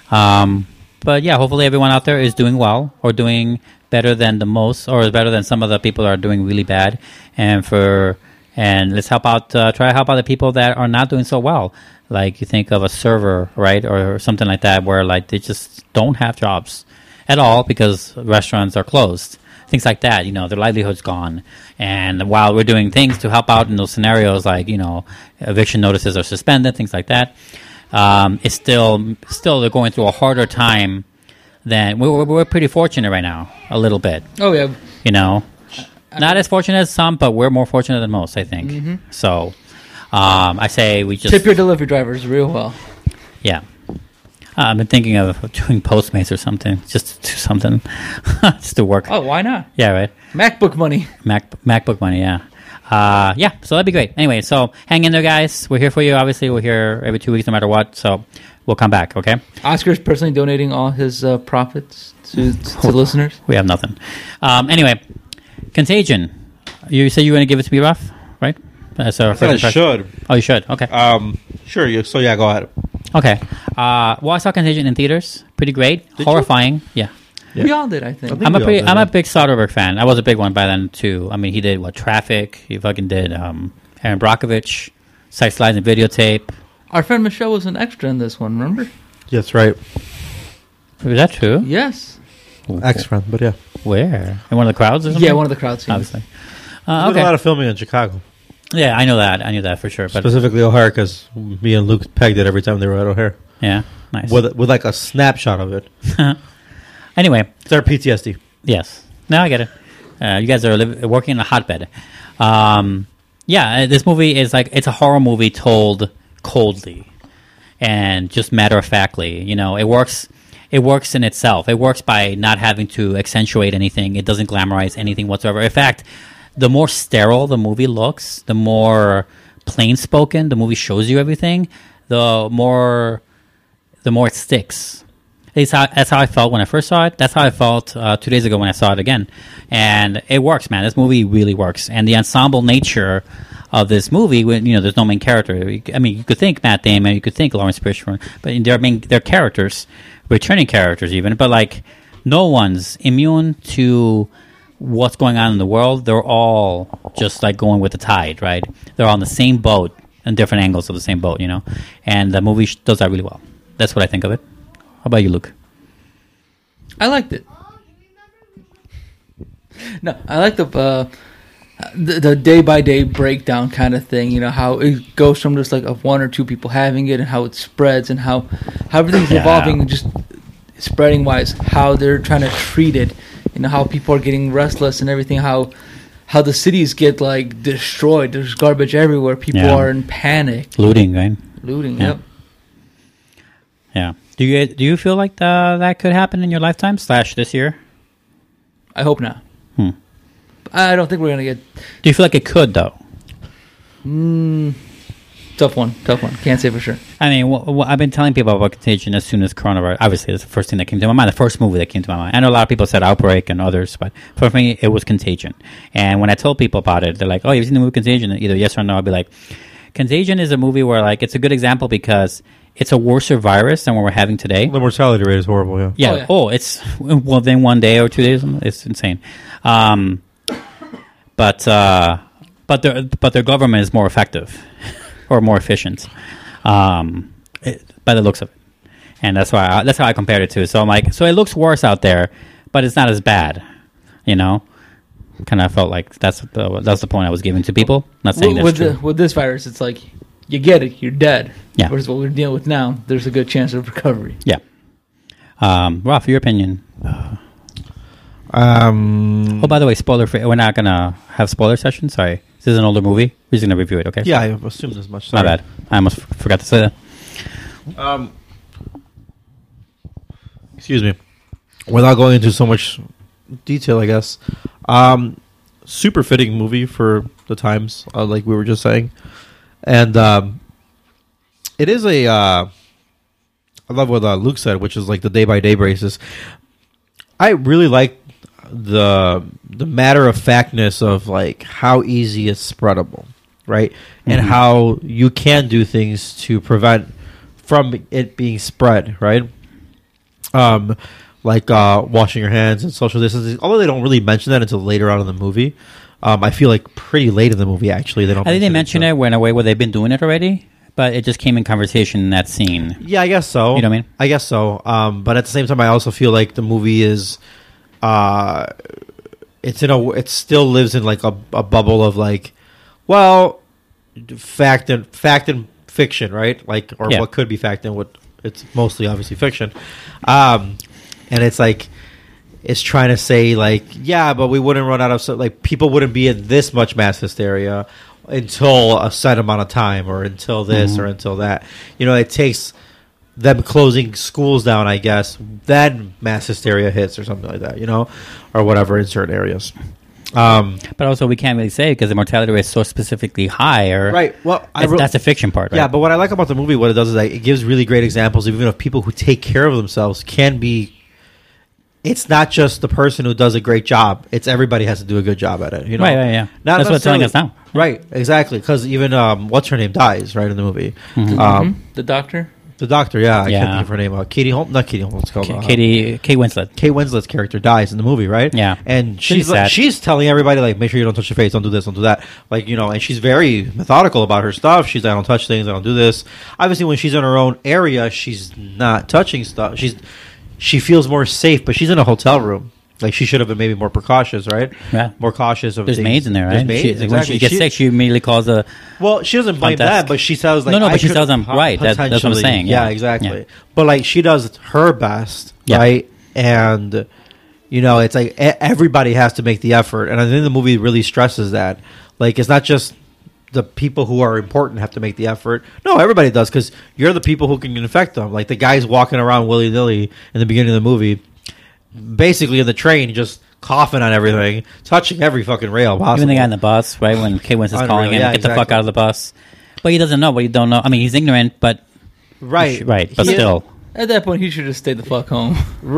Um, but yeah, hopefully everyone out there is doing well or doing better than the most, or better than some of the people that are doing really bad. And for and let's help out. Uh, try to help out the people that are not doing so well. Like you think of a server, right, or something like that, where like they just don't have jobs at all because restaurants are closed. Things like that, you know, their livelihood's gone. And while we're doing things to help out in those scenarios, like, you know, eviction notices are suspended, things like that, um, it's still, still they're going through a harder time than, we're, we're pretty fortunate right now, a little bit. Oh, yeah. You know, not as fortunate as some, but we're more fortunate than most, I think. Mm-hmm. So, um, I say we just... Tip your delivery drivers real well. Yeah. Uh, I've been thinking of doing Postmates or something, just to do something, just to work. Oh, why not? Yeah, right. MacBook money. Mac MacBook money, yeah. Uh, yeah, so that'd be great. Anyway, so hang in there, guys. We're here for you. Obviously, we're here every two weeks, no matter what. So we'll come back, okay? Oscar's personally donating all his uh, profits to, to oh, listeners. We have nothing. Um, anyway, Contagion. You say you were going to give it to me rough, right? That's our I think I should. Oh, you should. Okay. Um, sure. You, so yeah, go ahead. Okay. Uh, well, I saw Contagion in theaters. Pretty great. Did Horrifying. You? Yeah. Yeah. We all did, I think. I think I'm a pretty, did, I'm yeah. a big Soderbergh fan. I was a big one by then too. I mean, he did what Traffic. He fucking did um, Aaron Brockovich, Sex, Lies, and Videotape. Our friend Michelle was an extra in this one. Remember? Yes, right. Was that true? Yes. Ex-friend, but yeah. Where? In one of the crowds or something? Yeah, one of the crowd scenes. Obviously. Uh, Uh, did okay. a lot of filming in Chicago. Yeah, I know that. I knew that for sure. But Specifically O'Hare, because me and Luke pegged it every time they were at O'Hare. yeah, nice. With, with like a snapshot of it. Anyway, It's our P T S D. yes. No, I get it. Uh, you guys are live, working in a hotbed. Um, yeah, uh, this movie is like, it's a horror movie told coldly and just matter-of-factly. You know, it works... It works in itself. It works by not having to accentuate anything. It doesn't glamorize anything whatsoever. In fact, the more sterile the movie looks, the more plain-spoken the movie shows you everything, the more the more it sticks. That's how, that's how I felt when I first saw it. That's how I felt uh, two days ago when I saw it again. And it works, man. This movie really works. And the ensemble nature of this movie, when you know, there's no main character. I mean, you could think Matt Damon, you could think Lawrence Fishburne, but they're main, they're characters. Returning characters even, but like no one's immune to what's going on in the world. They're all just like going with the tide, right? They're on the same boat and different angles of the same boat, you know? And the movie sh- does that really well. That's what I think of it. How about you, Luke? I liked it. No, I like the uh, the, the day-by-day breakdown kind of thing, you know, how it goes from just like of one or two people having it and how it spreads and how, how everything's Yeah. evolving just spreading wise, how they're trying to treat it, you know, how people are getting restless and everything, how how the cities get like destroyed, there's garbage everywhere, people Yeah. are in panic. Looting, right? Looting, Yeah. yep. Yeah. Do you do you feel like the, that could happen in your lifetime slash this year? I hope not. Hmm. I don't think we're going to get... Do you feel like it could, though? Mm, tough one, tough one. Can't say for sure. I mean, wh- wh- I've been telling people about Contagion as soon as coronavirus. Obviously, it's the first thing that came to my mind, the first movie that came to my mind. I know a lot of people said Outbreak and others, but for me, it was Contagion. And when I told people about it, they're like, oh, you've seen the movie Contagion? Either yes or no. I'll be like, Contagion is a movie where, like, it's a good example because it's a worser virus than what we're having today. The mortality rate is horrible, yeah. Yeah. Oh, yeah. Oh, it's within one day or two days. It's insane. Um, but uh, but their but their government is more effective or more efficient. um, it, by the looks of it, and that's why I, that's how I compared it to. So I'm like, so it looks worse out there, but it's not as bad, you know. Kind of felt like that's the that's the point I was giving to people. Not saying with, that's with true. The, with this virus, it's like you get it, you're dead. Yeah. Whereas what we're dealing with now, there's a good chance of recovery. Yeah. Um, Ralph, your opinion. Uh, Um. oh, by the way, spoiler free. We're not gonna have spoiler session. Sorry, this is an older movie. We're just gonna review it. Okay. Yeah, I assumed as much. My Sorry. bad. I almost f- forgot to say that. Um. Excuse me. Without going into so much detail, I guess. Um, super fitting movie for the times, uh, like we were just saying, and um, it is a. Uh, I love what uh, Luke said, which is like the day by day basis. I really like the the matter of factness of like how easy it's spreadable, right, mm-hmm. and how you can do things to prevent from it being spread, right. Um, like uh, washing your hands and social distancing. Although they don't really mention that until later on in the movie, um, I feel like pretty late in the movie actually they don't. I think they mention it, it in a way where they've been doing it already. But it just came in conversation in that scene. Yeah, I guess so. You know what I mean? I guess so. Um, but at the same time, I also feel like the movie is, uh, it's in a, it still lives in like a, a bubble of like, well, fact and fact and fiction, right? Like, or yeah. what could be fact and what it's mostly obviously fiction. Um, and it's like, it's trying to say like, yeah, but we wouldn't run out of so like people wouldn't be in this much mass hysteria until a set amount of time or until this mm-hmm. or until that. You know, it takes them closing schools down, I guess, then mass hysteria hits or something like that, you know, or whatever in certain areas. Um, but also we can't really say because the mortality rate is so specifically high. Or right. Well, I that's, re- that's the fiction part, right? Yeah, but what I like about the movie, what it does is like, it gives really great examples, even of people who take care of themselves can be. It's not just the person who does a great job. It's everybody has to do a good job at it. You know, right, right, yeah. Not That's what's telling us now. Right, exactly. Because even um, what's her name dies right in the movie. Mm-hmm. Um, mm-hmm. The doctor. The doctor, yeah, I yeah. can't think of her name. Uh, Katie Holmes, not Katie Holmes. Called K- uh, Katie Kate Winslet. Kate Winslet's character dies in the movie, right? Yeah, and she's like, she's telling everybody like, make sure you don't touch your face, don't do this, don't do that. Like you know, and she's very methodical about her stuff. She's like, I don't touch things, I don't do this. Obviously, when she's in her own area, she's not touching stuff. She's she feels more safe, but she's in a hotel room. Like she should have been maybe more precautious, right? Yeah, more cautious of. There's things. maids in there, right? There's maids, she, exactly. When she gets she, sick, she immediately calls a. Well, she doesn't blame that, but she tells like no, no, but I she could tells them right. That, that's what I'm saying. Yeah, yeah. exactly. Yeah. But like she does her best, yeah. right? And you know, it's like everybody has to make the effort, and I think the movie really stresses that. Like, it's not just the people who are important have to make the effort. No, everybody does because you're the people who can infect them. Like the guys walking around willy nilly in the beginning of the movie, basically in the train, just. Coughing on everything, touching every fucking rail possible. Even the guy in the bus, right? When Kate Winslet's calling him, yeah, get exactly. the fuck out of the bus. But he doesn't know what you don't know. I mean, he's ignorant, but right, sh- right. But he still, at that point, he should have stayed the fuck home.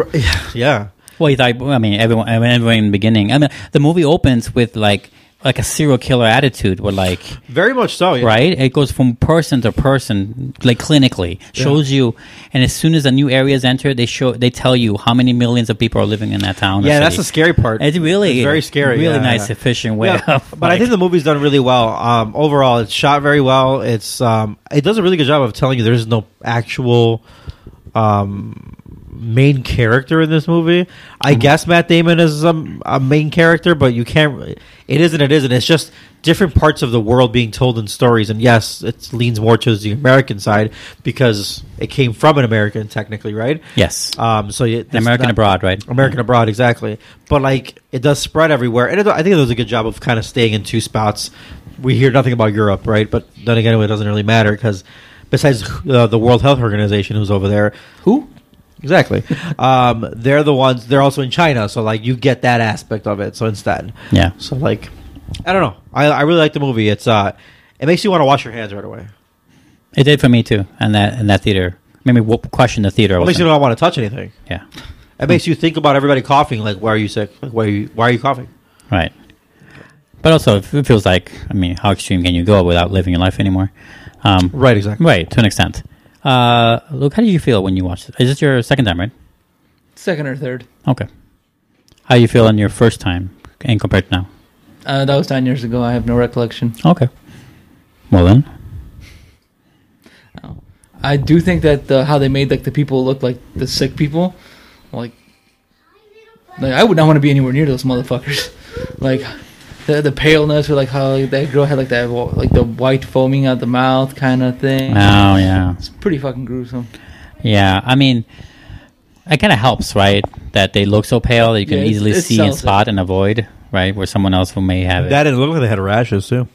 yeah. Well, he thought. I mean, everyone, everyone in the beginning. I mean, the movie opens with like. Like a serial killer attitude, where like very much so, yeah. Right? It goes from person to person, like clinically shows yeah. you, and as soon as a new area is entered, they show they tell you how many millions of people are living in that town. Yeah, or that's city. the scary part. It's really it's very scary, really yeah, nice, yeah. efficient way. Yeah, of, but like, I think the movie's done really well. Um, overall, it's shot very well. It's um, it does a really good job of telling you there's no actual. Um, main character in this movie. I mm-hmm. guess Matt Damon is a, a main character, but you can't. It isn't. It isn't. It's just different parts of the world being told in stories. And yes, it leans more to the American side because it came from an American, technically, right? Yes. Um. So you, an American not, abroad, right? American mm-hmm. abroad, exactly. But like, it does spread everywhere, and it, I think it does a good job of kind of staying in two spots. We hear nothing about Europe, right? But then again, it doesn't really matter because besides uh, the World Health Organization, who's over there, who? Exactly. Um, they're the ones. They're also in China, so like you get that aspect of it. So instead, yeah. So like, I don't know. I I really like the movie. It's uh, it makes you want to wash your hands right away. It did for me too, and that in that theater made me w- question the theater. It makes you not want to touch anything. Yeah. It makes you think about everybody coughing. Like, why are you sick? Like, why are you why are you coughing? Right. But also, it feels like I mean, how extreme can you go without living your life anymore? Um, right. Exactly. Right. To an extent. Uh, Luke, how did you feel when you watched it? Is this your second time, right? Second or third. Okay. How you feel on your first time and compared to now? Uh, that was nine years ago. I have no recollection. Okay. Well then. Oh. I do think that the, how they made like the people look like the sick people, like, like I would not want to be anywhere near those motherfuckers. Like the the paleness, or like how that girl had like that like the white foaming out the mouth kind of thing. Oh yeah, it's pretty fucking gruesome. Yeah, I mean, it kind of helps, right? That they look so pale that you can Yeah, it- easily it see and sells it. spot and avoid, right? Where someone else who may have it. That didn't look like they had rashes too.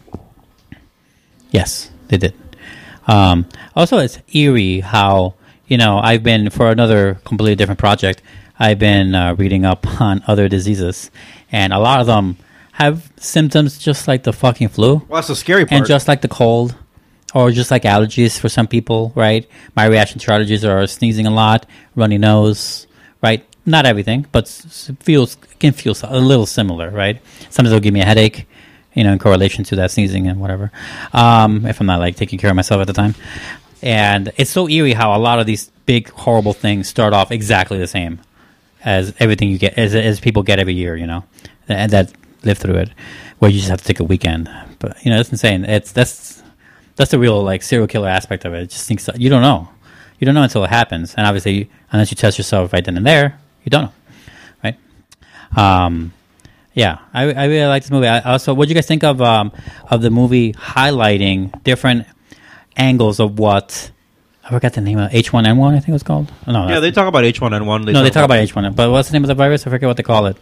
Yes, they did. Um, also, it's eerie how, you know, I've been, for another completely different project, I've been uh, reading up on other diseases, and a lot of them have symptoms just like the fucking flu. Well, that's the scary part. And just like the cold, or just like allergies for some people, right? My reaction to allergies are sneezing a lot, runny nose, right? Not everything, but s- feels can feel a little similar, right? Sometimes it'll give me a headache, you know, in correlation to that sneezing and whatever, um, if I'm not like taking care of myself at the time. And it's so eerie how a lot of these big horrible things start off exactly the same as everything you get, as, as people get every year, you know, and that live through it, where you just have to take a weekend. But you know, it's insane. It's that's that's the real like serial killer aspect of it. It just thinks you don't know, you don't know until it happens, and obviously unless you test yourself right then and there, you don't know, right? Um, yeah, I, I really like this movie. I also, what do you guys think of um, of the movie highlighting different angles of what? I forgot the name of H one N one. I think it was called. Oh, no, Yeah, that's- they talk about H one N one. no, they talk about H one N one. But what's the name of the virus? I forget what they call it.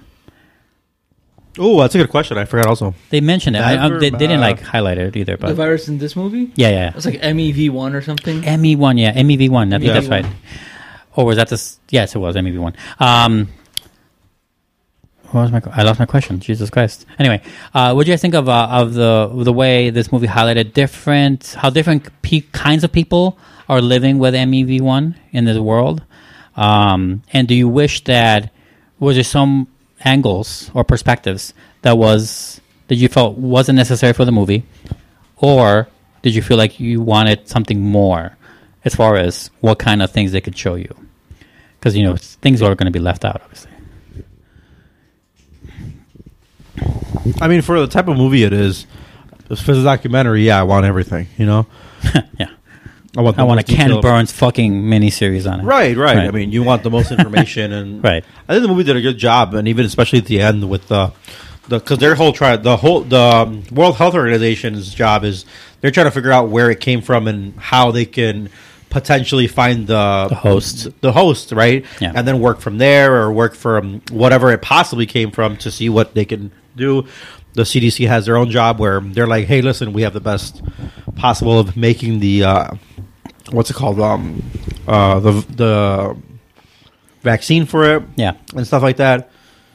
Oh, that's a good question. I forgot also. They mentioned it. I, I, Never, they, they didn't uh, like highlight it either. But The virus in this movie? Yeah, yeah. It's like M E V one or something. M E one, yeah, M E V one. I think Yeah. that's right. Or was that this? Yes, it was M E V one. Um, what was my? I lost my question. Jesus Christ. Anyway, uh, what do you guys think of uh, of the the way this movie highlighted different how different pe- kinds of people are living with M E V one in this world? Um, and do you wish that was there some angles or perspectives that was that you felt wasn't necessary for the movie, or did you feel like you wanted something more as far as what kind of things they could show you? Because you know things are going to be left out, obviously. I mean, for the type of movie it is, for the documentary, yeah, I want everything. You know. Yeah. I want. I the want a most Ken detailed- Burns fucking miniseries on it. Right, right, I mean, you want the most information, and Right. I think the movie did a good job, and even especially at the end with the, the because their whole try the whole the um, World Health Organization's job is they're trying to figure out where it came from and how they can potentially find the, The host. the host, right? Yeah. And then work from there or work from whatever it possibly came from to see what they can do. The C D C has their own job where they're like, hey, listen, we have the best possible of making the uh, what's it called um uh the the vaccine for it, Yeah. and stuff like that.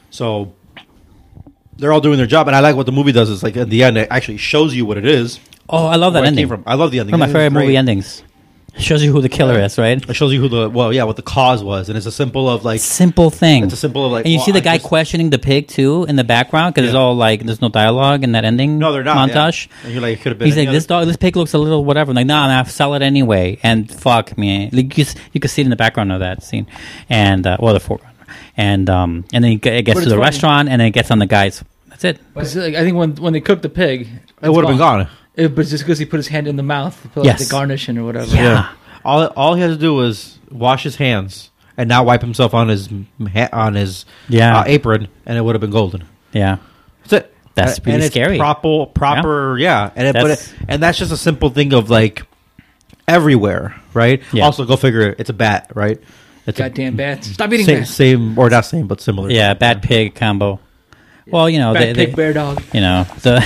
So they're all doing their job, and I like what the movie does. Is like at the end, it actually shows you what it is. Oh, I love that where it ending. came from. I love the ending. One of It my is favorite movie great. endings. It shows you who the killer is, right? It shows you who the well, yeah, what the cause was, and it's a simple of like Simple thing. It's a simple of like, and you well, see the I guy just- questioning the pig too in the background because it's Yeah. all like there's no dialogue in that ending. No, they're not, montage. yeah. And you're like, it could have been. He's any like, this other- dog, this pig looks a little whatever. I'm like, nah, nah, sell it anyway. And fuck me, like you, s- you can see it in the background of that scene, and uh, well, the forerunner, and um, and then it g- it gets But to it's the funny. restaurant, and then it gets on the guy's. That's it. But it's like, I think when when they cooked the pig, It would have been gone. It, but just because he put his hand in the mouth, to put Yes. like the garnishing or whatever. Yeah. All all he has to do is wash his hands and not wipe himself on his ha- on his Yeah. uh, apron, and it would have been golden. Yeah. That's it. That's and, pretty and it's scary. Proper, proper, yeah. And it, but That's- it, and that's just a simple thing of like everywhere, right? Yeah. Also, go figure. It's a bat, right? It's a- Goddamn bats! Stop eating same, bats. same or not same, but similar. Yeah, bad pig combo. Well, you know, Bad they, pig, they- bear dog. You know, the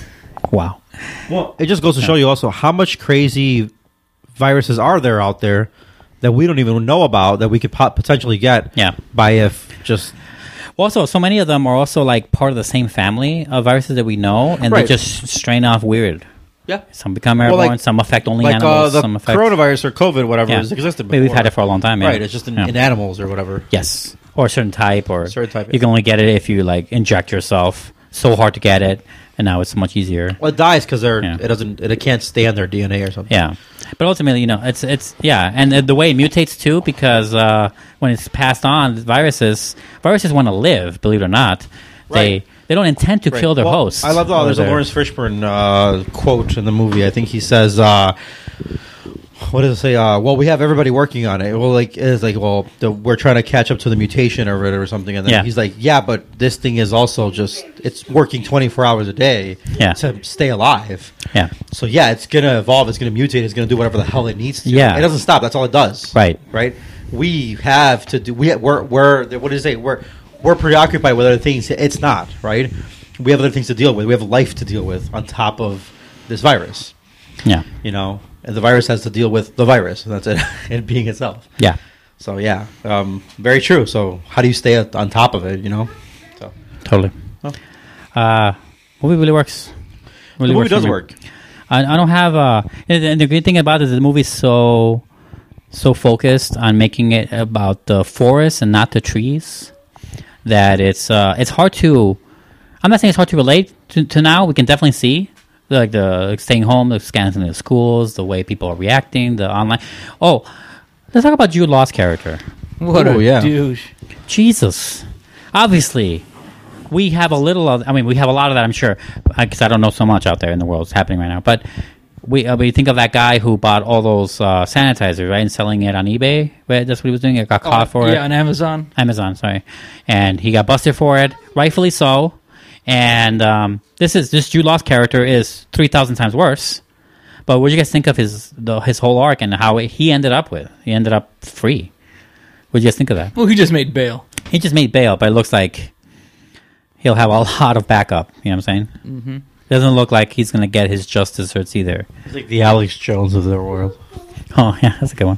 wow. Well, it just goes to show you also how much crazy viruses are there out there that we don't even know about that we could pot- potentially get. Yeah. By if just Well, also, so many of them are also like part of the same family of viruses that we know, and Right. they just strain off weird. Yeah. Some become Well, airborne, like- some affect only like uh, animals. the some affect coronavirus or COVID, whatever Yeah. has existed before. Maybe we've had it for a long time. Yeah. Right. It's just in, Yeah. in animals or whatever. Yes, or a certain type, or Certain type, You can only get it if you like inject yourself. So hard to get it, and now it's much easier. Well, it dies because they're Yeah. it doesn't it can't stand their D N A or something. Yeah, but ultimately, you know, it's it's yeah, and uh, the way it mutates too, because uh, when it's passed on, viruses viruses want to live. Believe it or not, they Right. they don't intend to Right. kill their Well, hosts. I love oh, or there's a their- Lawrence Fishburne uh, quote in the movie. I think he says, uh, what does it say? Uh, well, we have everybody working on it. Well, like it's like, well, the, we're trying to catch up to the mutation or whatever or something. And then Yeah. he's like, yeah, but this thing is also just it's working twenty-four hours a day Yeah. to stay alive. Yeah. So yeah, it's gonna evolve. It's gonna mutate. It's gonna do whatever the hell it needs to. Yeah. It doesn't stop. That's all it does. Right. Right. We have to do. We we're we're what do you say? We're we're preoccupied with other things. It's not right. We have other things to deal with. We have life to deal with on top of this virus. Yeah. You know, and the virus has to deal with the virus. And that's it. And being itself. Yeah. So yeah, um, very true. So how do you stay at- on top of it? You know. So Totally. Oh. Uh, movie really works. Really the movie works for does me. work. I, I don't have. Uh, and and the great thing about it is the movie's so so focused on making it about the forest and not the trees that it's uh, it's hard to. I'm not saying it's hard to relate to, to now. We can definitely see like the like staying home, the scans in the schools, the way people are reacting, the online. Oh, let's talk about Jude Law's character. What Ooh, a yeah. douche. Jesus. Obviously, we have a little of, I mean, we have a lot of that, I'm sure, because I don't know so much out there in the world that's happening right now. But we, uh, we think of that guy who bought all those uh, sanitizers, right, and selling it on eBay, right? That's what he was doing. He got caught Oh, for it. Yeah, on Amazon. Amazon, sorry. And he got busted for it, rightfully so. And um, this is this Jude Law's character is three thousand times worse. But what do you guys think of his the, his whole arc and how it, he ended up with? He ended up free. What do you guys think of that? Well, he just made bail. He just made bail, but it looks like he'll have a lot of backup. You know what I'm saying? Mm-hmm. Doesn't look like he's going to get his just desserts either. It's like the Alex Jones of their world. Oh, yeah, that's a good one.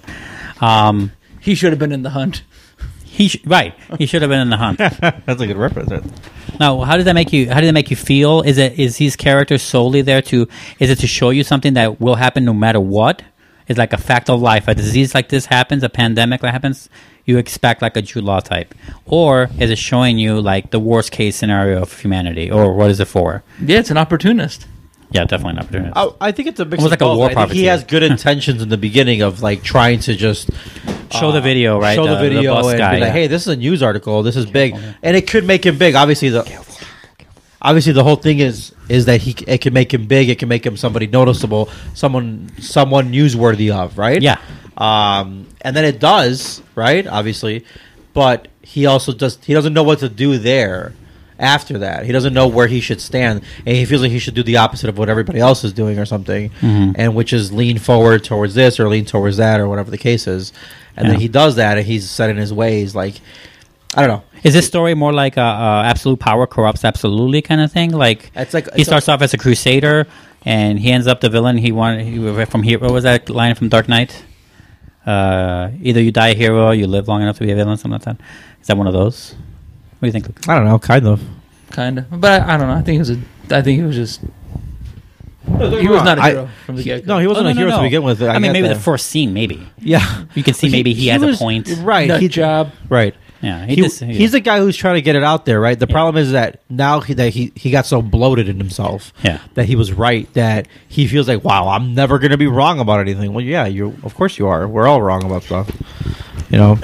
Um, He should have been in the hunt. he sh- right. He should have been in the hunt. That's a good reference. Right? Now, how did that make you? How did that make you feel? Is it is his character solely there to? Is it to show you something that will happen no matter what? It's like a fact of life. A disease like this happens, a pandemic that happens. You expect like a Jude Law type, or is it showing you like the worst case scenario of humanity, or what is it for? Yeah, it's an opportunist. Yeah, definitely an opportunist. I, I think it's a mix Almost of like a both. war I think he prophecy. has good intentions in the beginning of like trying to just Show the video, right? Show the, The- the video bus and guy, be like, yeah. "Hey, this is a news article. This is big," and it could make him big. Obviously, the obviously the whole thing is is that he it can make him big. It can make him somebody noticeable, someone someone newsworthy of, right? Yeah. Um, and then it does, right? Obviously, but he also just he doesn't know what to do there. After that, he doesn't know where he should stand, and he feels like he should do the opposite of what everybody else is doing, or something, Mhm. and which is lean forward towards this or lean towards that, or whatever the case is. And then Yeah. he does that, and he's set in his ways. Like, I don't know. Is this story more like a, a absolute power corrupts absolutely kind of thing? Like It's like he it's starts off as a crusader, and he ends up the villain. He wanted he, from here. What was that line from Dark Knight? Uh, either you die a hero, or you live long enough to be a villain. Something like that. Is that one of those? What do you think, Luke? I don't know. Kind of. Kind of. But I, I don't know. I think it was a. I think it was just. He was not a I- hero from the he- get-go. no, he wasn't Oh, a no, hero no, to no. begin with. I, mean, get maybe that. the first scene, maybe. Yeah, You can see maybe he, has was- a point. Right. Nut he, job. Right. Yeah, he He, just- yeah. He's the guy who's trying to get it out there, right? The problem is that now he, that he, he got so bloated in himself Yeah. that he was right, that he feels like, wow, I'm never going to be wrong about anything. Well, yeah, you of course you are. We're all wrong about stuff. You know?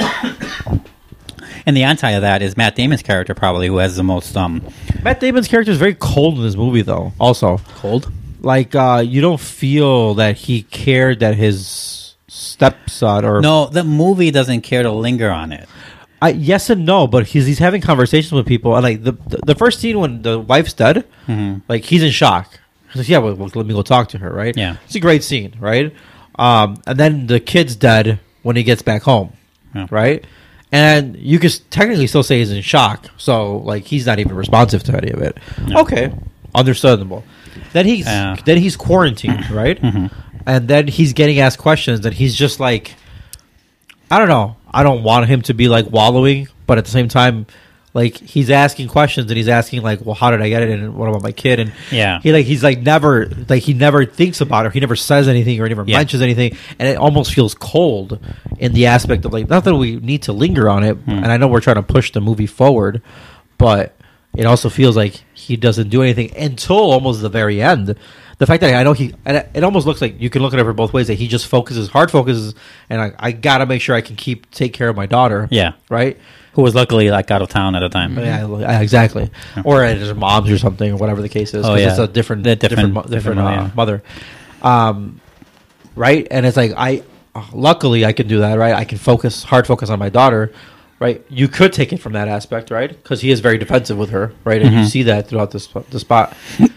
And the anti of that is Matt Damon's character, probably, who has the most. Um, Matt Damon's character is very cold in this movie, though, also. Cold? Like, uh, you don't feel that he cared that his stepson or... no, the movie doesn't care to linger on it. I, yes and no, but he's he's having conversations with people, and like the the, the first scene when the wife's dead, Mhm. like he's in shock. He's like, yeah, well, well, let me go talk to her, right? Yeah. It's a great scene, right? Um, and then the kid's dead when he gets back home, Yeah. right? And you could technically still say he's in shock, so like he's not even responsive to any of it. No. Okay, understandable. Then he's Yeah. then he's quarantined, right? Mhm. And then he's getting asked questions, and he's just like, I don't know. I don't want him to be like wallowing, but at the same time, like he's asking questions and he's asking like, well, how did I get it? And what about my kid? And Yeah. he like he's like never like he never thinks about it. He never says anything or he never Yeah. mentions anything, and it almost feels cold in the aspect of like not that we need to linger on it. Hmm. And I know we're trying to push the movie forward, but it also feels like he doesn't do anything until almost the very end. The fact that I know he, and it- it almost looks like you can look at it for both ways. That he just focuses, hard focuses, and I, I gotta make sure I can keep take care of my daughter. Yeah. right. Who was luckily like out of town at the time. Yeah, yeah, exactly. Or at his mom's or something, or whatever the case is. Oh, 'cause yeah. it's a different, The different, different- different, different, uh, yeah. mother. Um, right, and it's like I, uh, luckily I can do that, right? I can focus, hard focus on my daughter, right? You could take it from that aspect, right? Because he is very defensive with her, right? And Mm-hmm. you see that throughout the, sp- the spot.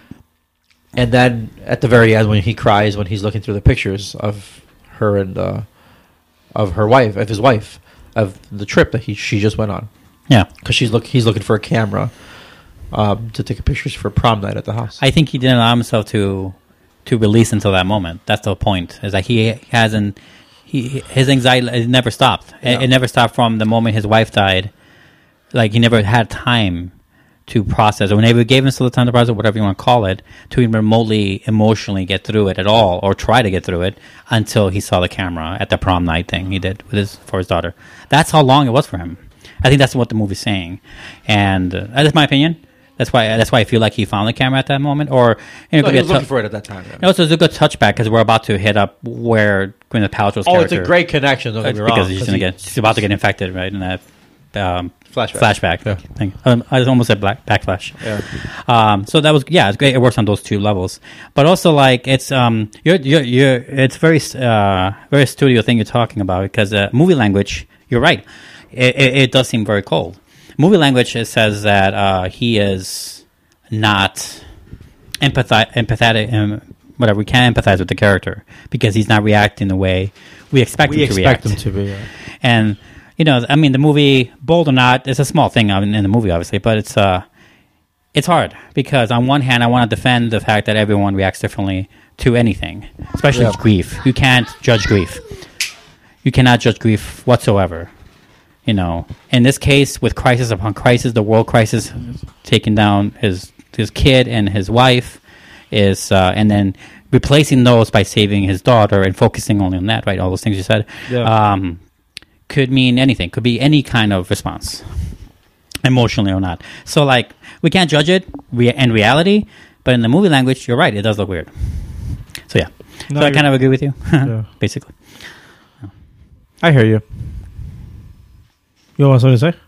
And then at the very end, when he cries, when he's looking through the pictures of her and uh, of her wife, of his wife, of the trip that he she just went on. Yeah, because she's look he's looking for a camera um, to take pictures for prom night at the house. I think he didn't allow himself to to release until that moment. That's the point. Is like he hasn't. He his anxiety it never stopped. Yeah. It, it never stopped from the moment his wife died. Like he never had time to process, or whenever gave himself the time to process, whatever you want to call it, to even remotely emotionally get through it at all, or try to get through it, until he saw the camera at the prom night thing he did with his for his daughter. That's how long it was for him. I think that's what the movie's saying, and uh, that's my opinion. That's why that's why I feel like he found the camera at that moment, or you know, No, could he be was a looking tou- for it at that time. Yeah. And also, it's a good touchback because we're about to hit up where Gwyneth Paltrow's Oh, character. it's a great connection. Don't get me wrong. Because she's, 'cause gonna he- get, she's about to get infected, right? In that um, Flashback. Flashback. Yeah. Thing. Um, I almost said black backflash. Yeah. Um, so that was yeah, it's great. It works on those two levels, but also like it's um, you're you're, you're it's very uh, very studio thing you're talking about because uh, movie language. You're right. It, it, it does seem very cold. Movie language it says that uh, he is not empathi- empathetic. Um, whatever, we can't empathize with the character because he's not reacting the way we expect We him to expect react. him to be. Yeah. And you know, I mean, the movie, bold or not, it's a small thing in the movie, obviously, but it's uh, it's hard because on one hand, I want to defend the fact that everyone reacts differently to anything, especially Yeah. grief. You can't judge grief. You cannot judge grief whatsoever. You know, in this case, with crisis upon crisis, the world crisis, taking down his his kid and his wife, is uh, and then replacing those by saving his daughter and focusing only on that, right? All those things you said, Yeah. um, could mean anything. Could be any kind of response, emotionally or not. So, like, we can't judge it re- in reality, but in the movie language, you're right. It does look weird. So yeah, No, so I you're- kind of agree with you, Yeah. basically. I hear you. You want something to say?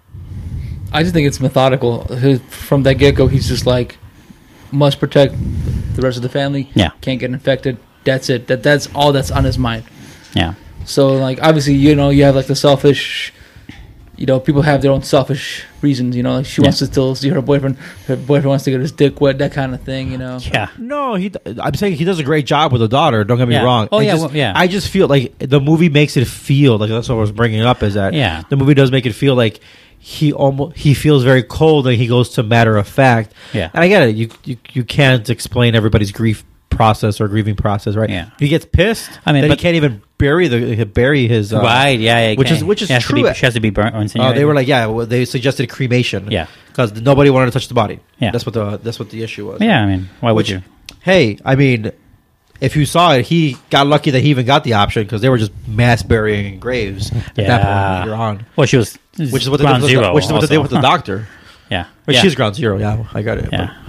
I just think it's methodical. His- From that get go, he's just like, must protect the rest of the family. Yeah. Can't get infected. That's it. That that's all that's on his mind. Yeah. So like obviously you know you have like the selfish, you know people have their own selfish reasons. You know like she Yeah. wants to still see her boyfriend. Her boyfriend wants to get his dick wet. That kind of thing. You know. Yeah. No, he. I'm saying he does a great job with the daughter. Don't get me Yeah. wrong. Oh, I yeah, just, well, yeah. I just feel like the movie makes it feel like that's what I was bringing up. Is that Yeah. the movie does make it feel like he almost he feels very cold and he goes to matter of fact. Yeah. And I get it. You you you can't explain everybody's grief process or grieving process, right? Yeah. He gets pissed. I mean, that but- he can't even bury the bury his uh, right, yeah, yeah, which okay. is which is She has to true. be- she has to be burnt or Oh, incinerated. they were like, yeah, well, they suggested cremation. Yeah. because nobody wanted to touch the body. Yeah. that's what the that's what the issue was. Yeah, I mean, why would Which, you? Hey, I mean, if you saw it, he got lucky that he even got the option because they were just mass burying graves at that Yeah. point later on. Well, she was Which is what they ground did with the, zero which is what they did with also. the doctor. Yeah. But Yeah. she's ground zero. Yeah, I got it. Yeah.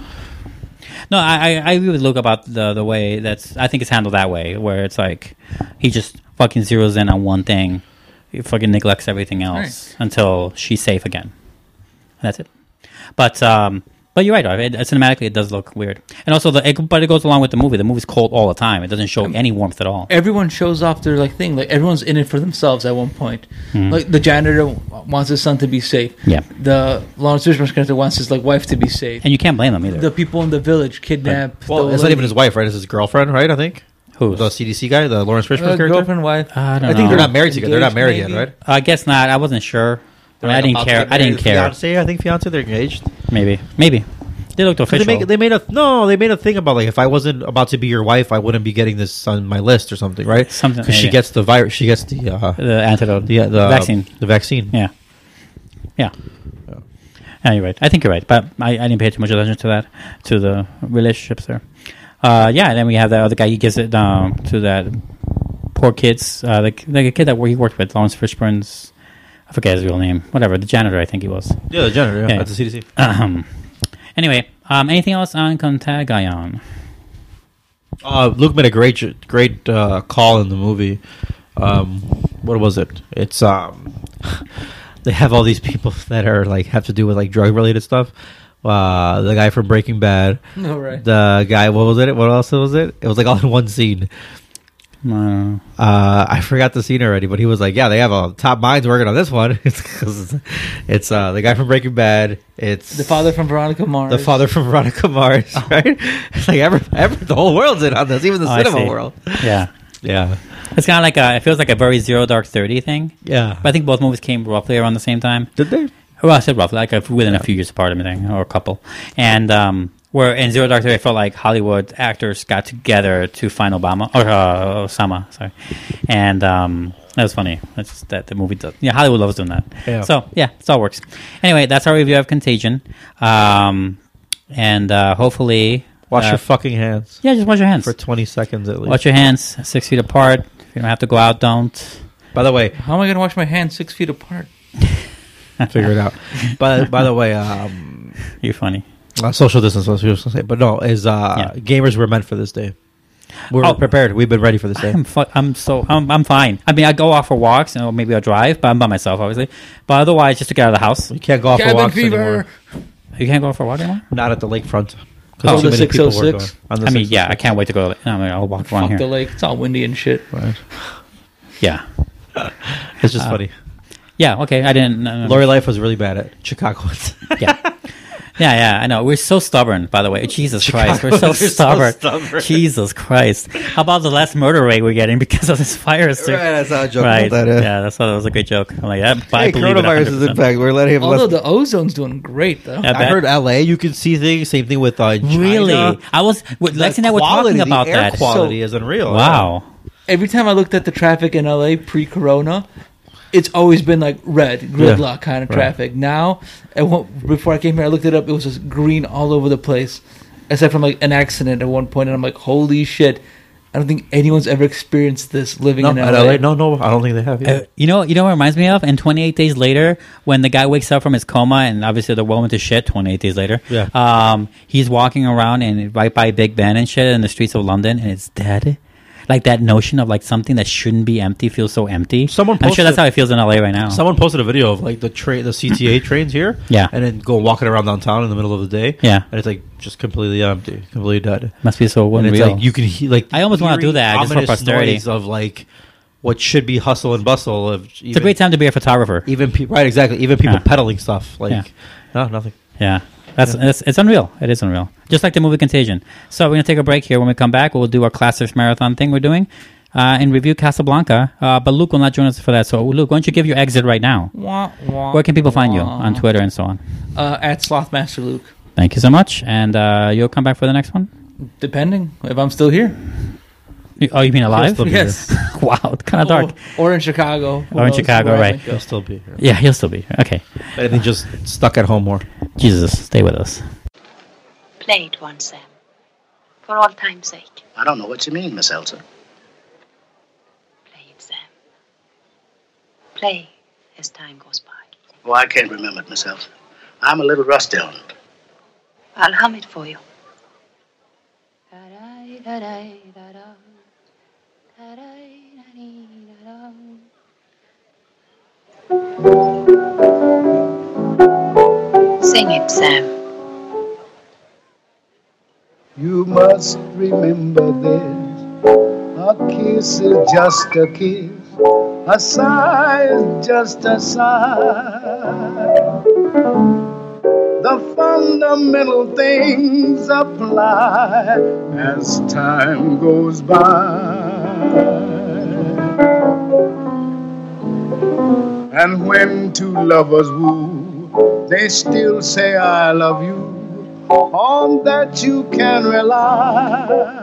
No, I, I I agree with Luke about the the way that's. I think it's handled that way, where it's like he just fucking zeroes in on one thing, he fucking neglects everything else until she's safe again. And that's it. But um, but you're right. Right? It, cinematically, it does look weird, and also the it, but it goes along with the movie. The movie's cold all the time. It doesn't show any warmth at all. Everyone shows off their like thing. Like everyone's in it for themselves at one point. Mhm. Like the janitor wants his son to be safe. Yeah. The Lawrence Fishburne's character wants his like wife to be safe. And you can't blame them either. The people in the village kidnap. Well, the it's not lady. even his wife, right? It's his girlfriend, right? I think. Who? The C D C guy, the Lawrence Fishburne Uh, character. girlfriend, wife. I don't I think know. they're not married together. They're not married Engaged, yet, maybe? right? I guess not. I wasn't sure. I, mean, I didn't About to care. get I didn't married. care. Fiance, I think fiance. They're engaged. Maybe, maybe they looked 'Cause official. They, make, they made a no. They made a thing about like if I wasn't about to be your wife, I wouldn't be getting this on my list or something, right? Something- because she yeah. gets the virus. She gets the uh, the antidote, the, the vaccine, the vaccine. Yeah, yeah. Yeah, you're right. I think you're right, but I, I didn't pay too much attention to that, to the relationships there. Uh, yeah, and then we have that other guy. He gives it um, to that poor kids, uh, the, the kid that he worked with, Lawrence Fishburne's. I forget his real name. Whatever, the janitor, I think he was. Yeah, the janitor. Yeah, at the C D C. Um, anyway, um, anything else on Contagion? Uh, Luke made a great, great uh, call in the movie. Um, what was it? It's um, they have all these people that are like have to do with like drug related stuff. Uh, the guy from Breaking Bad. No, right. The guy. What was it? What else was it? It was like all in one scene. Uh, Uh, I forgot the scene already, but he was like, "Yeah, they have a top minds working on this one." It's 'cause it's, it's uh, the guy from Breaking Bad. It's The father from Veronica Mars. the father from Veronica Mars, right? It's like every, every, the whole world's in on this, even the Oh, I cinema see. world. Yeah. Yeah, It's kind of like a, it feels like a very Zero Dark Thirty thing. yeah. But I think both movies came roughly around the same time. Did they? Well, I said roughly, like a, within a few years apart, or anything, or a couple. And um, where in Zero Dark Thirty, I felt like Hollywood actors got together to find Obama or uh, Osama. Sorry, and um, that was funny. That's just that the movie does. Yeah, Hollywood loves doing that. Yeah. So yeah, it all works. Anyway, that's our review of Contagion. Um, and uh, hopefully, Wash uh, your fucking hands. Yeah, just wash your hands for twenty seconds at least. Wash your hands six feet apart. If you don't have to go out, don't. By the way, How am I going to wash my hands six feet apart? figure it out. But by the way, um, You're funny. uh, social distance. Was what I was gonna say, but no, is uh, Yeah. gamers were meant for this day. We're Oh. prepared. We've been ready for this day. I'm fu- I'm so I'm I'm fine. I mean, I go out for walks, and maybe I'll drive, but I'm by myself, obviously. But otherwise, just to get out of the house. You can't go off for Cabin walks fever. anymore. You can't go for a walk anymore. Not at the lakefront. Oh, too the many people were six oh going six? on the I mean, six oh yeah, I six. can't wait to go. I mean, I'll walk around Fuck here. the lake. It's all windy and shit. Right. Yeah, It's just Uh, funny. yeah. Okay, I didn't. Uh, Lori Life was really bad at Chicago. yeah. Yeah, yeah, I know. We're so stubborn, by the way. Jesus Christ, we're so Chicagoans are so stubborn. stubborn. Jesus Christ. How about the less murder rate we're getting because of this virus? Right, that's how I joke right. about that, yeah. Yeah, that's that was a great joke. I'm like, that, I Hey, believe it coronavirus is one hundred percent. in fact. We're letting him. Although less- the ozone's doing great, though. Yeah, I heard L A. You can see things. Same thing with uh, China. Really? I was with The Lexi and I were quality, talking about the air that. quality So- is unreal. Wow. Every time I looked at the traffic in L A pre-corona, it's always been like red, gridlock Yeah. kind of Right. traffic. Now, at one, before I came here, I looked it up. It was just green all over the place, except from like an accident at one point, and I'm like, holy shit! I don't think anyone's ever experienced this living No, in at L A. L A. No, no, I don't think they have. Uh, Either. you know, you know what it reminds me of? And twenty-eight days later, when the guy wakes up from his coma, and obviously the world went to shit. twenty-eight days later, Yeah. um, he's walking around and right by Big Ben and shit in the streets of London, and it's dead. Like that notion of like something that shouldn't be empty feels so empty. Someone I'm sure posted- that's how it feels in L A right now. Someone posted a video of like the train, the C T A trains here. Yeah. and then go walking around downtown in the middle of the day. Yeah. and it's like just completely empty, completely dead. Must be so And it's unreal. like you can hear like I almost wanna do eerie, that just for ominous posterity. noise of like what should be hustle and bustle. Of even, it's a great time to be a photographer. Even pe- right, exactly. Even people Yeah. peddling stuff like Yeah. no, nothing. Yeah. That's it's, it's unreal. It is unreal. Just like the movie Contagion. So we're gonna take a break here. When we come back, we'll do our classics marathon thing we're doing. Uh, and review Casablanca, uh, but Luke will not join us for that. So, Luke, why don't you give your exit right now? Wah, wah, Where can people find you wah. on Twitter and so on? Uh, at Slothmaster Luke. Thank you so much, and uh, you'll come back for the next one. Depending if I'm still here. You- Oh, you mean alive? still be Yes. Wow, it's kind of dark. Or, or in Chicago. Who Or in knows Chicago, where I right. might go. He'll still be here. Yeah, he'll still be here. Okay, I think just stuck at home more. Jesus, stay with us. Play it once, Sam. For all time's sake. I don't know what you mean, Miss Elsa. Play it, Sam. Play as time goes by. Oh, I can't remember it, Miss Elsa. I'm a little rusty on it. I'll hum it for you. Sing it, Sam. You must remember this. A kiss is just a kiss. A sigh is just a sigh. The fundamental things apply as time goes by. And when two lovers woo, they still say I love you. On that you can rely.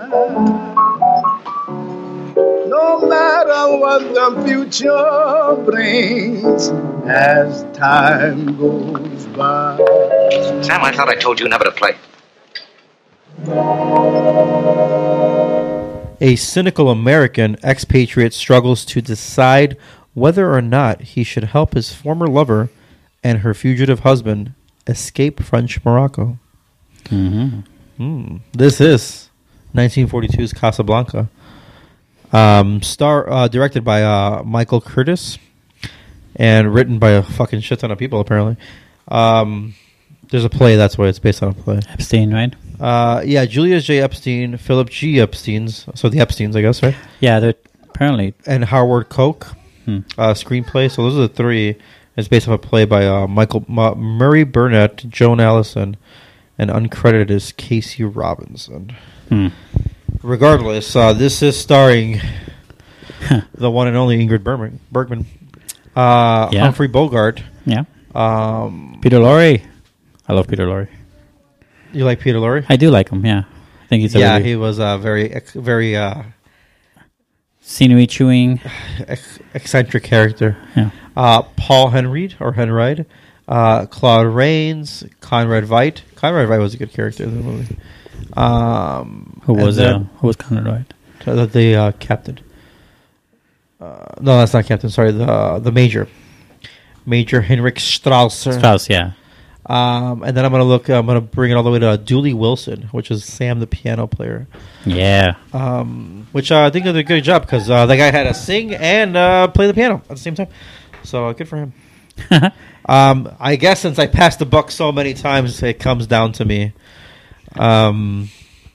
No matter what the future brings as time goes by. Sam, I thought I told you never to play. A cynical American expatriate struggles to decide whether or not he should help his former lover and her fugitive husband escape French Morocco. Mm-hmm. Mm. This is nineteen forty-two's Casablanca. Um, star uh, directed by uh, Michael Curtis and written by a fucking shit ton of people apparently. Um, there's a play, that's why it's based on a play. Epstein, right? Uh, yeah, Julius J. Epstein, Philip G. Epstein's, so the Epsteins, I guess, right? Yeah, they're apparently. And Howard Koch, Hmm. uh, screenplay. So those are the three. It's based off a play by uh, Michael M- Murray Burnett, Joan Allison, and uncredited is Casey Robinson. Hmm. Regardless, uh, this is starring the one and only Ingrid Bergman, Bergman uh, Yeah. Humphrey Bogart. Yeah. Um, Peter Lorre. I love Peter Lorre. You like Peter Lorre? I do like him. Yeah, I think he's a yeah. really He was uh, very, ex- very uh, scenery chewing, ex- eccentric character. Yeah. Uh, Paul Henreid or Henreid, uh, Claude Rains, Conrad Veidt. Conrad Veidt was a good character in the movie. Um, Who and was then- uh, who was Conrad Veidt? The, the uh, captain. Uh, no, that's not captain. Sorry, the the major, Major Henrik Strauss. Strauss, yeah. Um, and then I'm gonna look. I'm gonna bring it all the way to uh, Dooley Wilson, which is Sam the piano player. Yeah. Um, which uh, I think did a good job because uh, that guy had to sing and uh, play the piano at the same time. So uh, good for him. um, I guess since I passed the buck so many times, it comes down to me. Um,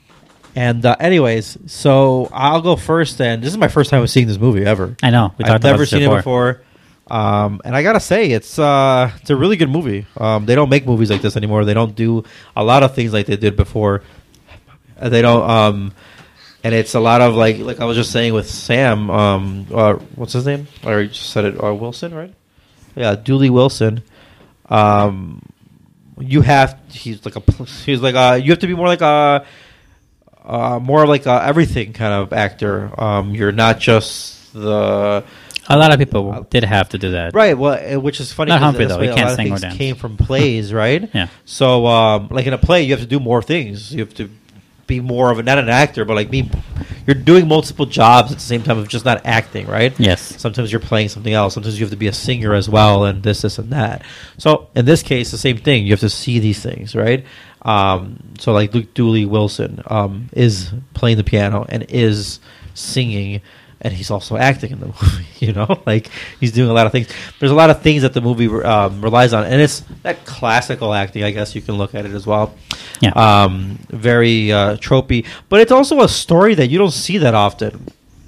and uh, anyways, so I'll go first. And this is my first time seeing this movie ever. I know. We I've talked about never this seen before. it before. Um, and I gotta say, it's uh, it's a really good movie. Um, they don't make movies like this anymore. They don't do a lot of things like they did before. Uh, They don't. Um, and it's a lot of like, like I was just saying with Sam. Um, uh, what's his name? I already just said it. Uh, Wilson, right? Yeah, Dooley Wilson. Um, you have. He's like a. He's like a. You have to be more like a. Uh, more like a everything kind of actor. Um, you're not just the. A lot of people did have to do that. Right, well, uh, which is funny. Not 'cause Humphrey, that's though. He why a can't lot of sing or things dance. came from plays, right? Yeah. So, um, like in a play, you have to do more things. You have to be more of a, not an actor, but like be, you're doing multiple jobs at the same time of just not acting, right? Yes. Sometimes you're playing something else. Sometimes you have to be a singer as well, and this, this, and that. So, in this case, the same thing. You have to see these things, right? Um, so, like Luke Dooley Wilson um, is playing the piano and is singing. And he's also acting in the movie, you know, like he's doing a lot of things. There's a lot of things that the movie um, relies on, and it's that classical acting. I guess you can look at it as well. Yeah. Um, very uh, tropey, but it's also a story that you don't see that often,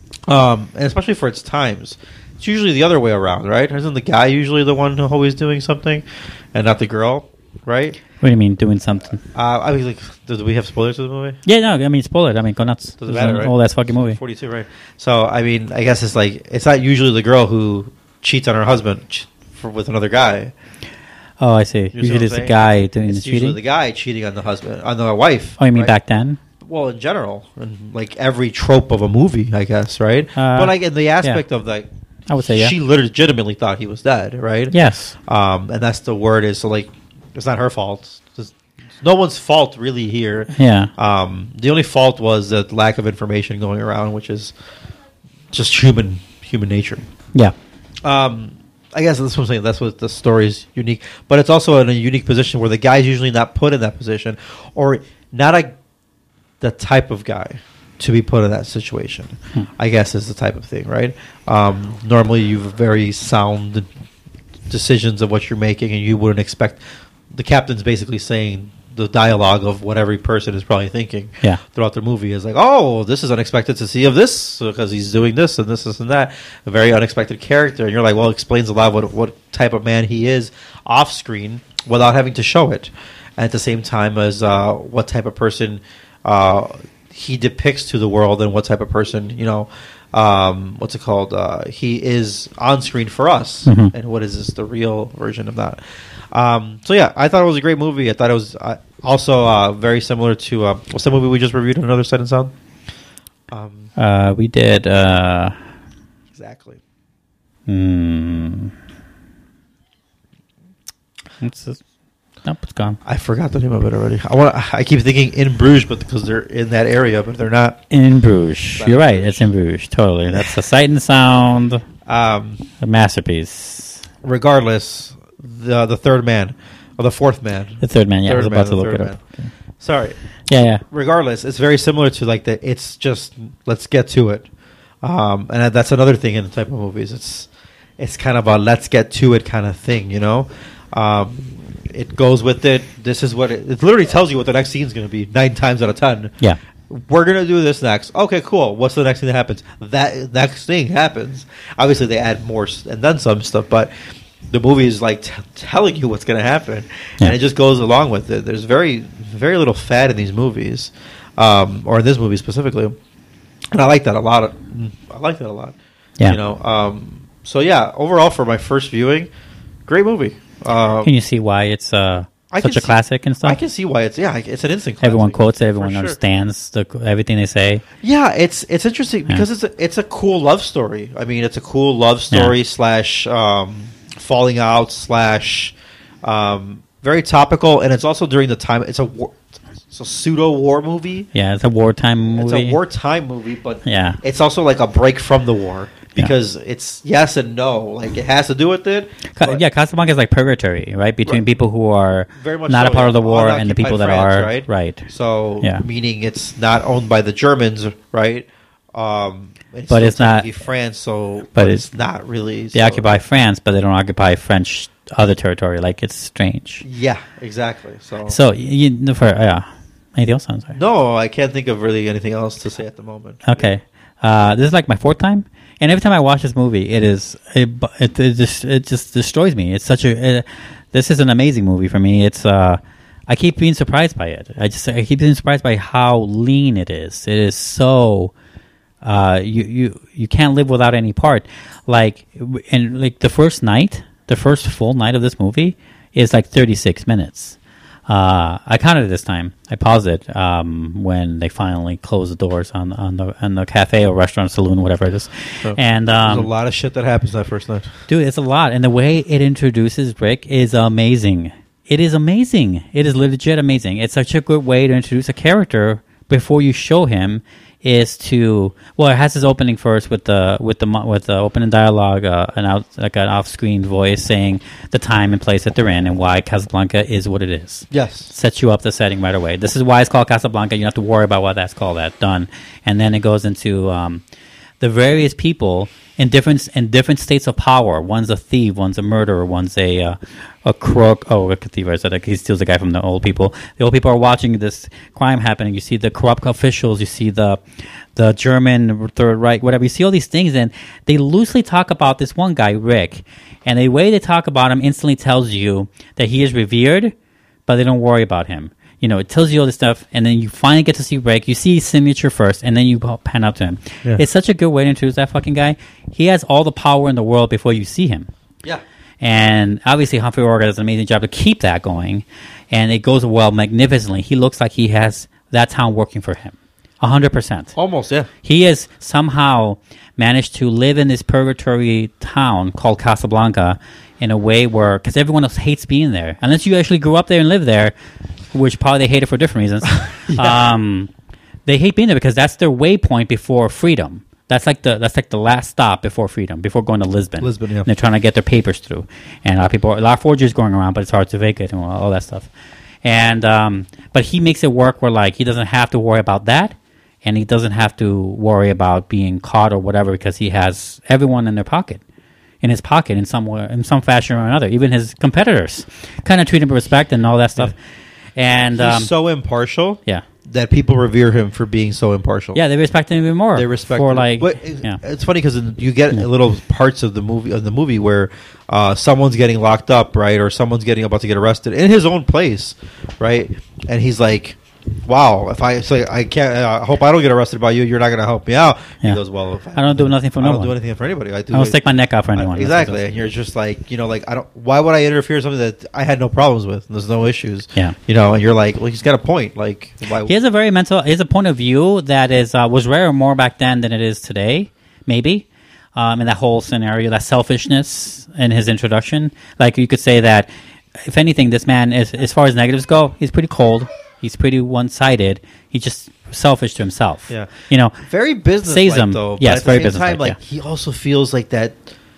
um, and especially for its times. It's usually the other way around, right? Isn't the guy usually the one always doing something, and not the girl, right? What do you mean doing something? Uh, I mean, like, do, do we have spoilers to the movie? Yeah, no, I mean spoiler it. I mean, go nuts. Doesn't It's matter, an right? old ass fucking movie. forty-two, right? So, I mean, I guess it's like it's not usually the girl who cheats on her husband ch- for, with another guy. Oh, I see. You see what Usually I'm it's the saying? guy doing It's the usually cheating. the guy cheating on the husband, on the wife. Oh, you mean right? back then? Well, in general, and like every trope of a movie, I guess, right? Uh, but like in the aspect yeah. of like, I would say, yeah. she legitimately thought he was dead, right? Yes. Um, and that's the word is so like it's not her fault. It's no one's fault really here. Yeah. Um, the only fault was the lack of information going around, which is just human human nature. Yeah. Um, I guess that's what I'm saying. That's what the story is unique, but it's also in a unique position where the guy's usually not put in that position, or not a the type of guy to be put in that situation. Hmm. I guess is the type of thing, right? Um, normally, you have very sound decisions of what you're making, and you wouldn't expect. The captain's basically saying the dialogue of what every person is probably thinking Yeah. throughout the movie is like, oh, this is unexpected to see of this because he's doing this and this, this and that. A very unexpected character. And you're like, well, it explains a lot of what, what type of man he is off screen without having to show it. And at the same time as uh, what type of person uh, he depicts to the world and what type of person, you know, um, what's it called? Uh, he is on screen for us. Mhm. And what is this, the real version of that? Um, so yeah, I thought it was a great movie. I thought it was uh, also uh, very similar to uh, what's the movie we just reviewed? Another Sight and Sound. Um, Uh, we did. Uh, exactly. Hmm. It's just, nope, it's gone. I forgot the name of it already. I want. I keep thinking In Bruges, but because they're in that area, but they're not. In Bruges. You're right. It's in Bruges. Totally. That's a Sight and Sound. Um, a masterpiece. Regardless, the the third man or the fourth man. The third man. Yeah, I was Third about to the look third it up. man. Sorry. Yeah, yeah. Regardless, it's very similar to like the. It's just let's get to it, um, and that's another thing in the type of movies. It's it's kind of a let's get to it kind of thing, you know. Um, it goes with it. This is what it, it literally tells you what the next scene is going to be nine times out of ten. Yeah. We're going to do this next. Okay, cool. What's the next thing that happens? That next thing happens. Obviously, they add more s- and then some stuff, but the movie is like t- telling you what's going to happen, Yeah. and it just goes along with it. There's very, very little fat in these movies, um, or in this movie specifically, and I like that a lot. I like that a lot. Yeah. You know. Um, so yeah, overall for my first viewing, great movie. Um, Can you see why it's uh, I such can a see- classic and stuff? I can see why it's yeah, it's an instant classic. Everyone quotes it. Everyone For sure. understands the, everything they say. Yeah, it's it's interesting because Yeah. it's a it's a cool love story. I mean, it's a cool love story Yeah. slash um, falling out slash um, very topical, and it's also during the time. It's a war, it's a pseudo war movie. Yeah, it's a wartime movie. It's a wartime movie, but Yeah. it's also like a break from the war because it's yes and no. Like it has to do with it. Ca- yeah, Casablanca is like purgatory, right? Between Right. people who are Very much not so, a part yeah. of the war On and the people that occupied are. France, Right. So Yeah. meaning it's not owned by the Germans, right? Um, But still it's not- technically France, so but but it's- it's not really. They so- occupy France, but they don't occupy French other territory. Like, it's strange. Yeah, exactly. So, So, you know, for, yeah. Anything else? I'm sorry. no, I can't think of really anything else to say at the moment. Okay. Uh, this is like my fourth time. And every time I watch this movie, it is, it, bu- it, it just, it just destroys me. It's such a, it, this is an amazing movie for me. It's, uh, I keep being surprised by it. I just, I keep being surprised by how lean it is. It is so, uh, you, you, you can't live without any part. Like, w- and like the first night, the first full night of this movie is like thirty-six minutes. Uh, I counted it this time. I paused it um, when they finally closed the doors on on the on the cafe or restaurant, saloon, whatever it is. So, And um, there's a lot of shit that happens that first night. dude, it's a lot. And the way it introduces Rick is amazing. It is amazing. It is legit amazing. It's such a good way to introduce a character before you show him. Is to well, it has his opening first with the with the mo- with the opening dialogue, uh, an out like an off-screen voice saying the time and place that they're in and why Casablanca is what it is. Yes. Sets you up the setting right away. This is why it's called Casablanca. You don't have to worry about why that's called that. Done. And then it goes into um, the various people in different in different states of power. One's a thief, one's a murderer, one's a uh, a crook. Oh, a thief! I said like he steals the guy from the old people. The old people are watching this crime happening. You see the corrupt officials. You see the the German Third Reich, whatever. You see all these things, and they loosely talk about this one guy, Rick. And the way they talk about him instantly tells you that he is revered, but they don't worry about him. You know, it tells you all this stuff, and then you finally get to see Rick. You see his signature first, and then you pan up to him. Yeah. It's such a good way to introduce that fucking guy. He has all the power in the world before you see him. Yeah. And obviously, Humphrey Bogart does an amazing job to keep that going, and it goes well magnificently. He looks like he has that town working for him. one hundred percent. Almost, yeah. He has somehow managed to live in this purgatory town called Casablanca in a way where, because everyone else hates being there. Unless you actually grew up there and live there, which probably they hate it for different reasons. Yeah. um, they hate being there because that's their waypoint before freedom. That's like the that's like the last stop before freedom, before going to Lisbon. Lisbon, yeah. And they're trying to get their papers through. And a lot of people, a lot of forgeries going around, but it's hard to vacate and all that stuff. And um, but he makes it work where like he doesn't have to worry about that, and he doesn't have to worry about being caught or whatever because he has everyone in their pocket, in his pocket in some way, in some fashion or another. Even his competitors kind of treat him with respect and all that stuff. And He's um, so impartial. Yeah. That people revere him for being so impartial. Yeah, they respect him even more. They respect for him. like. But it- yeah. it's funny because you get little parts of the movie of the movie where uh, someone's getting locked up, right, or someone's getting about to get arrested in his own place, right, and he's like, "Wow, if I say I can't, uh, I hope I don't get arrested by you. You're not going to help me out." Yeah. He goes, "Well, if I don't do nothing for I no don't one. do anything for anybody. I do. I don't stick my neck out for anyone." I- exactly, and you're just like, you know, like I don't. Why would I interfere in something that I had no problems with? And there's no issues. Yeah. you know, and you're like, well, he's got a point. Like, why? He has a very mental. He has a point of view that is uh, was rare more back then than it is today. Maybe, um, in that whole scenario, that selfishness in his introduction. Like you could say that, if anything, this man is, as far as negatives go, he's pretty cold. He's pretty one-sided. He's just selfish to himself. Yeah. You know, very business says him, though. But yes, at the very same business time, like he also feels like that,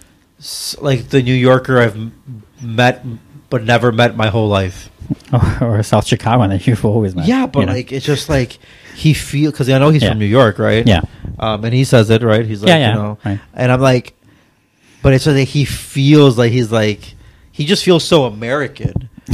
s- like the New Yorker I've m- met but never met my whole life. or, or South Chicago that you've always met. Yeah, but you know? like it's just like he feel because I know he's Yeah. from New York, right? Yeah. um, and he says it right. He's like, Yeah, yeah, you know, right. and I'm like, but it's like he feels like he's like he just feels so American.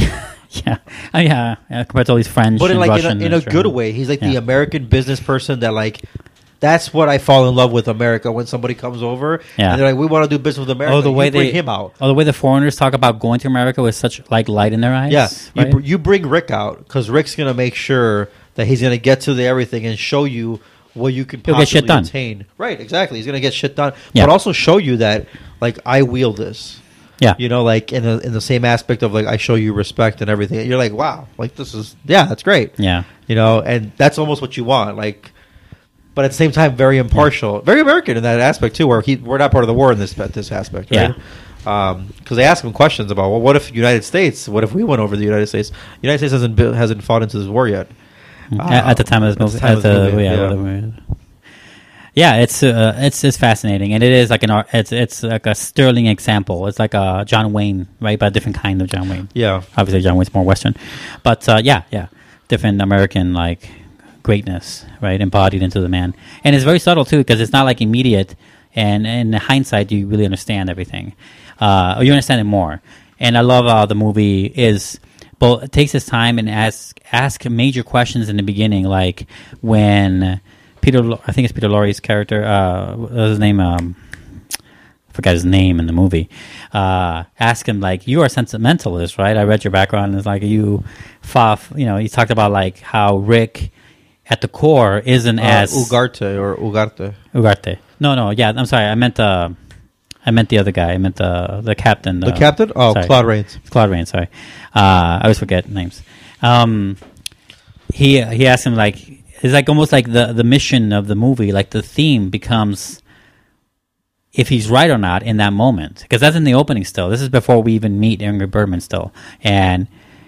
Yeah, oh, yeah, yeah. Compared to all these French, but in and like Russian in a, in a and good German. way. He's like Yeah. the American business person that like. That's what I fall in love with America when somebody comes over Yeah. and they're like, we want to do business with America. Oh, the way you bring they him out. Oh, the way the foreigners talk about going to America with such like light in their eyes. Yeah, you, right? br- you bring Rick out because Rick's gonna make sure that he's gonna get to the everything and show you what you can He'll possibly get shit done. attain. Right, exactly. He's gonna get shit done, Yeah. but also show you that like I wield this. Yeah. you know, like in the in the same aspect of like I show you respect and everything. And you're like, wow, like this is yeah, that's great. Yeah. you know, and that's almost what you want. Like. But at the same time, very impartial, very American in that aspect too. Where he, we're not part of the war in this this aspect, right? Because um, they ask him questions about, well, what if the United States? What if we went over the United States? The United States hasn't built, hasn't fought into this war yet. at, Um, at the time of this at movie. the time At of the the, movie, yeah, yeah. whatever. Yeah, it's uh, it's it's fascinating, and it is like an art. It's it's like a sterling example. It's like a John Wayne, right? But a different kind of John Wayne. Yeah. obviously John Wayne's more Western, but uh, yeah, yeah, different American like greatness, right? Embodied into the man, and it's very subtle too because it's not like immediate. And in hindsight, you really understand everything, uh, or you understand it more. And I love how the movie is. But it takes its time and ask ask major questions in the beginning, like when Peter, I think it's Peter Lorre's character, uh, what was his name? Um, I forgot his name in the movie. Uh, ask him like, "You are a sentimentalist, right? I read your background." And it's like you, Faf, you know, he talked about like how Rick, at the core, isn't Uh, as Ugarte or Ugarte. Ugarte. No, no, yeah, I'm sorry. I meant uh, I meant the other guy. I meant the the captain. The captain? Oh, sorry. Claude Rains. Claude Rains. Sorry, uh, I always forget names. Um, he he asked him like it's like almost like the the mission of the movie, like the theme becomes if he's right or not in that moment, because that's in the opening still. This is before we even meet Ingrid Bergman still, and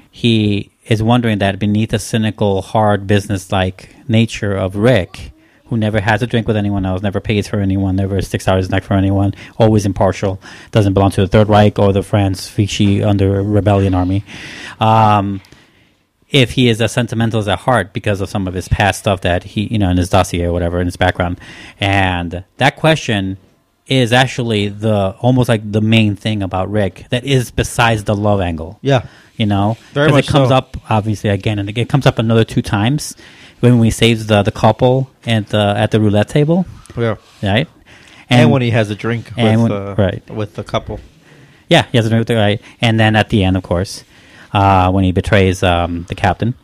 he is wondering that beneath the cynical, hard business-like nature of Rick, who never has a drink with anyone else, never pays for anyone, never sticks out his neck for anyone, always impartial, doesn't belong to the Third Reich or the France Vichy under rebellion army. Um, if he is a sentimentalist at heart because of some of his past stuff that he, you know, in his dossier or whatever, in his background. And that question is actually the almost like the main thing about Rick that is besides the love angle. Yeah. You know? Very 'Cause much it comes so. up, obviously, again and again. It comes up another two times when we saves the, the couple at the, at the roulette table. Yeah. Right? And, when he has a drink with, and when- uh, right. with the couple. Yeah, he has a drink with the right. And then at the end, of course, uh, when he betrays um, the captain.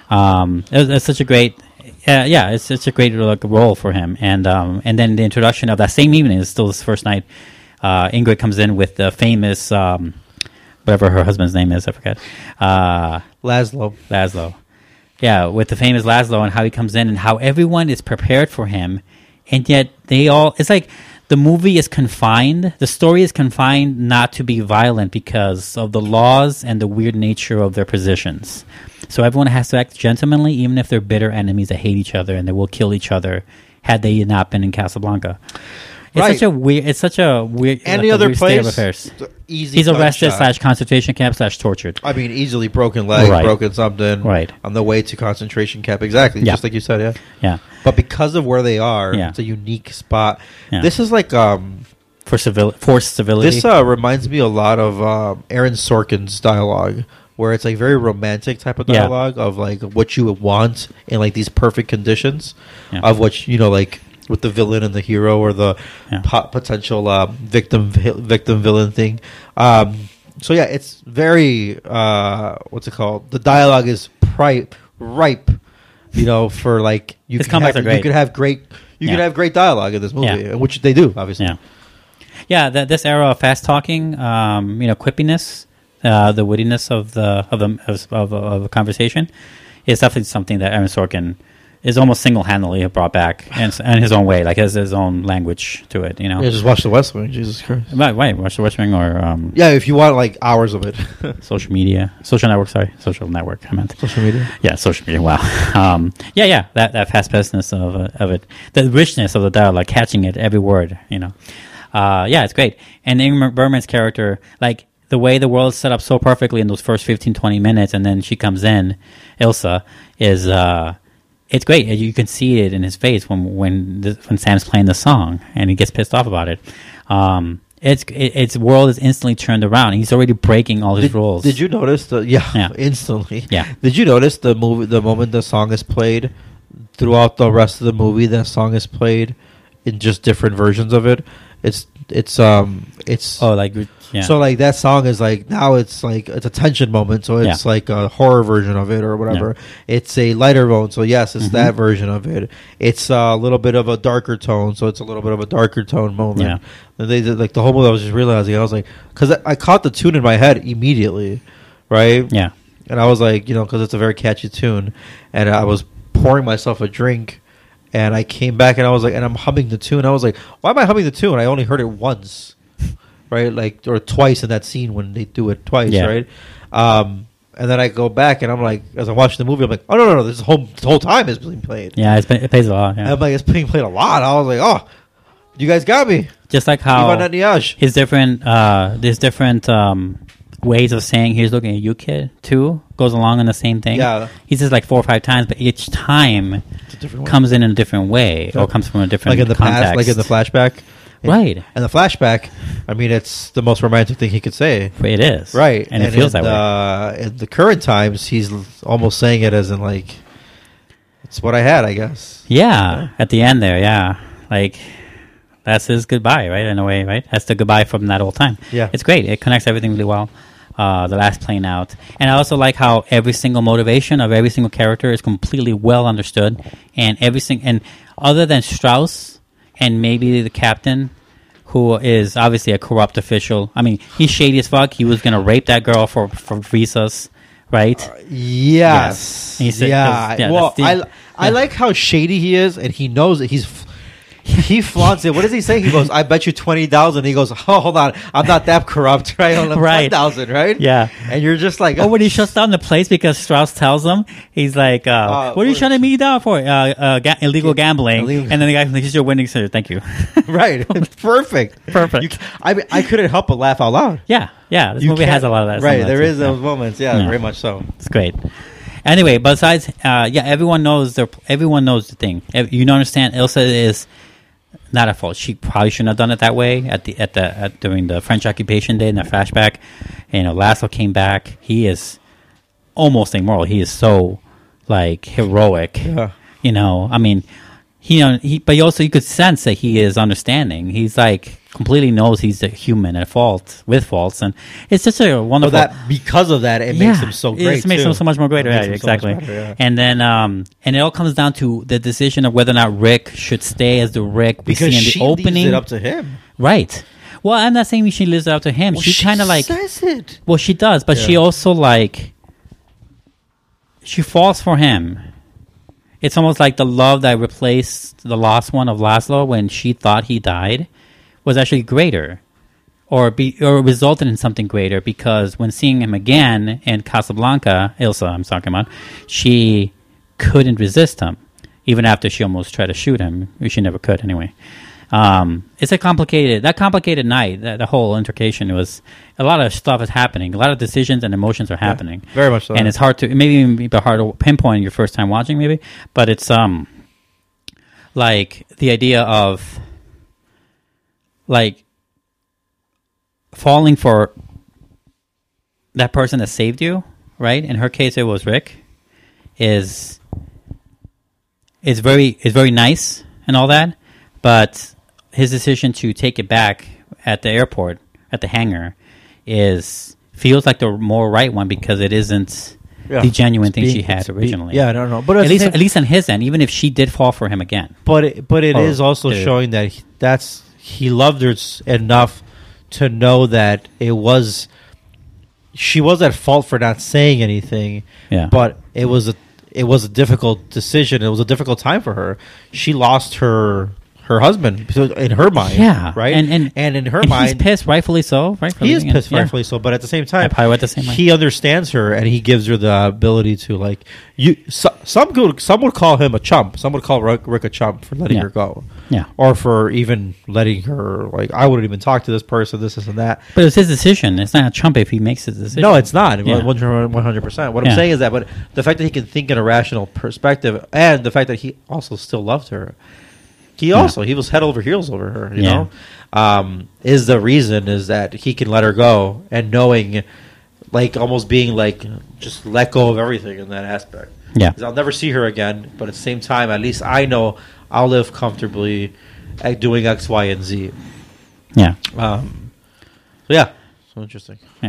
Um, it was, it's such a great... Uh, yeah, it's such a great like, role for him. And um, and then the introduction of that same evening, is still his first night, uh, Ingrid comes in with the famous... Um, whatever her husband's name is, I forget. Uh, Laszlo. Laszlo. Yeah, with the famous Laszlo and how he comes in and how everyone is prepared for him. And yet they all... It's like the movie is confined. The story is confined not to be violent because of the laws and the weird nature of their positions. So everyone has to act gentlemanly, even if they're bitter enemies that hate each other and they will kill each other had they not been in Casablanca. It's Right. such a weird... It's such a weird... Any like a other weird state of place, affairs. easy He's arrested gunshot. slash concentration camp slash tortured. I mean, easily broken leg, Right. broken something. Right. On the way to concentration camp. Exactly. Yeah. Just like you said, yeah. Yeah. But because of where they are, Yeah. it's a unique spot. Yeah. This is like... um For civil, forced civility. This uh, reminds me a lot of um, Aaron Sorkin's dialogue, where it's like very romantic type of Yeah. dialogue of like what you would want in like these perfect conditions Yeah. of what you know, like with the villain and the hero or the Yeah. po- potential uh, victim vi- victim villain thing. Um, so yeah, it's very uh, what's it called? The dialogue is ripe, ripe. You know, for like you His can comebacks have, are great. you could have great you Yeah. could have great dialogue in this movie, Yeah. which they do obviously. Yeah. Yeah, that this era of fast talking, um, you know, quippiness, uh, the wittiness of the of the of, of, of a conversation is definitely something that Aaron Sorkin is almost single handedly brought back in, in his own way, like has his own language to it. You know, Yeah, just watch The West Wing. Jesus Christ. right, right. Watch The West Wing or um, Yeah, if you want like hours of it. social media, social network. Sorry, social network. I meant Social media. Yeah, social media. Wow. Um, yeah, yeah. That that fast pacedness of uh, of it, the richness of the dialogue, catching it every word. You know, uh, yeah, it's great. And Ingrid Bergman's character, like the way the world's set up so perfectly in those first fifteen, twenty minutes, and then she comes in, Ilsa is. Uh, It's great. You can see it in his face when when the, when Sam's playing the song and he gets pissed off about it. Um, it's it, its world is instantly turned around. He's already breaking all his did, rules. Did you notice the yeah, yeah. instantly? Yeah. Did you notice the movie the moment the song is played throughout the rest of the movie? That song is played in just different versions of it. It's it's um it's oh like yeah. So like that song is like now it's like it's a tension moment, so it's Yeah. like a horror version of it or whatever. Yeah. It's a lighter tone, so yes, it's Mhm. that version of it. It's a little bit of a darker tone, so it's a little bit of a darker tone moment. Yeah. And they did like the whole movie. I was just realizing I was like, because I, I caught the tune in my head immediately, right? Yeah. And I was like, you know, because it's a very catchy tune, and I was pouring myself a drink. And I came back and I was like, and I'm humming the tune. I was like, why am I humming the tune? I only heard it once, right? Like, or twice in that scene when they do it twice, Yeah. right? Um, and then I go back and I'm like, as I'm watching the movie, I'm like, oh, no, no, no, this whole, this whole time is being played. Yeah, it's been, it plays a lot. Yeah. And I'm like, it's being played a lot. I was like, oh, you guys got me. Just like how Ivan Niaz. his different, uh, there's different um, ways of saying he's looking at you, kid, too, goes along in the same thing. Yeah. He says like four or five times, but each time different way. comes in in a different way Yeah. or comes from a different Like in the context. past, like in the flashback. And- Right. And the flashback, I mean, it's the most romantic thing he could say. It is. Right. And it feels in, that way. Uh, in the current times, he's l- almost saying it as in, like, it's what I had, I guess. Yeah, at the end there, yeah. Like, that's his goodbye, right? In a way, right? That's the goodbye from that old time. Yeah. It's great. It connects everything really well. Uh, the last plane out. And I also like how every single motivation of every single character is completely well understood. And every sing- and other than Strauss and maybe the captain, who is obviously a corrupt official. I mean, he's shady as fuck. He was going to rape that girl for, for visas, right? Uh, Yes. He said- yeah. 'cause, yeah, well, that's the- I, I yeah. like how shady he is, and he knows that he's... F- he flaunts it. What does he say? He goes, I bet you twenty thousand. He goes, oh, hold on. I'm not that corrupt, right? I'm Right. ten thousand, right? Yeah. And you're just like... Oh, when he shuts down the place because Strauss tells him, he's like, uh, Uh, what are you shutting me down for? Uh, uh, ga- illegal gambling. illegal- And then the guy's like, this is your winning, sir. Thank you. right. Perfect. Perfect. You, I, I couldn't help but laugh out loud. Yeah. Yeah. This You movie can't- has a lot of that. Right. some of There that is too. those moments. Yeah, Yeah. very much so. It's great. Anyway, besides, uh, yeah, everyone knows their, everyone knows the thing. Ev- You don't understand. Ilsa is not at fault. She probably shouldn't have done it that way at the at the at, during the French occupation day in the flashback. You know, Laszlo came back. He is almost immoral. He is so like heroic. Yeah. You know, I mean, he, you know, he but also you could sense that he is understanding. He's like completely knows he's a human at fault with faults, and it's just a Well, wonderful. that because of that, it makes him so great. It makes too. him so much more great. It Right, makes him so much exactly. better, yeah. And then, um, and it all comes down to the decision of whether or not Rick should stay as the Rick we Because see in she the opening. leaves it up to him. Right. Well, I'm not saying she lives it up to him. Well, she she kind of like says it. Well, she does, but she Yeah. also like she falls for him. It's almost like the love that replaced the lost one of Laszlo when she thought he died was actually greater, or be or resulted in something greater, because when seeing him again in Casablanca, Ilsa, I'm talking about, she couldn't resist him, even after she almost tried to shoot him. She never could anyway. Um, it's a complicated, that complicated night, that, the whole intercation was, a lot of stuff is happening. A lot of decisions and emotions are happening. very much so. And it's hard to, maybe even be hard to pinpoint your first time watching maybe, but it's, um, like the idea of, like, falling for that person that saved you, right? In her case, it was Rick, is, is very, is very nice and all that, but his decision to take it back at the airport, at the hangar, is feels like the more right one because it isn't Yeah. the genuine It's thing being- she had it's be- originally. yeah, I don't know. But at at least, the same- at least on his end, even if she did fall for him again. But it, but it Or is also did it? showing that he, that's he loved her s- enough to know that it was she was at fault for not saying anything. Yeah. But it was a it was a difficult decision. It was a difficult time for her. She lost her her husband so in her mind. Yeah, right. and and and in her and mind, he's pissed, rightfully so. Right, for he is leaving it. pissed, Yeah. rightfully so. But at the same time, I probably went the same way. he understands her, and he gives her the ability to like you. So, some could, some would call him a chump. Some would call Rick, Rick a chump for letting Yeah. her go. Yeah. or for even letting her like I wouldn't even talk to this person. This, this, and that. But it's his decision. It's not a chump if he makes his decision. No, it's not. Yeah. One hundred percent. What I'm Yeah. saying is that, but the fact that he can think in a rational perspective, and the fact that he also still loved her, he also yeah. he was head over heels over her. You yeah. know, um, is the reason is that he can let her go and knowing, like almost being like just let go of everything in that aspect. Yeah, I'll never see her again, but at the same time, at least I know I'll live comfortably at doing X, Y, and Z. Yeah. Um. So yeah. So interesting. Yeah.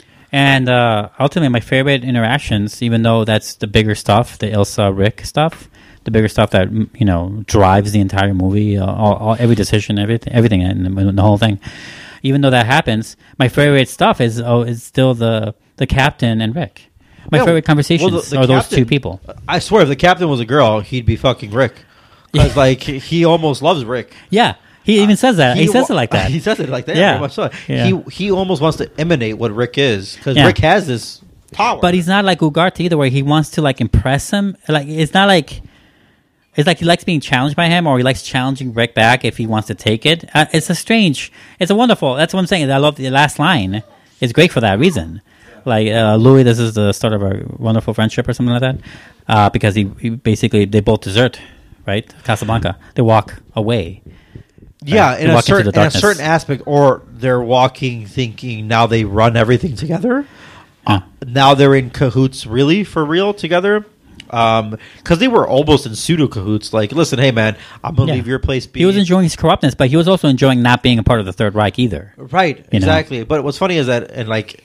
And uh, ultimately, my favorite interactions, even though that's the bigger stuff, the Ilsa Rick stuff, the bigger stuff that you know drives the entire movie, uh, all, all, every decision, everything, everything, and the, the whole thing. Even though that happens, my favorite stuff is oh, is still the the captain and Rick. My yeah, favorite conversations well, the, the are captain, those two people. I swear, if the captain was a girl, he'd be fucking Rick. Because, like, he almost loves Rick. Yeah. He even says that. Uh, he, he says it like that. He says it like that. Yeah. Very much so. Yeah. He he almost wants to emanate what Rick is. Because yeah. Rick has this power. But he's not like Ugarte either, where he wants to, like, impress him. Like, it's not like... It's like he likes being challenged by him, or he likes challenging Rick back if he wants to take it. Uh, it's a strange... It's a wonderful... That's what I'm saying. I love the last line. It's great for that reason. Like, uh, Louis, this is the start of a wonderful friendship or something like that. Uh, because he, he basically... They both desert, right? Casablanca. They walk away. Yeah, right? in a, certain, in a certain aspect, or they're walking thinking now they run everything together. Uh, now they're in cahoots, really, for real, together. Because um, they were almost in pseudo cahoots. Like, listen, hey, man, I'm going to yeah. leave your place be. He was enjoying his corruptness, but he was also enjoying not being a part of the Third Reich either. Right, exactly. Know? But what's funny is that, and like,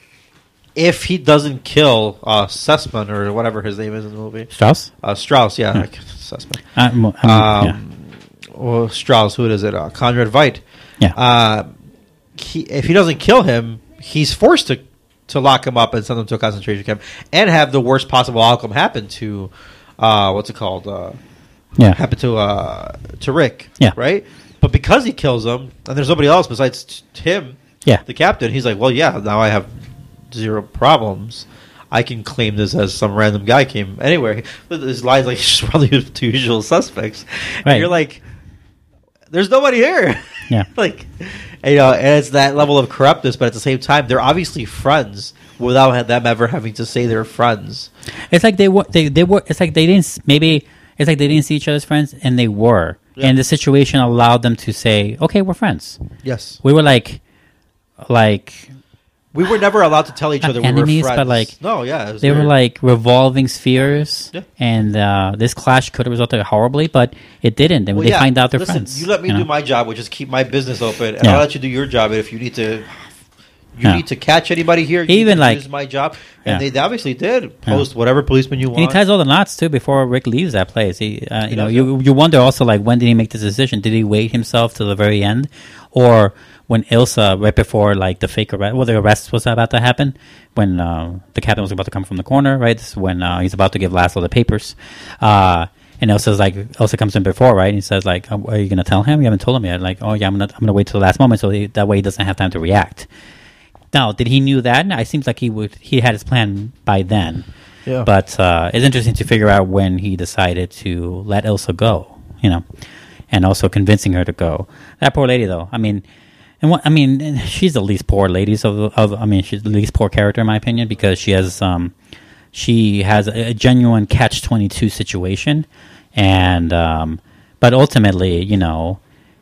if he doesn't kill uh, Sussman, or whatever his name is in the movie. Strauss? Uh, Strauss, yeah. yeah. Like, Sussman. Uh, um, um, yeah. Well, Strauss, who is it? Uh, Conrad Veidt. Yeah. Uh, he, if he doesn't kill him, he's forced to to lock him up and send him to a concentration camp and have the worst possible outcome happen to, uh, what's it called? Uh, yeah. Happen to uh, to Rick. Yeah. Right? But because he kills him, and there's nobody else besides t- him, yeah. the captain, he's like, well, yeah, now I have zero problems. I can claim this as some random guy came anywhere. But his line's like, just probably the two usual suspects. Right. And you're like, there's nobody here. Yeah. like, you know, and it's that level of corruptness, but at the same time, they're obviously friends without them ever having to say they're friends. It's like they were, they, they were, it's like they didn't, maybe, it's like they didn't see each other as friends, and they were. Yeah. And the situation allowed them to say, okay, we're friends. Yes. We were like, like... We were never allowed to tell each other we enemies, were friends. But like, no, yeah, they weird. were like revolving spheres, yeah. and uh, this clash could have resulted horribly, but it didn't. And well, they yeah. find out they're Listen, friends. You let me you do know? my my job, which is keep my business open, and yeah. I'll let you do your job. And if you need to, you yeah. need to catch anybody here. You Even like, this is my job, and yeah. they obviously did post yeah. whatever policeman you want. And he ties all the knots too before Rick leaves that place. He, uh, you he know, does, you yeah. you wonder also like when did he make this decision? Did he wait himself to the very end, or when Ilsa, right before like the fake arrest, well, the arrest was about to happen, when uh, the captain was about to come from the corner, right? This is when uh, he's about to give Laszlo the papers, uh, and Ilsa's like, Ilsa comes in before, right? And he says like, oh, "Are you going to tell him? You haven't told him yet." Like, "Oh yeah, I'm gonna I'm gonna wait till the last moment, so he, that way he doesn't have time to react." Now, did he knew that? It seems like he would. He had his plan by then. Yeah. But uh, it's interesting to figure out when he decided to let Ilsa go. You know, and also convincing her to go. That poor lady, though. I mean. And what I mean, she's the least poor ladies of, of. I mean, she's the least poor character in my opinion because she has, um, she has a, a genuine catch twenty-two situation, and um, but ultimately, you know,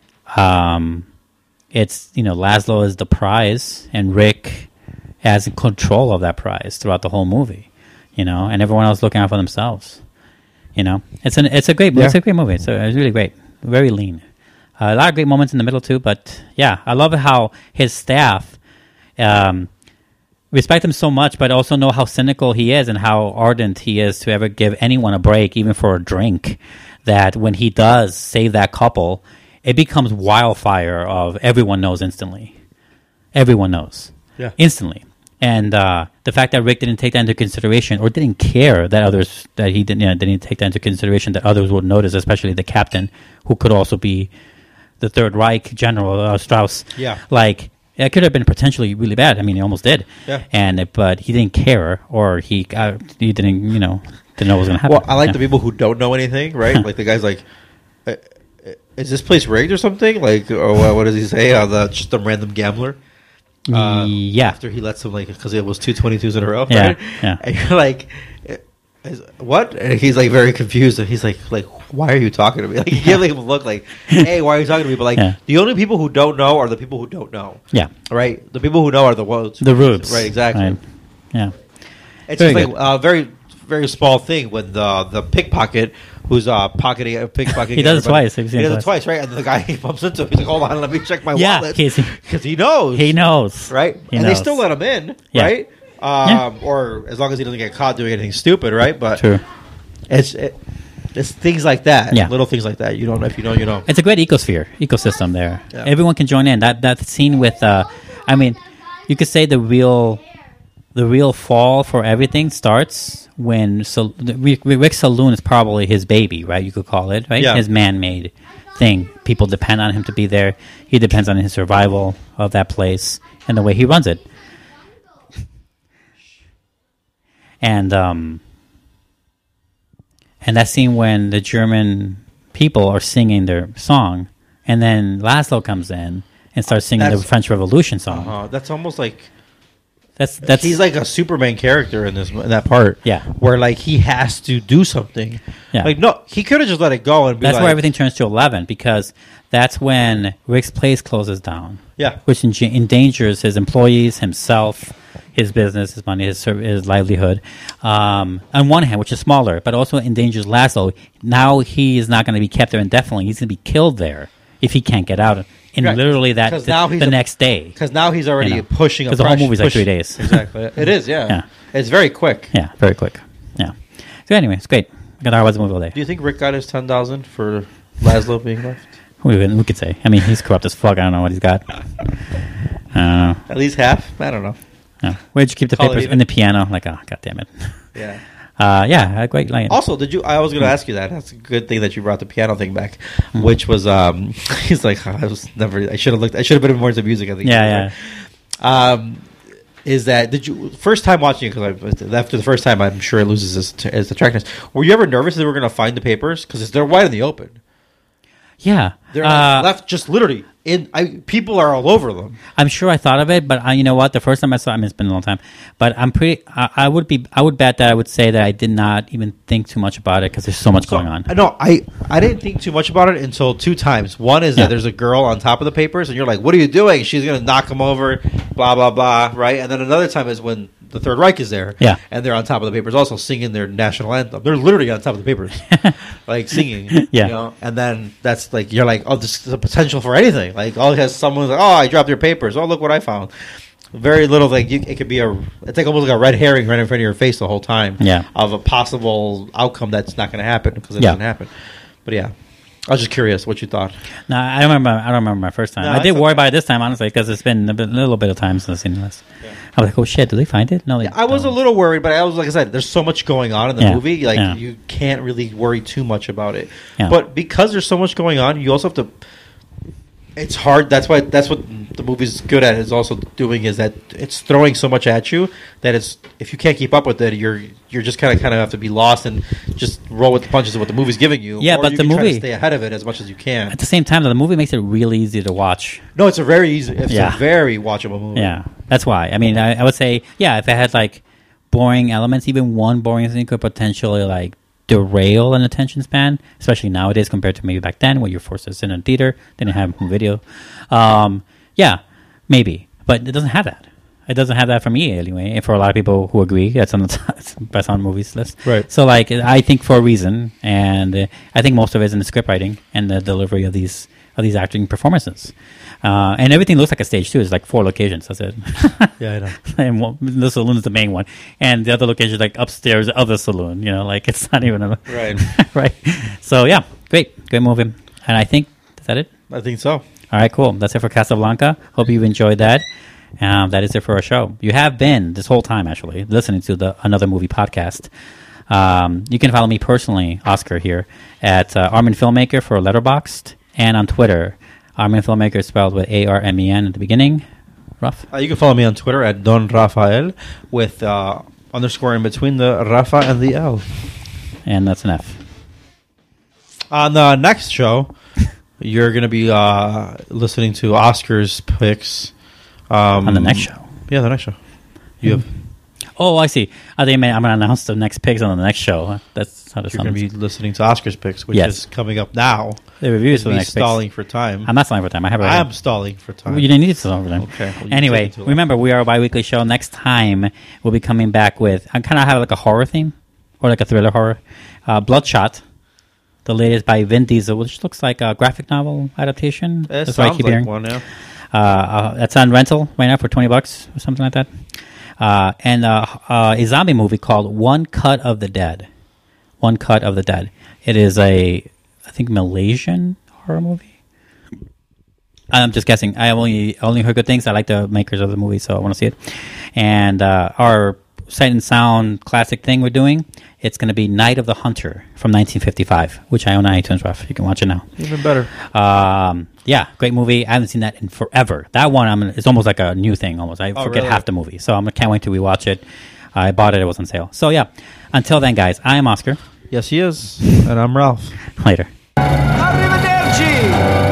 um, it's you know Laszlo is the prize, and Rick has control of that prize throughout the whole movie, you know, and everyone else looking out for themselves. You know, it's an it's a great yeah. it's a great movie. It's, a, it's really great, very lean. Uh, a lot of great moments in the middle too, but yeah, I love how his staff um, respect him so much, but also know how cynical he is and how ardent he is to ever give anyone a break, even for a drink. That when he does save that couple, it becomes wildfire of everyone knows instantly. Everyone knows, yeah, instantly. And uh, the fact that Rick didn't take that into consideration, or didn't care that others that he didn't you know, didn't take that into consideration that others would notice, especially the captain, who could also be the Third Reich general, uh, Strauss. Yeah. Like, it could have been potentially really bad. I mean, he almost did. Yeah. And, but he didn't care, or he uh, he didn't, you know, didn't know what was going to happen. Well, I like yeah. the people who don't know anything, right? Like, the guy's like, uh, is this place rigged or something? Like, or what, what does he say? Uh, the, just a random gambler? Uh, yeah. After he lets him, like, because it was two twenty-twos in a row, yeah. right? Yeah. And you're like, Is- what? And he's like very confused. And he's like, like, why are you talking to me? Like, he gave him a look like, hey, why are you talking to me? But like, Yeah. the only people who don't know are the people who don't know. Yeah. Right? The people who know are the ones. The rubes. Right, exactly. Right. Yeah. It's Very just good. like a very, very small thing when the the pickpocket who's uh, pocketing, uh, pickpocketing. He does it everybody- twice. I've seen He it does it twice. twice, right? And the guy he bumps into him. He's like, hold on, let me check my Yeah, wallet. Casey. Because he knows. He knows. Right? He and knows. they still let him in, Yeah. right? Um, Yeah. Or as long as he doesn't get caught doing anything stupid, right? But True. It's it, it's things like that, Yeah. little things like that. You don't know if you know, you know. It's a great ecosphere, ecosystem there. Yeah. Everyone can join in. That that scene with, uh, I mean, you could say the real, the real fall for everything starts when so the, Rick, Rick's saloon is probably his baby, right? You could call it, right? Yeah. His man-made thing. People depend on him to be there. He depends on his survival of that place and the way he runs it. And um, and that scene when the German people are singing their song, and then Laszlo comes in and starts singing That's- the French Revolution song. Uh, that's almost like That's that's he's like a Superman character in this in that part. Yeah. where like he has to do something. Yeah. Like no, he could have just let it go and be that's like, where everything turns to eleven, because that's when Rick's place closes down. Yeah. which en- endangers his employees, himself, his business, his money, his ser- his livelihood. Um, on one hand, which is smaller, but also endangers Laszlo. Now he is not going to be kept there indefinitely. He's going to be killed there if he can't get out. And Right. literally that 'Cause the, now he's the a- next day. Because now he's already You know, pushing. a 'cause the whole pressure- movie's like push- three days. Exactly. It is. Yeah. Yeah. It's very quick. Yeah, very quick. Yeah. So anyway, it's great. I got to watch the movie all day. Do you think Rick got his ten thousand for Laszlo being left? We, we could say. I mean, he's corrupt as fuck. I don't know what he's got. I don't know. At least half. I don't know. Yeah. Where'd you keep the Call it papers even. in the piano? Like, oh, god damn it. Yeah. Uh, yeah, I quite like it. Also, did you? I was going to ask you that. That's a good thing that you brought the piano thing back, which was um, he's like, oh, I was never. I should have looked. I should have been more into music. I think. Yeah, yeah. Um, is that did you first time watching it? Because after the first time, I'm sure it loses its, its attractiveness. Were you ever nervous that they were going to find the papers because they're wide in the open? Yeah. They're Uh, like left just literally in. I, people are all over them. I'm sure I thought of it, but I, you know what? The first time I saw, I mean, it's been a long time, but I'm pretty. I, I would be. I would bet that I would say that I did not even think too much about it because there's so much going on. No, I I didn't think too much about it until two times. One is Yeah. that there's a girl on top of the papers, and you're like, "What are you doing?" She's gonna knock him over, blah blah blah, right? And then another time is when the Third Reich is there, Yeah. and they're on top of the papers, also singing their national anthem. They're literally on top of the papers, like singing, Yeah. You know? And then that's like you're like, "Oh, this is a potential for anything." Like, all it has someone's like, "Oh, I dropped your papers. Oh, look what I found." Very little, like you, it could be a. It's like almost like a red herring right in front of your face the whole time. Yeah. Of a possible outcome that's not going to happen because it Yeah. doesn't happen. But yeah, I was just curious what you thought. No, I don't remember. I don't remember my first time. No, I did it's worry okay. about it this time, honestly, because it's been a bit, little bit of time since I've seen this. I was like, "Oh shit, did they find it?" No, they. I was a little worried, but I was like I said, there's so much going on in the Yeah. movie, like Yeah. you can't really worry too much about it. Yeah. But because there's so much going on, you also have to. It's hard. That's why. That's what the movie's good at. Is also doing is that it's throwing so much at you that it's if you can't keep up with it, you're you're just kind of kind of have to be lost and just roll with the punches of what the movie's giving you. Yeah, or but you the can try to movie- stay ahead of it as much as you can. At the same time, though, the movie makes it really easy to watch. No, it's a very easy. It's Yeah. a very watchable movie. Yeah, that's why. I mean, I, I would say, yeah, if it had like boring elements, even one boring thing could potentially like derail an attention span, especially nowadays compared to maybe back then when you're forced to sit in a theater, didn't have home video. Um, yeah, maybe, but it doesn't have that. It doesn't have that for me anyway, and for a lot of people who agree. That's on the top, it's best on movies list. Right. So, like, I think for a reason, and uh, I think most of it is in the script writing and the delivery of these of these acting performances. Uh, and everything looks like a stage too. It's like four locations. That's it. Yeah, I know. And one, the saloon is the main one, and the other location is like upstairs of the saloon. You know, like it's not even a Right. right. So yeah, great, great movie. And I think is that it. I think so. All right, cool. That's it for Casablanca. Hope you've enjoyed that. Um, that is it for our show. You have been this whole time actually listening to the Another Movie podcast. Um, you can follow me personally, Oscar, here at uh, Armin Filmmaker for Letterboxd, and on Twitter, Armin Filmmaker is spelled with A R M E N at the beginning. Ruff. Uh, you can follow me on Twitter at Don Rafael with uh, underscore in between the Rafa and the L. And that's an F. On the next show, you're going to be uh, listening to Oscar's picks. Um, On the next show? Yeah, the next show. You have. Oh, I see. I think I'm going to announce the next picks on the next show. That's how this You're going to be listening to Oscar's picks, which Yes. is coming up now. The reviews for the Me next stalling picks. for time. I'm not stalling for time. I have. it I right am here. stalling for time. Well, you didn't need to stall for time. Okay. Well, you anyway, take it too long. remember we are a bi-weekly show. Next time we'll be coming back with. I kind of have like a horror theme or like a thriller horror. Uh, Bloodshot, the latest by Vin Diesel, which looks like a graphic novel adaptation. It That's what I sounds keep like hearing. one, yeah. Uh, uh, that's on rental right now for twenty bucks or something like that. Uh, and uh, uh, a zombie movie called One Cut of the Dead. One Cut of the Dead. It is a, I think, Malaysian horror movie. I'm just guessing. I only only heard good things. I like the makers of the movie, so I want to see it. And uh, our Sight and Sound classic thing we're doing, it's going to be Night of the Hunter from nineteen fifty-five, which I own on iTunes, Ralph. You can watch it now. Even better. Um, yeah, great movie. I haven't seen that in forever. That one, I'm. It's almost like a new thing. Almost, I Oh, forget really? half the movie, so I can't wait to rewatch it. I bought it; it was on sale. So yeah. Until then, guys, I am Oscar. Yes, he is, and I'm Ralph. Later. Arrivederci!